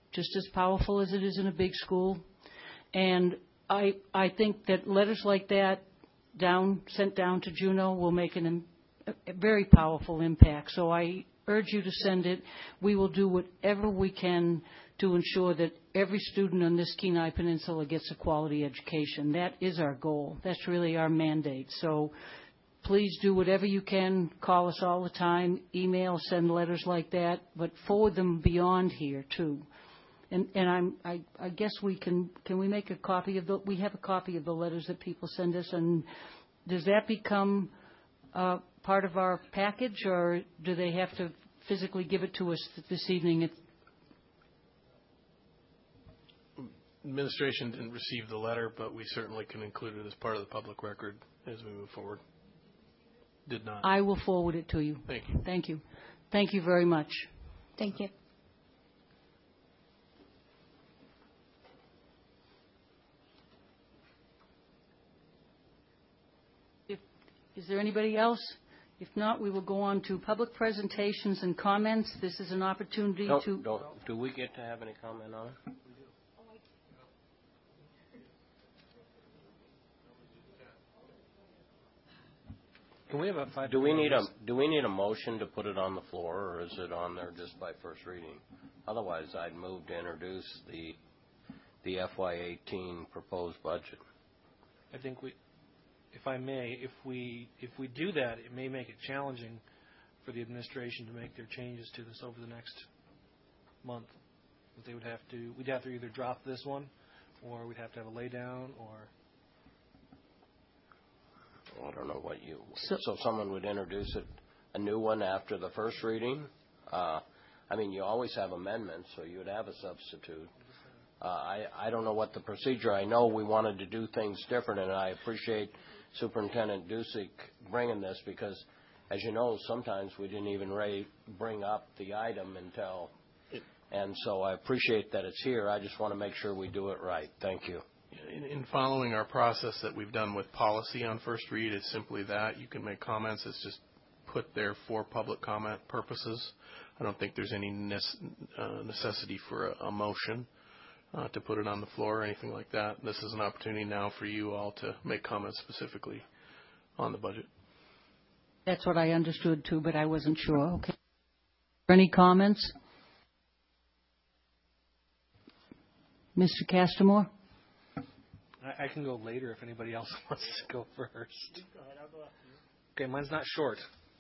just as powerful as it is in a big school. And I I think that letters like that down sent down to Juneau will make an, a very powerful impact. So I urge you to send it. We will do whatever we can to ensure that every student on this Kenai Peninsula gets a quality education. That is our goal. That's really our mandate. So please do whatever you can. Call us all the time, email, send letters like that, but forward them beyond here too. And, and I'm, I, I guess we can, can we make a copy of the, we have a copy of the letters that people send us, and does that become uh, part of our package, or do they have to physically give it to us this evening? It's Administration didn't receive the letter, but we certainly can include it as part of the public record as we move forward. Did not. I will forward it to you. Thank you. Thank you. Thank you very much. Thank you. If, is there anybody else? If not, we will go on to public presentations and comments. This is an opportunity Don't, to... don't, do we get to have any comment on it? Can we have a five? Do we need a do we need a motion to put it on the floor, or is it on there just by first reading? Otherwise, I'd move to introduce the the F Y eighteen proposed budget. I think we, if I may, if we if we do that, it may make it challenging for the administration to make their changes to this over the next month. They would have to we'd have to either drop this one, or we'd have to have a lay down, or. I don't know what you. So, so someone would introduce it, a new one after the first reading. Uh, I mean, you always have amendments, so you would have a substitute. Uh, I I don't know what the procedure. I know we wanted to do things different, and I appreciate Superintendent Dusick bringing this because, as you know, sometimes we didn't even re- bring up the item until. And so I appreciate that it's here. I just want to make sure we do it right. Thank you. In, in following our process that we've done with policy on first read, it's simply that. You can make comments. It's just put there for public comment purposes. I don't think there's any uh, necessity for a, a motion uh, to put it on the floor or anything like that. This is an opportunity now for you all to make comments specifically on the budget. That's what I understood too, but I wasn't sure. Okay. Any comments? Mister Castamore? I, I can go later if anybody else wants to go first. Go ahead, I'll go after you. Okay, mine's not short.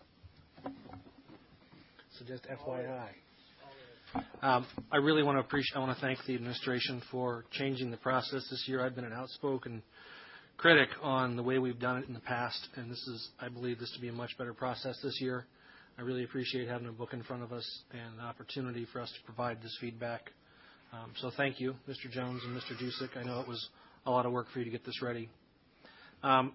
So just F Y I. Um, I really want to appreciate. I want to thank the administration for changing the process this year. I've been an outspoken critic on the way we've done it in the past, and this is, I believe, this to be a much better process this year. I really appreciate having a book in front of us and an opportunity for us to provide this feedback. Um, so thank you, Mister Jones and Mister Dusick. I know it was a lot of work for you to get this ready. Um,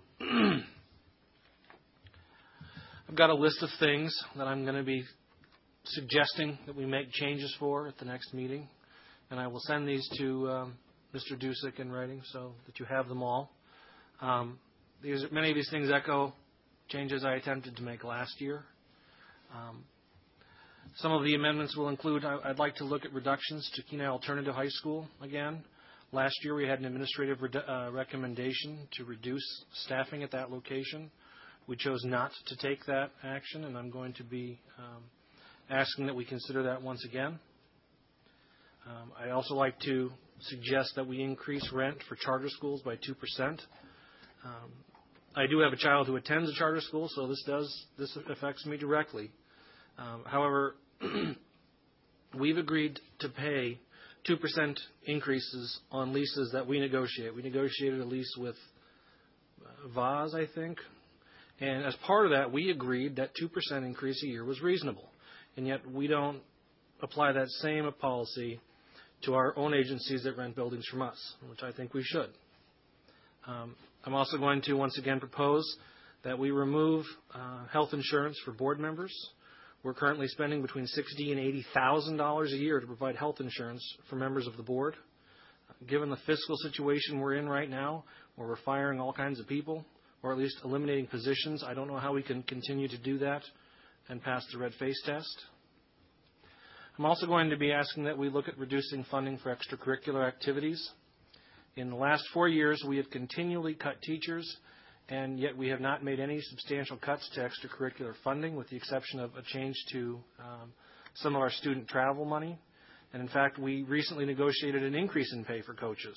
I've got a list of things that I'm going to be suggesting that we make changes for at the next meeting, and I will send these to um, Mister Dusick in writing so that you have them all. Um, these, many of these things echo changes I attempted to make last year. Um, some of the amendments will include, I, I'd like to look at reductions to Kenai Alternative High School again. Last year we had an administrative redu- uh, recommendation to reduce staffing at that location. We chose not to take that action, and I'm going to be um, asking that we consider that once again. Um, I'd also like to suggest that we increase rent for charter schools by two percent. Um, I do have a child who attends a charter school, so this does this affects me directly. Um, however, we've agreed to pay two percent increases on leases that we negotiate. We negotiated a lease with uh, Vaz, I think, and as part of that, we agreed that two percent increase a year was reasonable, and yet we don't apply that same policy to our own agencies that rent buildings from us, which I think we should. Um, I'm also going to once again propose that we remove uh, health insurance for board members. We're currently spending between sixty and eighty thousand dollars a year to provide health insurance for members of the board. Given the fiscal situation we're in right now, where we're firing all kinds of people, or at least eliminating positions, I don't know how we can continue to do that and pass the red face test. I'm also going to be asking that we look at reducing funding for extracurricular activities. In the last four years, we have continually cut teachers, and yet we have not made any substantial cuts to extracurricular funding, with the exception of a change to um, some of our student travel money. And in fact, we recently negotiated an increase in pay for coaches.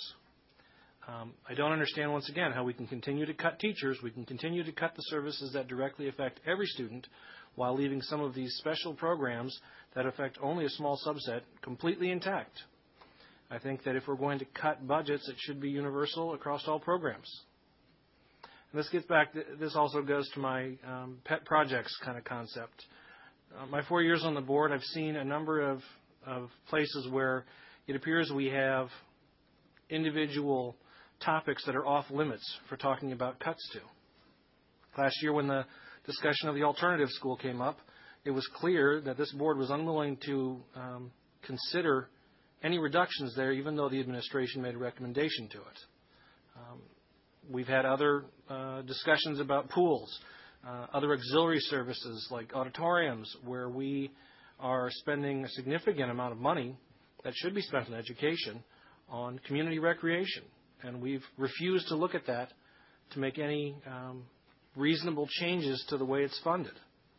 Um, I don't understand, once again, how we can continue to cut teachers, we can continue to cut the services that directly affect every student, while leaving some of these special programs that affect only a small subset completely intact. I think that if we're going to cut budgets, it should be universal across all programs. And this gets back, this also goes to my um, pet projects kind of concept. Uh, my four years on the board, I've seen a number of, of places where it appears we have individual topics that are off limits for talking about cuts to. Last year, when the discussion of the alternative school came up, it was clear that this board was unwilling to um, consider any reductions there, even though the administration made a recommendation to it. Um, we've had other uh, discussions about pools, uh, other auxiliary services like auditoriums, where we are spending a significant amount of money that should be spent on education on community recreation. And we've refused to look at that to make any um, reasonable changes to the way it's funded.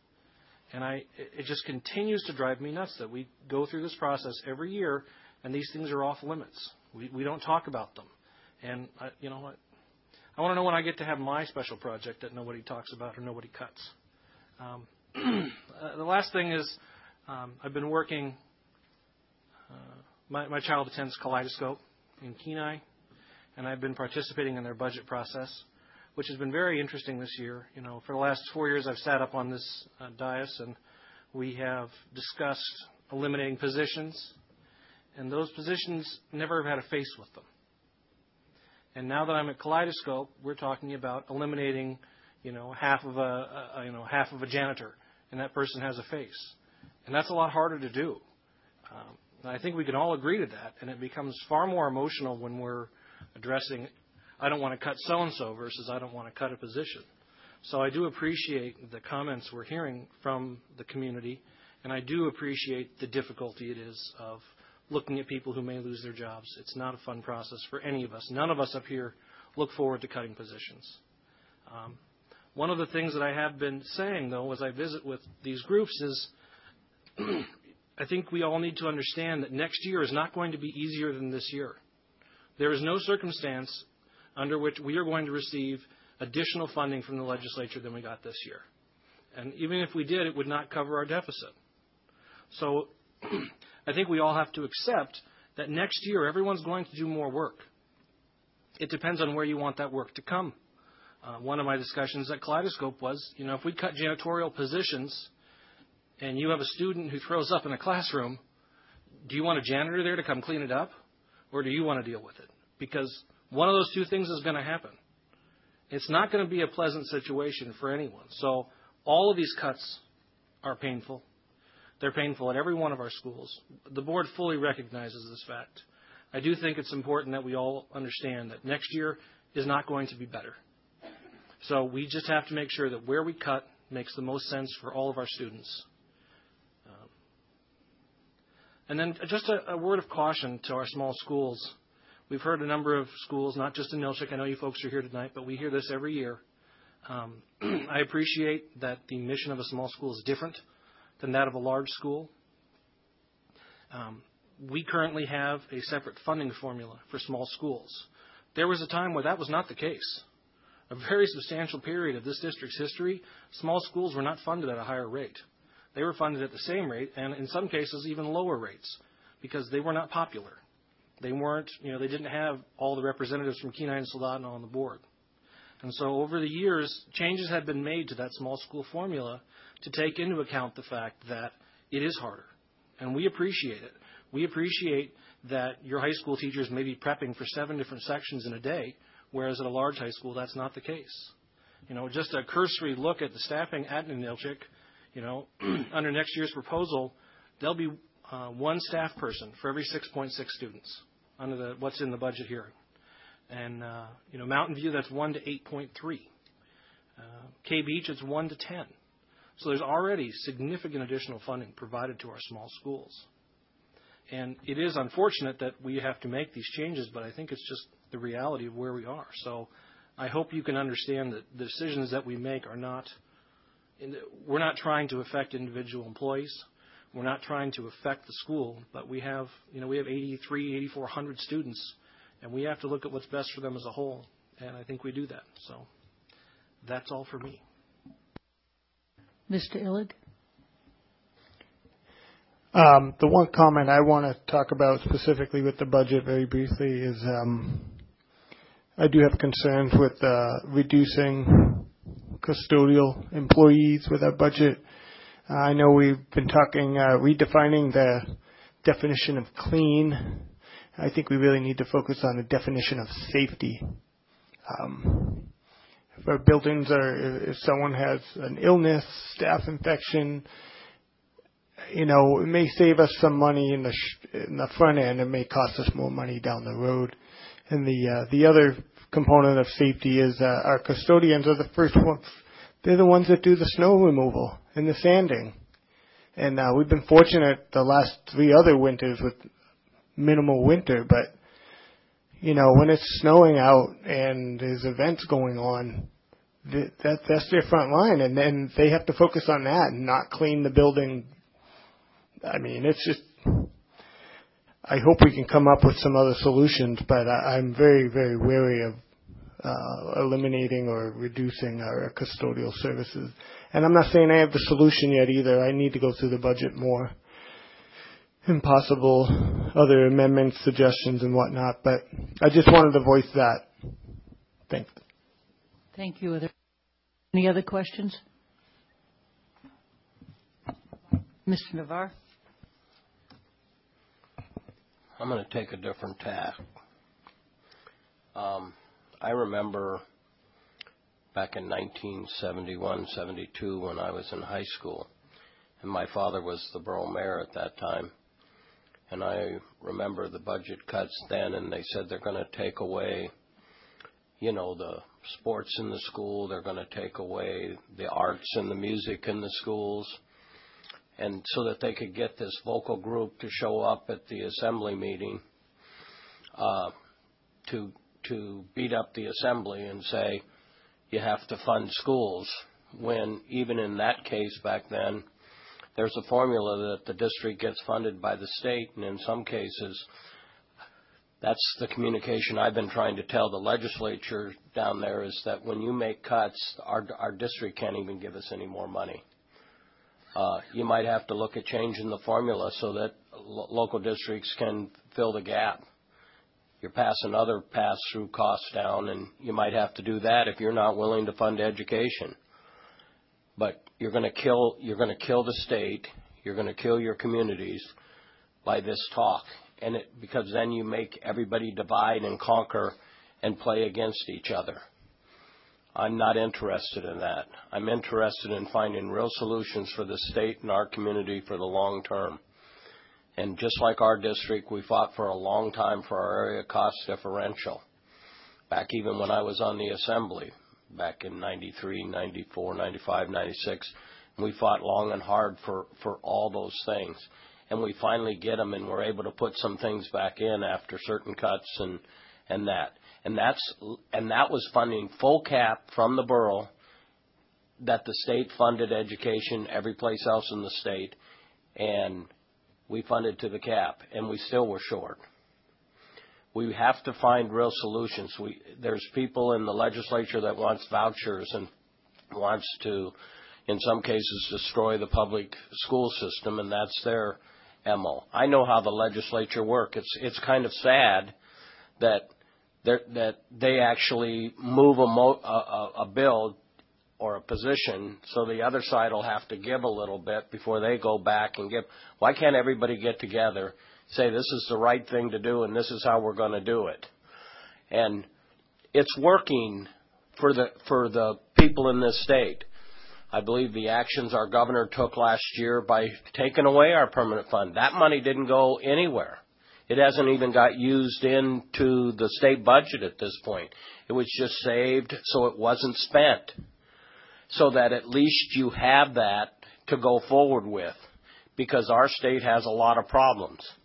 And I, it just continues to drive me nuts that we go through this process every year and these things are off limits. We, we don't talk about them. And, I, you know, I, I want to know when I get to have my special project that nobody talks about or nobody cuts. Um, uh, the last thing is um, I've been working, uh, my, my child attends Kaleidoscope in Kenai, and I've been participating in their budget process, which has been very interesting this year. You know, for the last four years I've sat up on this uh, dais, and we have discussed eliminating positions, and those positions never have had a face with them. And now that I'm at Kaleidoscope, we're talking about eliminating, you know, half of a, a you know half of a janitor, and that person has a face, and that's a lot harder to do. Um, and I think we can all agree to that, and it becomes far more emotional when we're addressing, I don't want to cut so-and-so versus I don't want to cut a position. So I do appreciate the comments we're hearing from the community, and I do appreciate the difficulty it is of looking at people who may lose their jobs. It's not a fun process for any of us. None of us up here look forward to cutting positions. Um, one of the things that I have been saying, though, as I visit with these groups is I think we all need to understand that next year is not going to be easier than this year. There is no circumstance under which we are going to receive additional funding from the legislature than we got this year. And even if we did, it would not cover our deficit. So I think we all have to accept that next year everyone's going to do more work. It depends on where you want that work to come. Uh, one of my discussions at Kaleidoscope was, you know, if we cut janitorial positions and you have a student who throws up in a classroom, do you want a janitor there to come clean it up, or do you want to deal with it? Because one of those two things is going to happen. It's not going to be a pleasant situation for anyone. So all of these cuts are painful. They're painful at every one of our schools. The board fully recognizes this fact. I do think it's important that we all understand that next year is not going to be better. So we just have to make sure that where we cut makes the most sense for all of our students. Um, and then just a, a word of caution to our small schools. We've heard a number of schools, not just in Nilchik. I know you folks are here tonight, but we hear this every year. Um, I appreciate that the mission of a small school is different than that of a large school. Um, we currently have a separate funding formula for small schools. There was a time where that was not the case. A very substantial period of this district's history, small schools were not funded at a higher rate. They were funded at the same rate, and in some cases even lower rates, because they were not popular. They weren't, you know, they didn't have all the representatives from Kenai and Soldotna on the board. And so over the years, changes have been made to that small school formula to take into account the fact that it is harder. And we appreciate it. We appreciate that your high school teachers may be prepping for seven different sections in a day, whereas at a large high school, that's not the case. You know, just a cursory look at the staffing at Ninilchik, you know, under next year's proposal, there'll be uh, one staff person for every six point six students under the what's in the budget here. And, uh, you know, Mountain View, that's one to eight point three. Uh, K Beach, it's one to ten. So there's already significant additional funding provided to our small schools. And it is unfortunate that we have to make these changes, but I think it's just the reality of where we are. So I hope you can understand that the decisions that we make are not, we're not trying to affect individual employees. We're not trying to affect the school, but we have, you know, we have eighty-three, eighty-four hundred students, and we have to look at what's best for them as a whole. And I think we do that. So that's all for me. Mister Illig? Um, the one comment I want to talk about specifically with the budget very briefly is um, I do have concerns with uh, reducing custodial employees with our budget. Uh, I know we've been talking, uh, redefining the definition of clean. I think we really need to focus on the definition of safety. Um, if our buildings are, if someone has an illness, staph infection, you know, it may save us some money in the sh- in the front end. It may cost us more money down the road. And the uh, the other component of safety is uh, our custodians are the first ones. They're the ones that do the snow removal and the sanding. And uh, we've been fortunate the last three other winters with minimal winter. But you know, when it's snowing out and there's events going on, th- that that's their front line, and then they have to focus on that and not clean the building. I mean, it's just, I hope we can come up with some other solutions, but I, I'm very, very wary of uh, eliminating or reducing our custodial services. And I'm not saying I have the solution yet either. I need to go through the budget more and possible other amendments, suggestions, and whatnot, but I just wanted to voice that. Thanks. Thank you. Are there any other questions? Mister Navarre? I'm going to take a different tack. Um, I remember back in nineteen seventy-one, seventy-two when I was in high school, and my father was the borough mayor at that time. And I remember the budget cuts then, and they said they're going to take away, you know, the sports in the school. They're going to take away the arts and the music in the schools. And so that they could get this vocal group to show up at the assembly meeting uh, to to beat up the assembly and say, you have to fund schools, when even in that case back then, there's a formula that the district gets funded by the state, and in some cases, that's the communication I've been trying to tell the legislature down there, is that when you make cuts, our, our district can't even give us any more money. Uh, you might have to look at changing the formula so that lo- local districts can fill the gap. You're passing other pass-through costs down, and you might have to do that if you're not willing to fund education. But you're going to kill you're going to kill the state. You're going to kill your communities by this talk, and it, because then you make everybody divide and conquer and play against each other. I'm not interested in that. I'm interested in finding real solutions for the state and our community for the long term. And just like our district, we fought for a long time for our area cost differential. Back even when I was on the assembly, back in ninety-three, ninety-four, ninety-five, ninety-six, we fought long and hard for, for all those things. And we finally get them, and we're able to put some things back in after certain cuts and, and that. And that's and that was funding full cap from the borough, that the state funded education every place else in the state, and we funded to the cap, and we still were short. We have to find real solutions. We, there's people in the legislature that wants vouchers and wants to, in some cases, destroy the public school system, and that's their M O. I know how the legislature works. It's it's kind of sad that that they actually move a, mo- a, a bill or a position so the other side will have to give a little bit before they go back and give. Why can't everybody get together, say this is the right thing to do and this is how we're going to do it? And it's working for the for the people in this state. I believe the actions our governor took last year by taking away our permanent fund, that money didn't go anywhere. It hasn't even got used into the state budget at this point. It was just saved so it wasn't spent, so that at least you have that to go forward with, because our state has a lot of problems.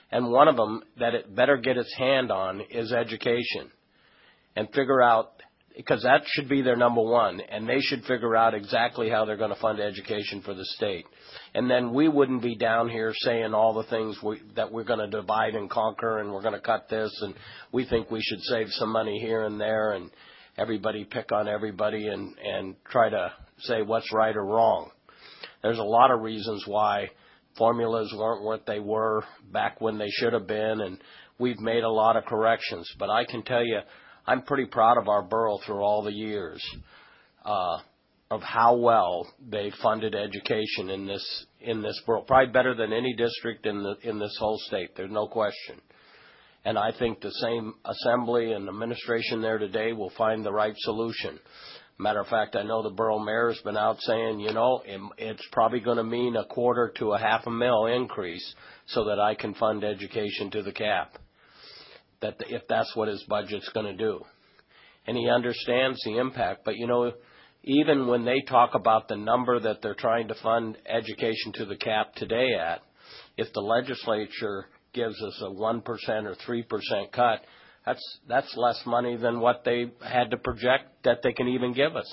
And one of them that it better get its hand on is education, and figure out, because that should be their number one, and they should figure out exactly how they're going to fund education for the state. And then we wouldn't be down here saying all the things we, that we're going to divide and conquer, and we're going to cut this, and we think we should save some money here and there, and everybody pick on everybody and, and try to say what's right or wrong. There's a lot of reasons why formulas weren't what they were back when they should have been, and we've made a lot of corrections. But I can tell you, I'm pretty proud of our borough through all the years uh, of how well they funded education in this in this borough. Probably better than any district in the in this whole state. There's no question. And I think the same assembly and administration there today will find the right solution. Matter of fact, I know the borough mayor has been out saying, you know, it, it's probably going to mean a quarter to a half a mil increase so that I can fund education to the cap. That if that's what his budget's going to do. And he understands the impact. But, you know, even when they talk about the number that they're trying to fund education to the cap today at, if the legislature gives us a one percent or three percent cut, that's that's less money than what they had to project that they can even give us.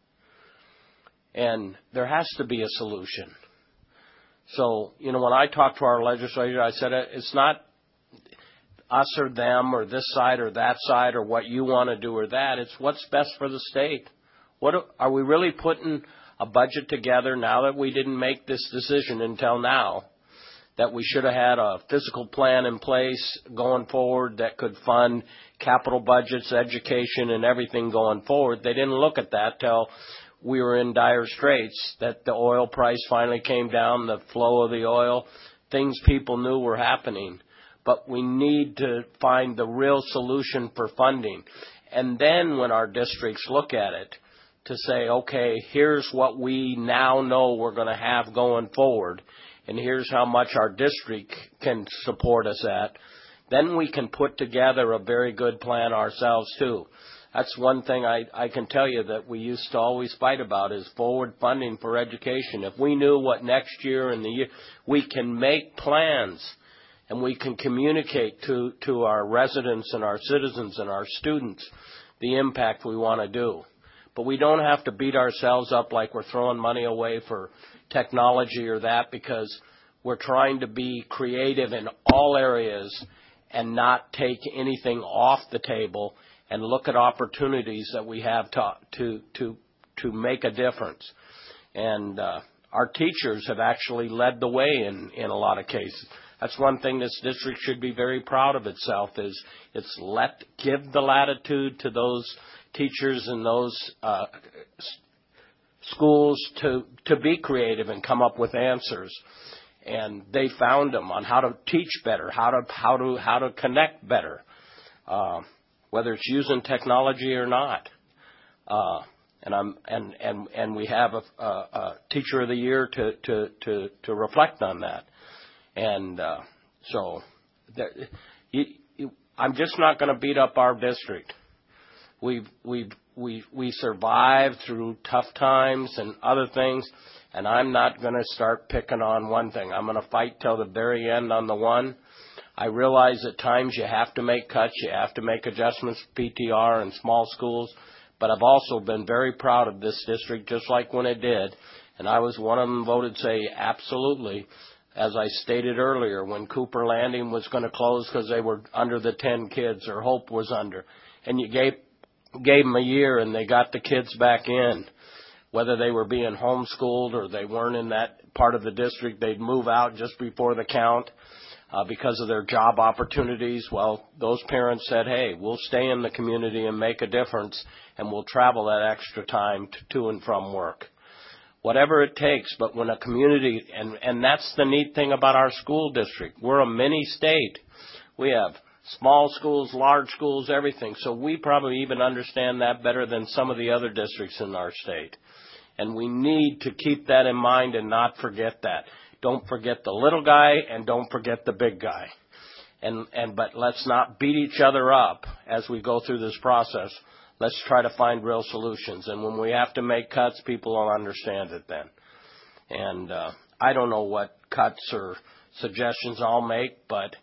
And there has to be a solution. So, you know, when I talked to our legislature, I said it's not us or them or this side or that side or what you want to do or that. It's what's best for the state. What are we really putting a budget together now that we didn't make this decision until now, that we should have had a fiscal plan in place going forward that could fund capital budgets, education, and everything going forward? They didn't look at that till we were in dire straits, that the oil price finally came down, the flow of the oil, things people knew were happening. But we need to find the real solution for funding. And then when our districts look at it, to say, okay, here's what we now know we're going to have going forward, and here's how much our district can support us at, then we can put together a very good plan ourselves too. That's one thing I, I can tell you that we used to always fight about, is forward funding for education. If we knew what next year and the year, we can make plans. And we can communicate to, to our residents and our citizens and our students the impact we want to do. But we don't have to beat ourselves up like we're throwing money away for technology or that, because we're trying to be creative in all areas and not take anything off the table and look at opportunities that we have to to to, to make a difference. And uh, our teachers have actually led the way in, in a lot of cases. That's one thing this district should be very proud of itself, is it's let give the latitude to those teachers and those uh, schools to to be creative and come up with answers. And they found them on how to teach better, how to how to how to connect better, uh, whether it's using technology or not. Uh, and I'm and and and we have a, a, a teacher of the year to to to to reflect on that. And uh, so there, you, you, I'm just not going to beat up our district. We've we've we we survived through tough times and other things, and I'm not going to start picking on one thing. I'm going to fight till the very end on the one. I realize at times you have to make cuts, you have to make adjustments for P T R and small schools, but I've also been very proud of this district, just like when it did, and I was one of them voted say absolutely. As I stated earlier, when Cooper Landing was going to close because they were under the ten kids, or Hope was under, and you gave gave them a year and they got the kids back in, whether they were being homeschooled or they weren't in that part of the district, they'd move out just before the count uh, because of their job opportunities. Well, those parents said, hey, we'll stay in the community and make a difference, and we'll travel that extra time to, to and from work. Whatever it takes, but when a community, and, and that's the neat thing about our school district. We're a mini state. We have small schools, large schools, everything. So we probably even understand that better than some of the other districts in our state. And we need to keep that in mind and not forget that. Don't forget the little guy and don't forget the big guy. And, and but let's not beat each other up as we go through this process. Let's try to find real solutions. And when we have to make cuts, people will understand it then. And uh, I don't know what cuts or suggestions I'll make, but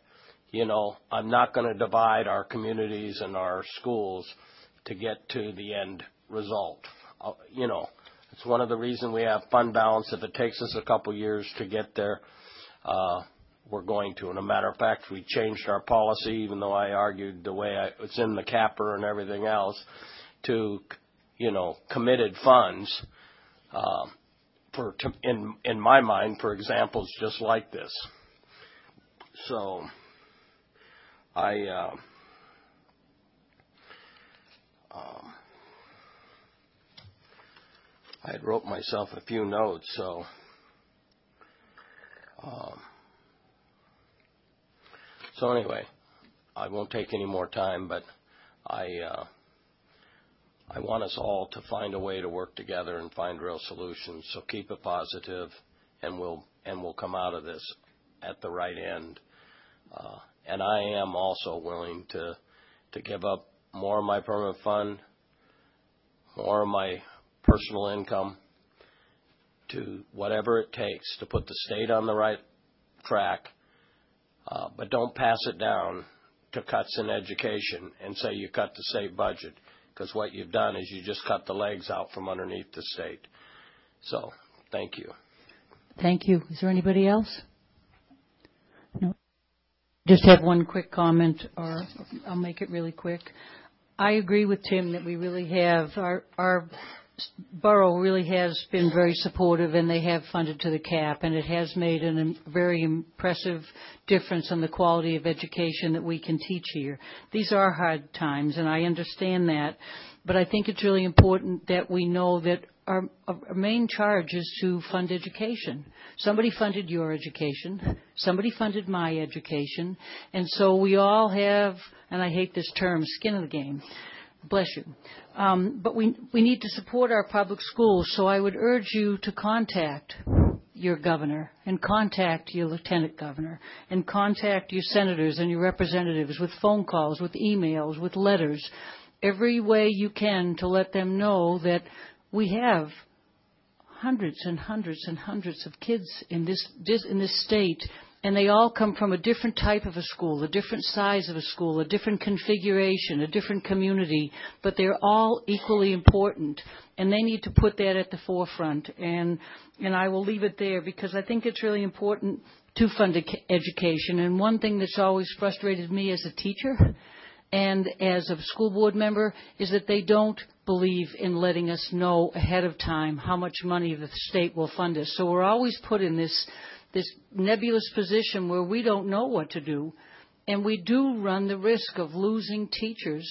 you know, I'm not going to divide our communities and our schools to get to the end result. Uh, you know, it's one of the reasons we have fund balance. If it takes us a couple years to get there, uh, we're going to. And a matter of fact, we changed our policy, even though I argued the way I, it's in the capper and everything else, to, you know, committed funds, uh, for to, in in my mind, for examples just like this. So, I. Uh, um, I had wrote myself a few notes, so. Um, So anyway, I won't take any more time, but I uh, I want us all to find a way to work together and find real solutions. So keep it positive, and we'll and we'll come out of this at the right end. Uh, and I am also willing to to give up more of my permanent fund, more of my personal income, to whatever it takes to put the state on the right track. Uh, but don't pass it down to cuts in education and say you cut the state budget, because what you've done is you just cut the legs out from underneath the state. So, thank you. Thank you. Is there anybody else? No. Just have one quick comment, or I'll make it really quick. I agree with Tim that we really have, our, our borough really has been very supportive, and they have funded to the cap, and it has made a very impressive difference in the quality of education that we can teach here. These are hard times, and I understand that, but I think it's really important that we know that our, our main charge is to fund education. Somebody funded your education. Somebody funded my education. And so we all have, and I hate this term, skin in the game. Bless you. Um, but we we need to support our public schools, so I would urge you to contact your governor and contact your lieutenant governor and contact your senators and your representatives with phone calls, with emails, with letters, every way you can to let them know that we have hundreds and hundreds and hundreds of kids in this, this in this state, and they all come from a different type of a school, a different size of a school, a different configuration, a different community, but they're all equally important, and they need to put that at the forefront. And and I will leave it there, because I think it's really important to fund education. And one thing that's always frustrated me as a teacher and as a school board member is that they don't believe in letting us know ahead of time how much money the state will fund us. So we're always put in this this nebulous position where we don't know what to do, and we do run the risk of losing teachers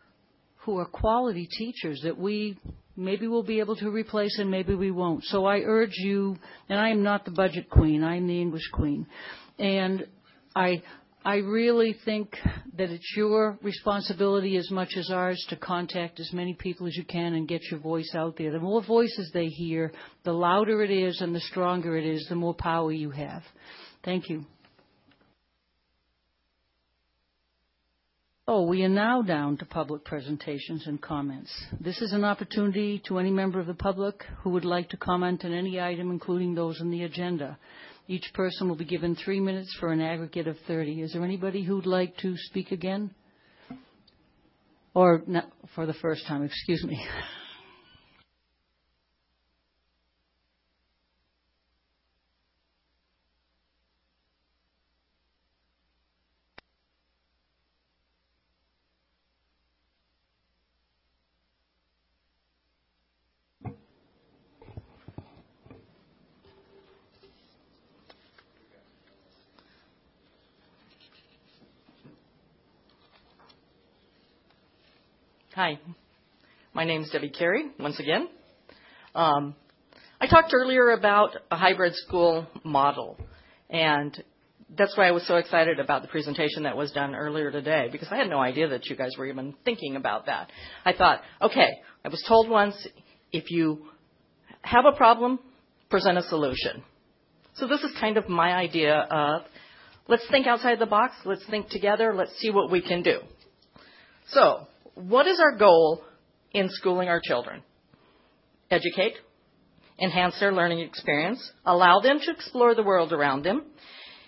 who are quality teachers that we maybe will be able to replace and maybe we won't. So I urge you, and I am not the budget queen, I'm the English queen, and I I really think that it's your responsibility as much as ours to contact as many people as you can and get your voice out there. The more voices they hear, the louder it is and the stronger it is, the more power you have. Thank you. Oh, we are now down to public presentations and comments. This is an opportunity to any member of the public who would like to comment on any item, including those on the agenda. Each person will be given three minutes for an aggregate of thirty. Is there anybody who would like to speak again? Or not for the first time, excuse me. Hi, my name is Debbie Carey, once again. Um, I talked earlier about a hybrid school model, and that's why I was so excited about the presentation that was done earlier today, because I had no idea that you guys were even thinking about that. I thought, okay, I was told once, if you have a problem, present a solution. So this is kind of my idea of, let's think outside the box, let's think together, let's see what we can do. So, what is our goal in schooling our children? Educate, enhance their learning experience, allow them to explore the world around them,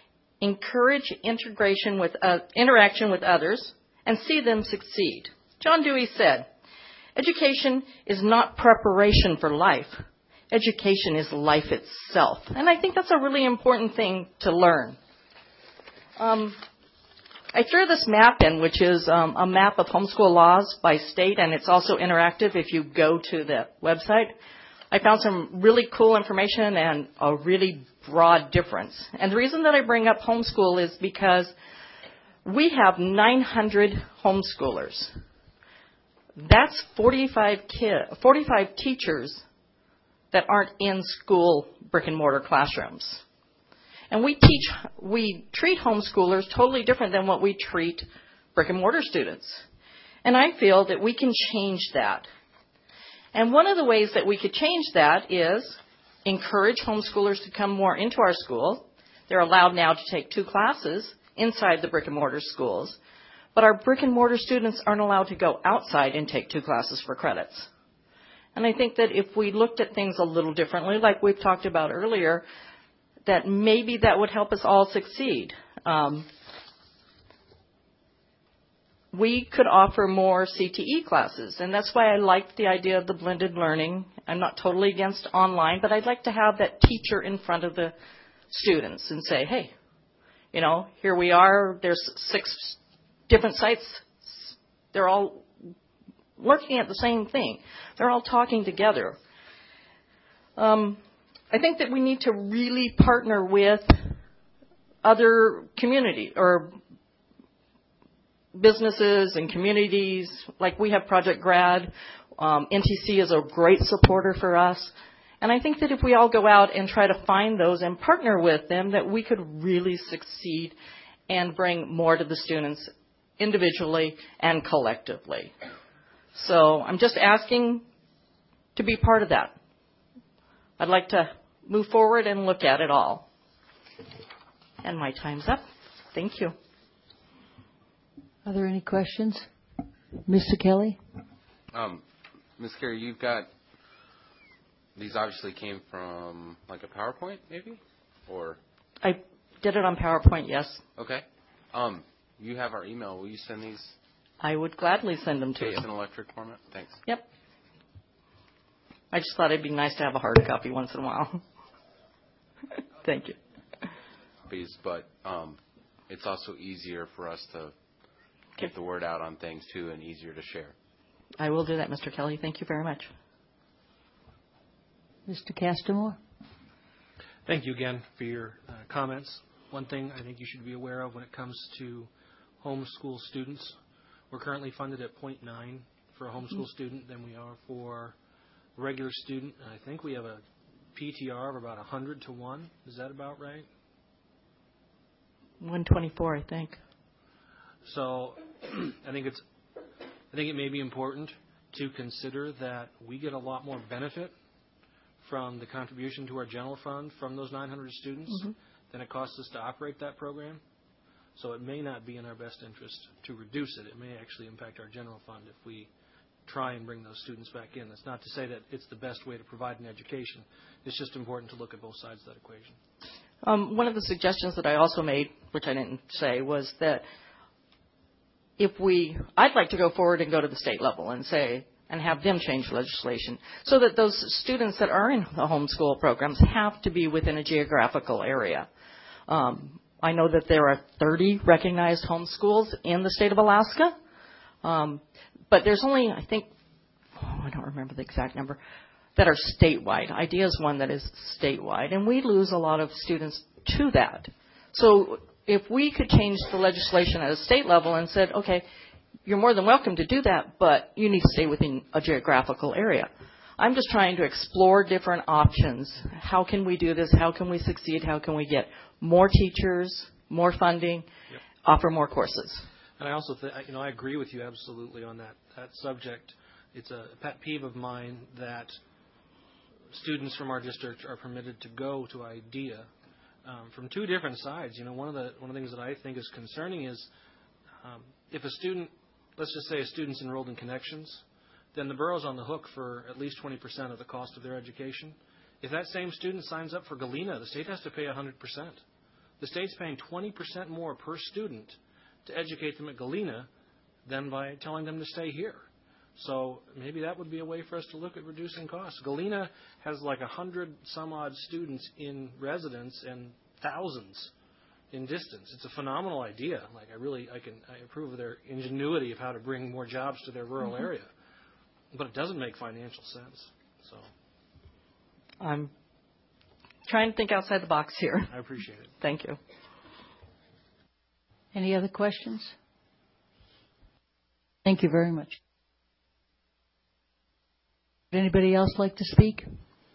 encourage integration with uh, interaction with others, and see them succeed. John Dewey said, education is not preparation for life. Education is life itself. And I think that's a really important thing to learn. Um, I threw this map in, which is um, a map of homeschool laws by state, and it's also interactive if you go to the website. I found some really cool information and a really broad difference. And the reason that I bring up homeschool is because we have nine hundred homeschoolers. That's forty-five kid, forty-five teachers that aren't in school brick and mortar classrooms. And we teach, we treat homeschoolers totally different than what we treat brick and mortar students. And I feel that we can change that. And one of the ways that we could change that is encourage homeschoolers to come more into our school. They're allowed now to take two classes inside the brick and mortar schools. But our brick and mortar students aren't allowed to go outside and take two classes for credits. And I think that if we looked at things a little differently, like we've talked about earlier, that maybe that would help us all succeed. Um, we could offer more C T E classes, and that's why I liked the idea of the blended learning. I'm not totally against online, but I'd like to have that teacher in front of the students and say, hey, you know, here we are. There's six different sites. They're all working at the same thing. They're all talking together. Um, I think that we need to really partner with other community or businesses and communities. Like we have Project Grad. Um, N T C is a great supporter for us. And I think that if we all go out and try to find those and partner with them, that we could really succeed and bring more to the students individually and collectively. So I'm just asking to be part of that. I'd like to move forward and look at it all. And my time's up. Thank you. Are there any questions? Mister Kelly? Um, Miz Carey, you've got, these obviously came from like a PowerPoint maybe? Or? I did it on PowerPoint, yes. Okay. Um, you have our email. Will you send these? I would gladly send them to you. In electric format? Thanks. Yep. I just thought it'd be nice to have a hard copy once in a while. Thank you. Please, but um, it's also easier for us to get the word out on things too, and easier to share. I will do that, Mister Kelly. Thank you very much. Mister Castamore? Thank you again for your uh, comments. One thing I think you should be aware of when it comes to homeschool students, we're currently funded at zero point nine for a homeschool mm-hmm. student than we are for a regular student. And I think we have a P T R of about one hundred to one. Is that about right? one twenty-four, I think. So I think it's I think it may be important to consider that we get a lot more benefit from the contribution to our general fund from those nine hundred students mm-hmm. than it costs us to operate that program. So it may not be in our best interest to reduce it. It may actually impact our general fund if we try and bring those students back in. That's not to say that it's the best way to provide an education. It's just important to look at both sides of that equation. Um, one of the suggestions that I also made, which I didn't say, was that if we, I'd like to go forward and go to the state level and say, and have them change legislation so that those students that are in the homeschool programs have to be within a geographical area. Um, I know that there are thirty recognized homeschools in the state of Alaska, um, but there's only, I think, oh, I don't remember the exact number, that are statewide. IDEA is one that is statewide, and we lose a lot of students to that. So if we could change the legislation at a state level and said, okay, you're more than welcome to do that, but you need to stay within a geographical area. I'm just trying to explore different options. How can we do this? How can we succeed? How can we get more teachers, more funding, yep. offer more courses? And I also think, you know, I agree with you absolutely on that, that subject. It's a pet peeve of mine that students from our district are permitted to go to IDEA um, from two different sides. You know, one of the one of the things that I think is concerning is um, if a student, let's just say a student's enrolled in Connections, then the borough's on the hook for at least twenty percent of the cost of their education. If that same student signs up for Galena, the state has to pay one hundred percent. The state's paying twenty percent more per student to educate them at Galena than by telling them to stay here. So maybe that would be a way for us to look at reducing costs. Galena has like a hundred some odd students in residence and thousands in distance. It's a phenomenal idea. Like I really, I can, I approve of their ingenuity of how to bring more jobs to their rural Mm-hmm. area, but it doesn't make financial sense. So I'm trying to think outside the box here. I appreciate it. Thank you. Any other questions? Thank you very much. Would anybody else like to speak?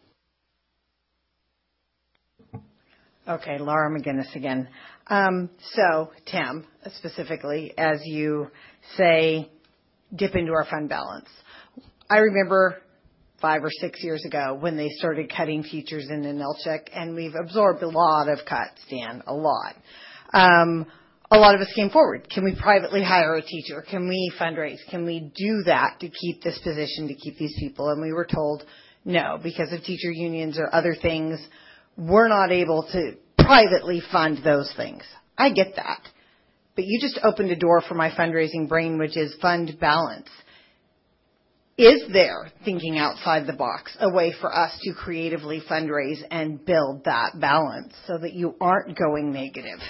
Okay, Laura McGinnis again. Um, so, Tim, specifically, as you say, dip into our fund balance. I remember five or six years ago when they started cutting teachers in Ninilchik, and we've absorbed a lot of cuts, Dan, a lot. Um, a lot of us came forward. Can we privately hire a teacher? Can we fundraise? Can we do that to keep this position, to keep these people? And we were told no, because of teacher unions or other things, we're not able to privately fund those things. I get that. But you just opened a door for my fundraising brain, which is fund balance. Is there, thinking outside the box, a way for us to creatively fundraise and build that balance so that you aren't going negative?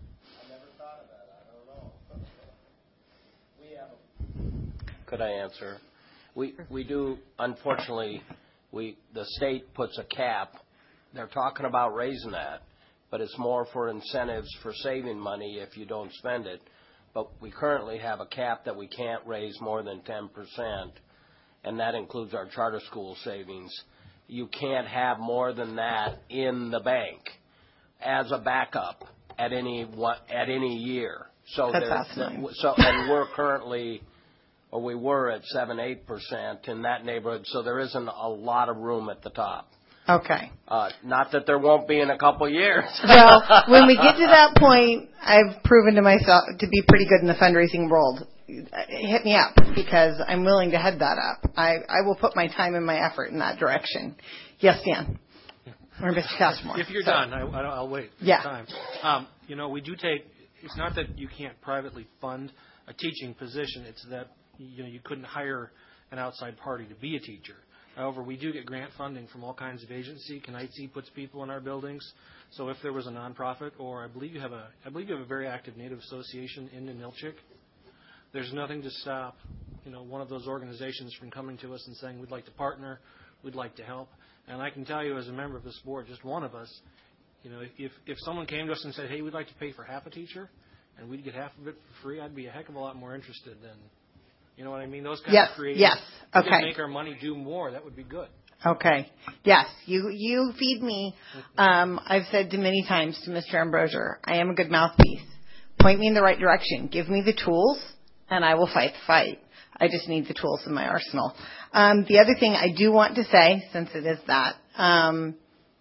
Could I answer? We we do, unfortunately, we the state puts a cap. They're talking about raising that, but it's more for incentives for saving money if you don't spend it. But we currently have a cap that we can't raise more than ten percent, and that includes our charter school savings. You can't have more than that in the bank as a backup at any one, at any year. So That's there- fascinating. So and we're currently, or we were at seven, eight percent in that neighborhood. So there isn't a lot of room at the top. Okay. Uh, not that there won't be in a couple years. Well, when we get to that point, I've proven to myself to be pretty good in the fundraising world. Hit me up, because I'm willing to head that up. I, I will put my time and my effort in that direction. Yes, Dan. Or Mister Castmore. If you're So- done, I, I'll wait for Yeah. time. Um, you know, we do take, it's not that you can't privately fund a teaching position, it's that, you know, you couldn't hire an outside party to be a teacher. However, we do get grant funding from all kinds of agencies. Knightsea puts people in our buildings. So if there was a nonprofit, or I believe you have a, I believe you have a very active Native association in Ninilchik, there's nothing to stop, you know, one of those organizations from coming to us and saying, we'd like to partner, we'd like to help. And I can tell you, as a member of this board, just one of us, you know, if if someone came to us and said, hey, we'd like to pay for half a teacher, and we'd get half of it for free, I'd be a heck of a lot more interested than, you know what I mean? Those kinds Yes, of creative. yes, If we okay. could make our money do more, that would be good. Okay. Yes, you you feed me. Um, I've said to many times to Mister Ambrosier, I am a good mouthpiece. Point me in the right direction. Give me the tools, and I will fight the fight. I just need the tools in my arsenal. Um, the other thing I do want to say, since it is that, um,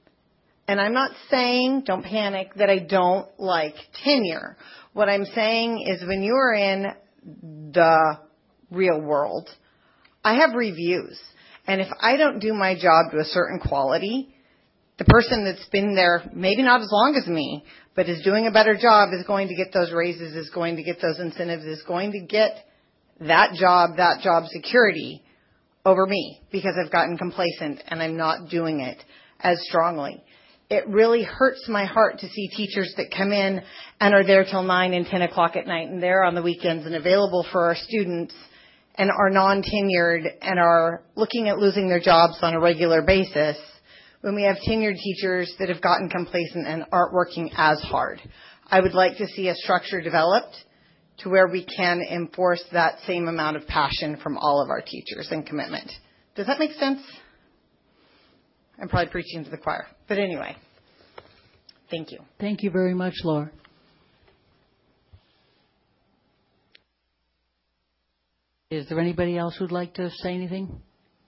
and I'm not saying, don't panic, that I don't like tenure. What I'm saying is when you are in the real world, I have reviews. And if I don't do my job to a certain quality, the person that's been there, maybe not as long as me, but is doing a better job, is going to get those raises, is going to get those incentives, is going to get that job, that job security over me, because I've gotten complacent and I'm not doing it as strongly. It really hurts my heart to see teachers that come in and are there till nine and ten o'clock at night and there on the weekends and available for our students and are non-tenured and are looking at losing their jobs on a regular basis, when we have tenured teachers that have gotten complacent and aren't working as hard. I would like to see a structure developed to where we can enforce that same amount of passion from all of our teachers and commitment. Does that make sense? I'm probably preaching to the choir. But anyway, thank you. Thank you very much, Laura. Is there anybody else who'd like to say anything?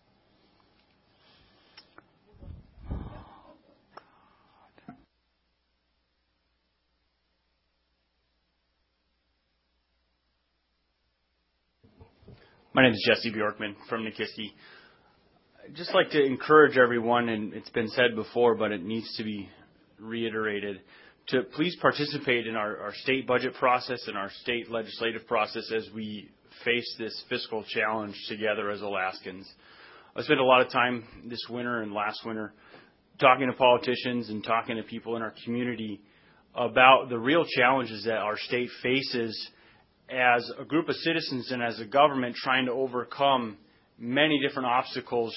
My name is Jesse Bjorkman from Nikiski. I'd just like to encourage everyone, and it's been said before, but it needs to be reiterated, to please participate in our, our state budget process and our state legislative process as we face this fiscal challenge together as Alaskans. I spent a lot of time this winter and last winter talking to politicians and talking to people in our community about the real challenges that our state faces as a group of citizens and as a government trying to overcome many different obstacles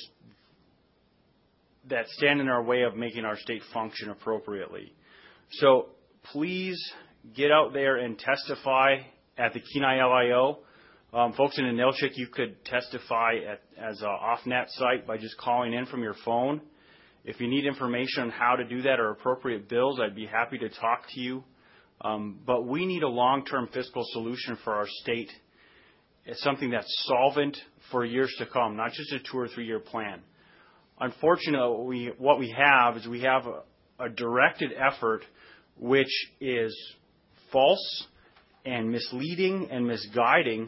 that stand in our way of making our state function appropriately. So please get out there and testify at the Kenai L I O. Um, folks in Ninilchik, you could testify at, as an off-net site by just calling in from your phone. If you need information on how to do that or appropriate bills, I'd be happy to talk to you. Um, but we need a long-term fiscal solution for our state. It's something that's solvent for years to come, not just a two or three-year plan. Unfortunately, we, what we have is we have a, a directed effort which is false and misleading and misguiding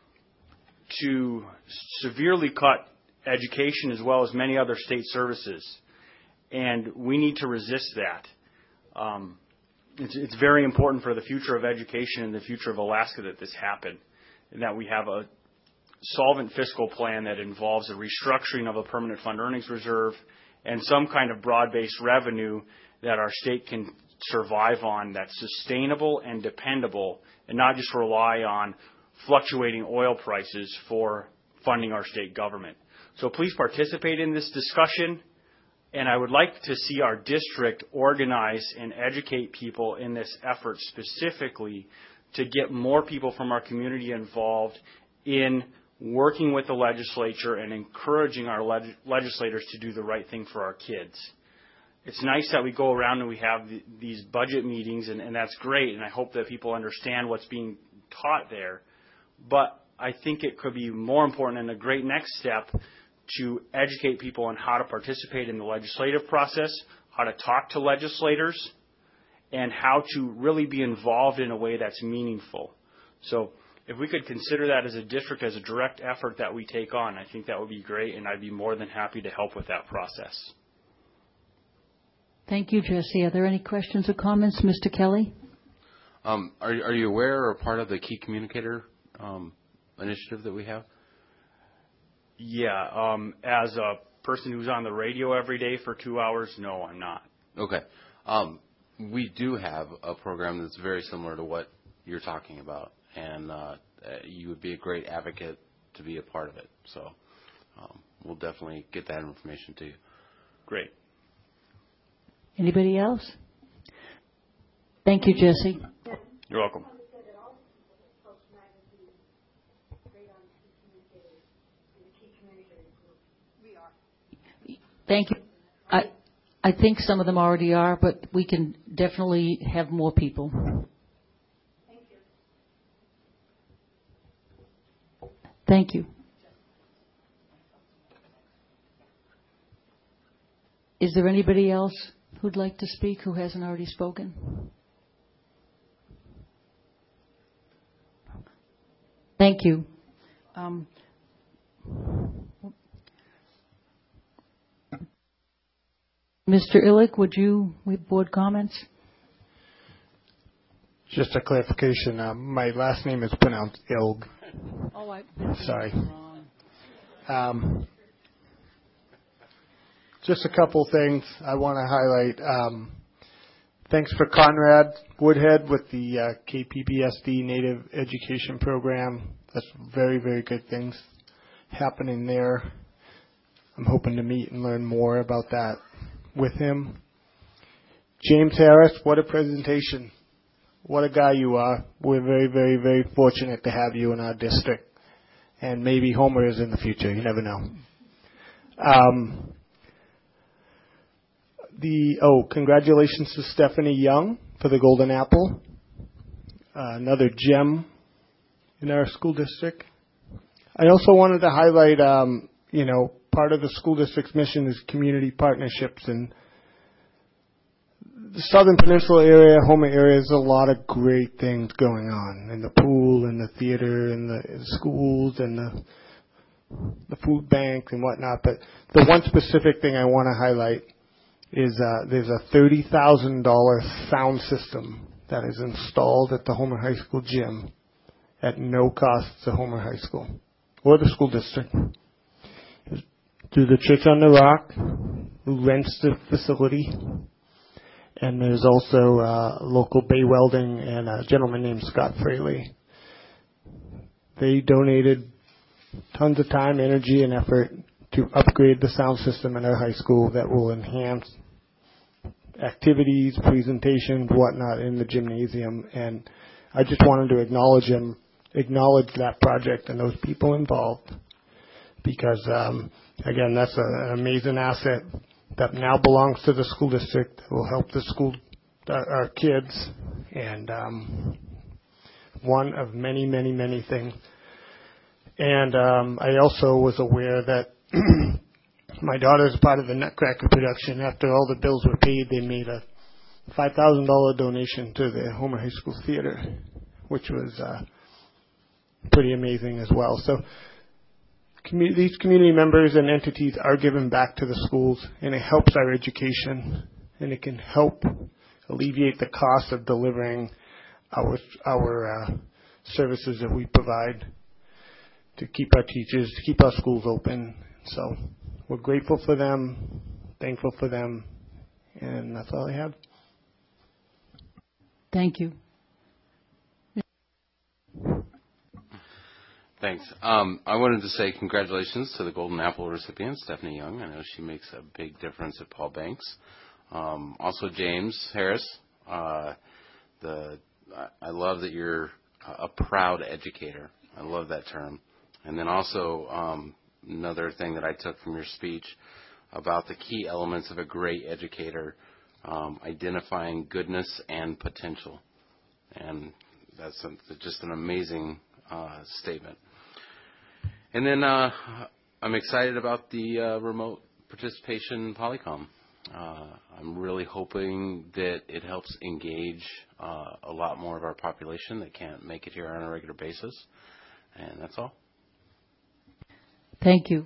to severely cut education as well as many other state services. And we need to resist that. Um, it's, it's very important for the future of education and the future of Alaska that this happen, and that we have a solvent fiscal plan that involves a restructuring of a permanent fund earnings reserve and some kind of broad-based revenue that our state can survive on that's sustainable and dependable and not just rely on fluctuating oil prices for funding our state government. So please participate in this discussion, and I would like to see our district organize and educate people in this effort specifically to get more people from our community involved in working with the legislature and encouraging our leg- legislators to do the right thing for our kids. It's nice that we go around and we have the, these budget meetings, and, and that's great, and I hope that people understand what's being taught there. But I think it could be more important and a great next step to educate people on how to participate in the legislative process, how to talk to legislators, and how to really be involved in a way that's meaningful. So if we could consider that as a district, as a direct effort that we take on, I think that would be great, and I'd be more than happy to help with that process. Thank you, Jesse. Are there any questions or comments, Mister Kelly? Um, are, are you aware or part of the Key Communicator um, initiative that we have? Yeah. Um, as a person who's on the radio every day for two hours, no, I'm not. Okay. Um, we do have a program that's very similar to what you're talking about, and uh, you would be a great advocate to be a part of it. So um, we'll definitely get that information to you. Great. Anybody else? Thank you, Jesse. You're welcome. Thank you. I, I think some of them already are, but we can definitely have more people. Thank you. Thank you. Is there anybody else who'd like to speak who hasn't already spoken? Thank you. Um, Mister Illick, would you, with board comments? Just a clarification. Uh, my last name is pronounced Ilg. Oh, I. Sorry. Um, just a couple things I want to highlight. Um, thanks for Conrad Woodhead with the uh, K P B S D Native Education Program. That's very, very good things happening there. I'm hoping to meet and learn more about that with him. James Harris, what a presentation. What a guy you are. We're very, very, very fortunate to have you in our district. And maybe Homer is in the future. You never know. Um, the Oh, congratulations to Stephanie Young for the Golden Apple. Uh, another gem in our school district. I also wanted to highlight, um, you know, part of the school district's mission is community partnerships, and the Southern Peninsula area, Homer area, there's a lot of great things going on in the pool and the theater and the, the schools and the the food bank and whatnot. But the one specific thing I want to highlight is uh, there's a thirty thousand dollars sound system that is installed at the Homer High School gym at no cost to Homer High School or the school district. Through the Church on the Rock, who rents the facility. And there's also uh, local Bay Welding and a gentleman named Scott Fraley. They donated tons of time, energy, and effort to upgrade the sound system in our high school that will enhance activities, presentations, whatnot in the gymnasium. And I just wanted to acknowledge them, acknowledge that project and those people involved, because um, again, that's a, an amazing asset that now belongs to the school district. That will help the school, our, our kids, and um, one of many, many, many things. And um, I also was aware that my daughter is part of the Nutcracker production. After all the bills were paid, they made a five thousand dollars donation to the Homer High School Theater, which was uh, pretty amazing as well. So commu- these community members and entities are giving back to the schools, and it helps our education, and it can help alleviate the cost of delivering our, our uh, services that we provide to keep our teachers, to keep our schools open. So we're grateful for them, thankful for them, and that's all I have. Thank you. Thanks. Um, I wanted to say congratulations to the Golden Apple recipient, Stephanie Young. I know she makes a big difference at Paul Banks. Um, also, James Harris. Uh, the I, I love that you're a proud educator. I love that term. And then also um, another thing that I took from your speech about the key elements of a great educator, um, identifying goodness and potential. And that's a, just an amazing uh, statement. And then uh, I'm excited about the uh, remote participation Polycom. Uh, I'm really hoping that it helps engage uh, a lot more of our population that can't make it here on a regular basis. And that's all. Thank you.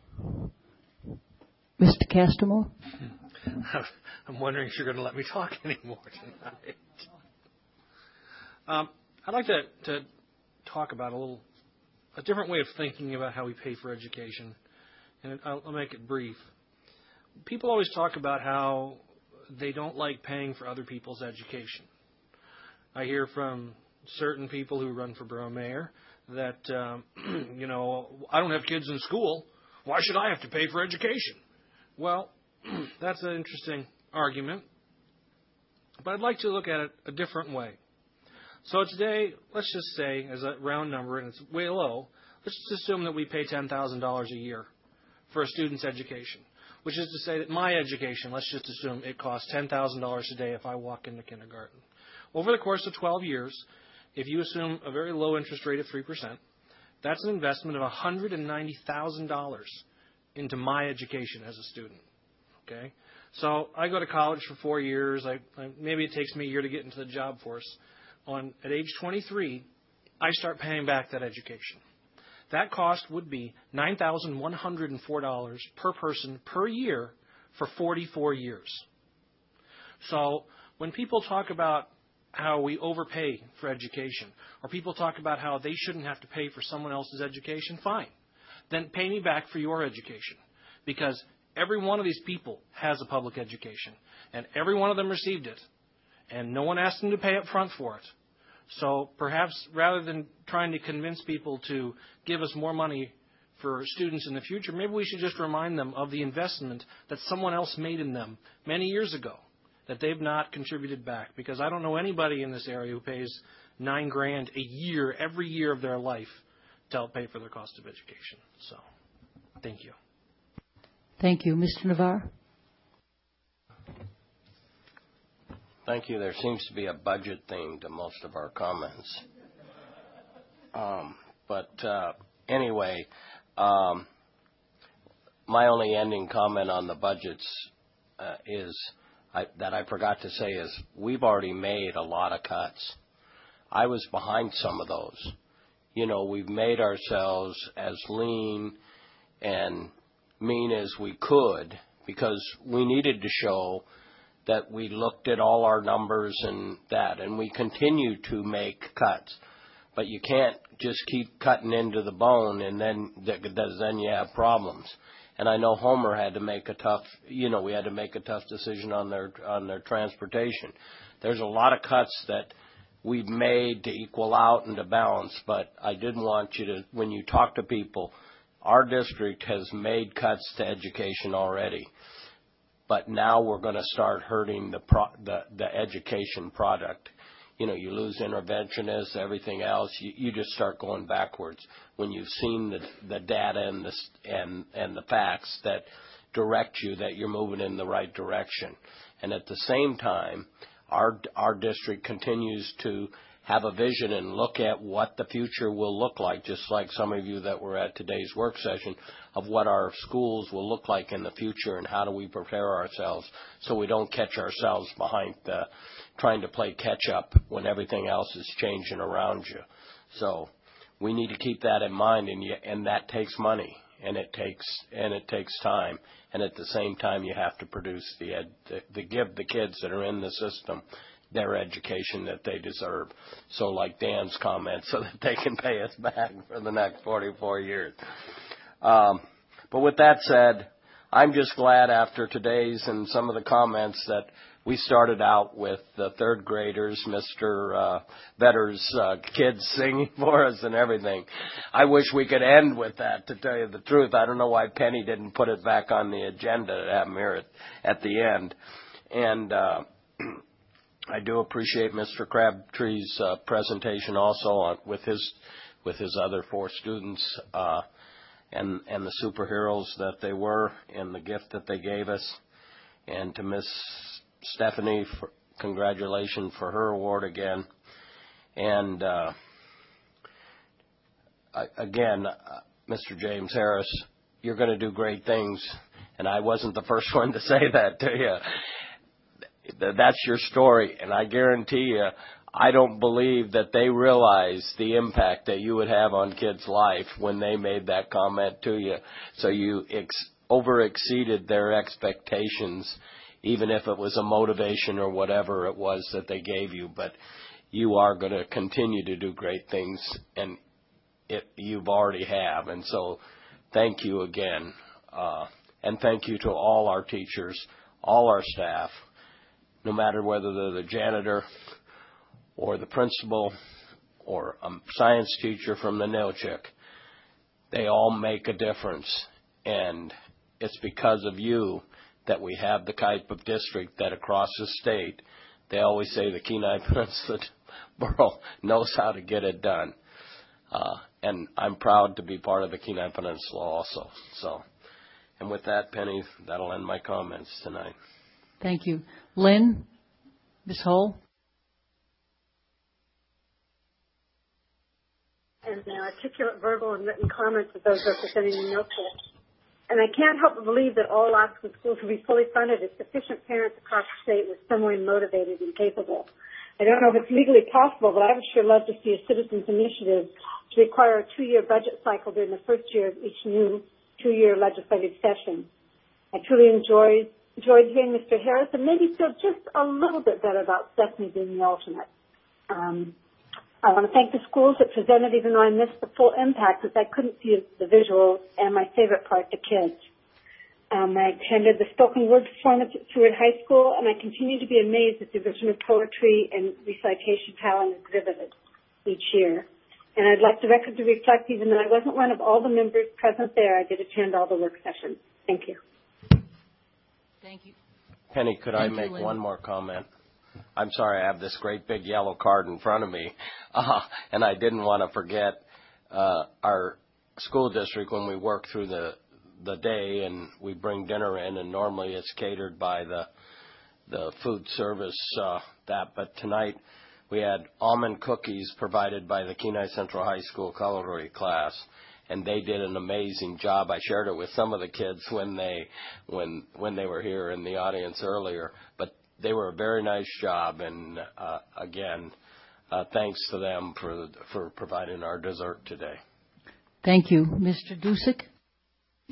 Mister Castamore? I'm wondering if you're going to let me talk anymore tonight. Um, I'd like to, to talk about a little a different way of thinking about how we pay for education, and I'll, I'll make it brief. People always talk about how they don't like paying for other people's education. I hear from certain people who run for borough mayor that, um, you know, I don't have kids in school. Why should I have to pay for education? Well, that's an interesting argument, but I'd like to look at it a different way. So today, let's just say, as a round number, and it's way low, let's just assume that we pay ten thousand dollars a year for a student's education, which is to say that my education, let's just assume it costs ten thousand dollars a day if I walk into kindergarten. Over the course of twelve years, if you assume a very low interest rate of three percent, that's an investment of one hundred ninety thousand dollars into my education as a student. Okay? So I go to college for four years. I, I, maybe it takes me a year to get into the job force. On, at age twenty-three, I start paying back that education. That cost would be nine thousand one hundred four dollars per person per year for forty-four years. So when people talk about how we overpay for education, or people talk about how they shouldn't have to pay for someone else's education, fine. Then pay me back for your education. Because every one of these people has a public education, and every one of them received it. And no one asked them to pay up front for it. So perhaps rather than trying to convince people to give us more money for students in the future, maybe we should just remind them of the investment that someone else made in them many years ago that they've not contributed back. Because I don't know anybody in this area who pays nine grand a year, every year of their life, to help pay for their cost of education. So, thank you. Thank you. Mister Navarre? Thank you. There seems to be a budget theme to most of our comments. Um, but uh, anyway, um, my only ending comment on the budgets uh, is I, that I forgot to say is we've already made a lot of cuts. I was behind some of those. You know, we've made ourselves as lean and mean as we could because we needed to show that we looked at all our numbers and that, and we continue to make cuts. But you can't just keep cutting into the bone, and then then you have problems. And I know Homer had to make a tough, you know, we had to make a tough decision on their on their transportation. There's a lot of cuts that we've made to equal out and to balance, but I did want you to, when you talk to people, our district has made cuts to education already. But now we're going to start hurting the, pro, the the education product. You know, you lose interventionists, everything else. You, you just start going backwards when you've seen the the data and the and and the facts that direct you that you're moving in the right direction. And at the same time, our our district continues to have a vision and look at what the future will look like, just like some of you that were at today's work session, of what our schools will look like in the future and how do we prepare ourselves so we don't catch ourselves behind the, trying to play catch up when everything else is changing around you. So we need to keep that in mind, and you, and that takes money, and it takes and it takes time, and at the same time you have to produce the ed, the, the give the kids that are in the system their education that they deserve. So like Dan's comment, so that they can pay us back for the next forty-four years. Um, but with that said, I'm just glad after today's and some of the comments that we started out with the third graders, Mister Uh, Vedder's uh, kids singing for us and everything. I wish we could end with that, to tell you the truth. I don't know why Penny didn't put it back on the agenda to have here at, at the end. And uh, I do appreciate Mister Crabtree's uh, presentation also on, with his with his other four students uh, and and the superheroes that they were and the gift that they gave us. And to Miss Stephanie, for, congratulations for her award again. And uh, I, again, uh, Mister James Harris, you're going to do great things. And I wasn't the first one to say that to you. That's your story, and I guarantee you, I don't believe that they realized the impact that you would have on kids' life when they made that comment to you. So you ex- over-exceeded their expectations, even if it was a motivation or whatever it was that they gave you. But you are going to continue to do great things, and it, you've already have. And so thank you again, uh, and thank you to all our teachers, all our staff, no matter whether they're the janitor or the principal or a science teacher from the Nilchik. They all make a difference, and it's because of you that we have the type of district that across the state, they always say the Kenai Peninsula Borough knows how to get it done. Uh, and I'm proud to be part of the Kenai Peninsula also. So, and with that, Penny, that'll end my comments tonight. Thank you. Lynn, Miz Hull. And the articulate verbal and written comments of those representing the Nilchik. And I can't help but believe that all Alaska schools will be fully funded if sufficient parents across the state were similarly motivated and capable. I don't know if it's legally possible, but I would sure love to see a citizens' initiative to require a two-year budget cycle during the first year of each new two-year legislative session. I truly enjoyed enjoyed hearing Mister Harris and maybe feel just a little bit better about Stephanie being the alternate. Um, I want to thank the schools that presented, even though I missed the full impact, because I couldn't see the visuals, and my favorite part, the kids. Um, I attended the spoken word performance at Seward High School, and I continue to be amazed at the original poetry and recitation talent exhibited each year. And I'd like the record to reflect, even though I wasn't one of all the members present there, I did attend all the work sessions. Thank you. Thank you. Penny, could I Thank you, make Lynn. one more comment? I'm sorry, I have this great big yellow card in front of me, uh, and I didn't want to forget uh, our school district when we work through the the day and we bring dinner in, and normally it's catered by the the food service uh, that, but tonight we had almond cookies provided by the Kenai Central High School culinary class. And they did an amazing job. I shared it with some of the kids when they when when they were here in the audience earlier. But they were a very nice job. And uh, again, uh, thanks to them for for providing our dessert today. Thank you, Mister Dusick.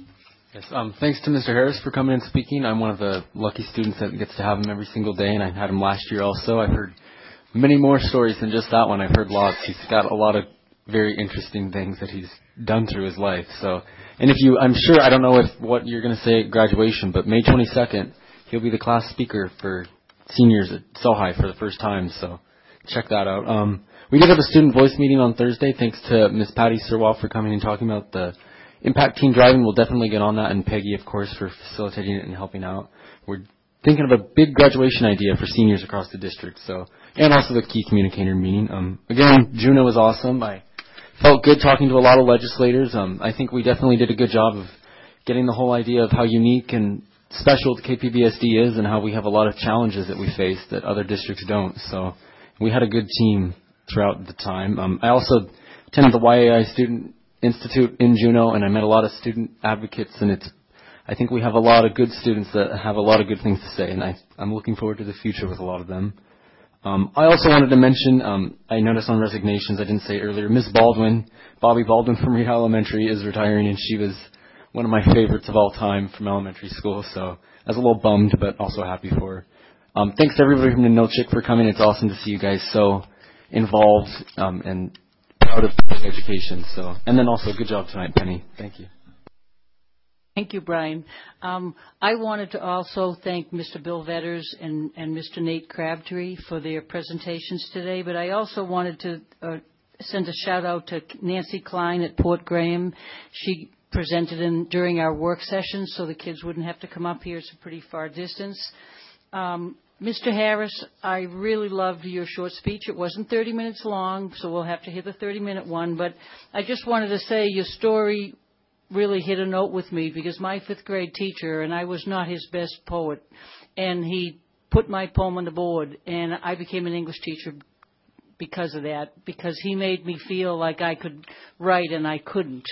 Yes, um, thanks to Mister Harris for coming and speaking. I'm one of the lucky students that gets to have him every single day, and I had him last year also. I've heard many more stories than just that one. I've heard lots. He's got a lot of very interesting things that he's done through his life. So, and if you, I'm sure, I don't know if what you're going to say at graduation, but May twenty-second, he'll be the class speaker for seniors at Selhigh for the first time. So, check that out. Um, we did have a student voice meeting on Thursday. Thanks to Miss Patty Sirwell for coming and talking about the Impact Teen Driving. We'll definitely get on that, and Peggy, of course, for facilitating it and helping out. We're thinking of a big graduation idea for seniors across the district. So, and also the key communicator meeting. Um, again, Juno was awesome. I felt good talking to a lot of legislators. Um, I think we definitely did a good job of getting the whole idea of how unique and special the K P B S D is, and how we have a lot of challenges that we face that other districts don't. So, we had a good team throughout the time. Um, I also attended the Y A I Student Institute in Juneau, and I met a lot of student advocates, and it's, I think we have a lot of good students that have a lot of good things to say, and I, I'm looking forward to the future with a lot of them. Um, I also wanted to mention, um, I noticed on resignations, I didn't say earlier, Miz Baldwin, Bobby Baldwin from Reed Elementary is retiring, and she was one of my favorites of all time from elementary school, so I was a little bummed, but also happy for her. Um, thanks to everybody from Ninilchik for coming. It's awesome to see you guys so involved um, and proud of public education. So, and then also, good job tonight, Penny. Thank you. Thank you, Brian. Um, I wanted to also thank Mister Bill Vetters and, and Mister Nate Crabtree for their presentations today, but I also wanted to uh, send a shout out to Nancy Klein at Port Graham. She presented in during our work sessions, so the kids wouldn't have to come up here. It's a pretty far distance. Um, Mister Harris, I really loved your short speech. It wasn't thirty minutes long, so we'll have to hit the thirty-minute one. But I just wanted to say your story really hit a note with me, because my fifth grade teacher, and I was not his best poet, and he put my poem on the board, and I became an English teacher because of that, because he made me feel like I could write and I couldn't.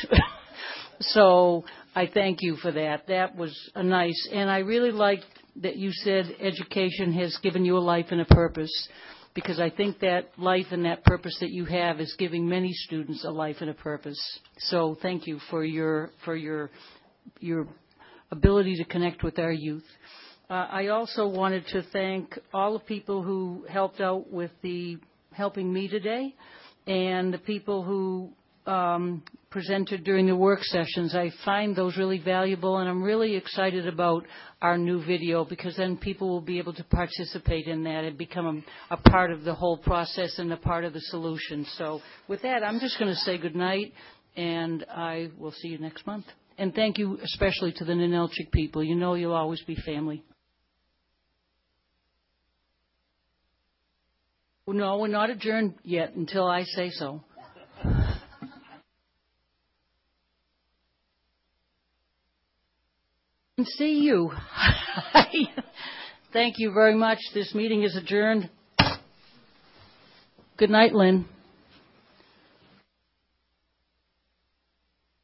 So I thank you for that. That was a nice, and I really liked that you said education has given you a life and a purpose, because I think that life and that purpose that you have is giving many students a life and a purpose. So thank you for your for your your ability to connect with our youth. Uh, I also wanted to thank all the people who helped out with the helping me today, and the people who um, presented during the work sessions. I find those really valuable, and I'm really excited about our new video, because then people will be able to participate in that and become a, a part of the whole process and a part of the solution. So with that, I'm just going to say good night, and I will see you next month. And thank you especially to the Ninilchik people. You know you'll always be family. No, we're not adjourned yet until I say so. See you. Thank you very much. This meeting is adjourned. Good night, Lynn.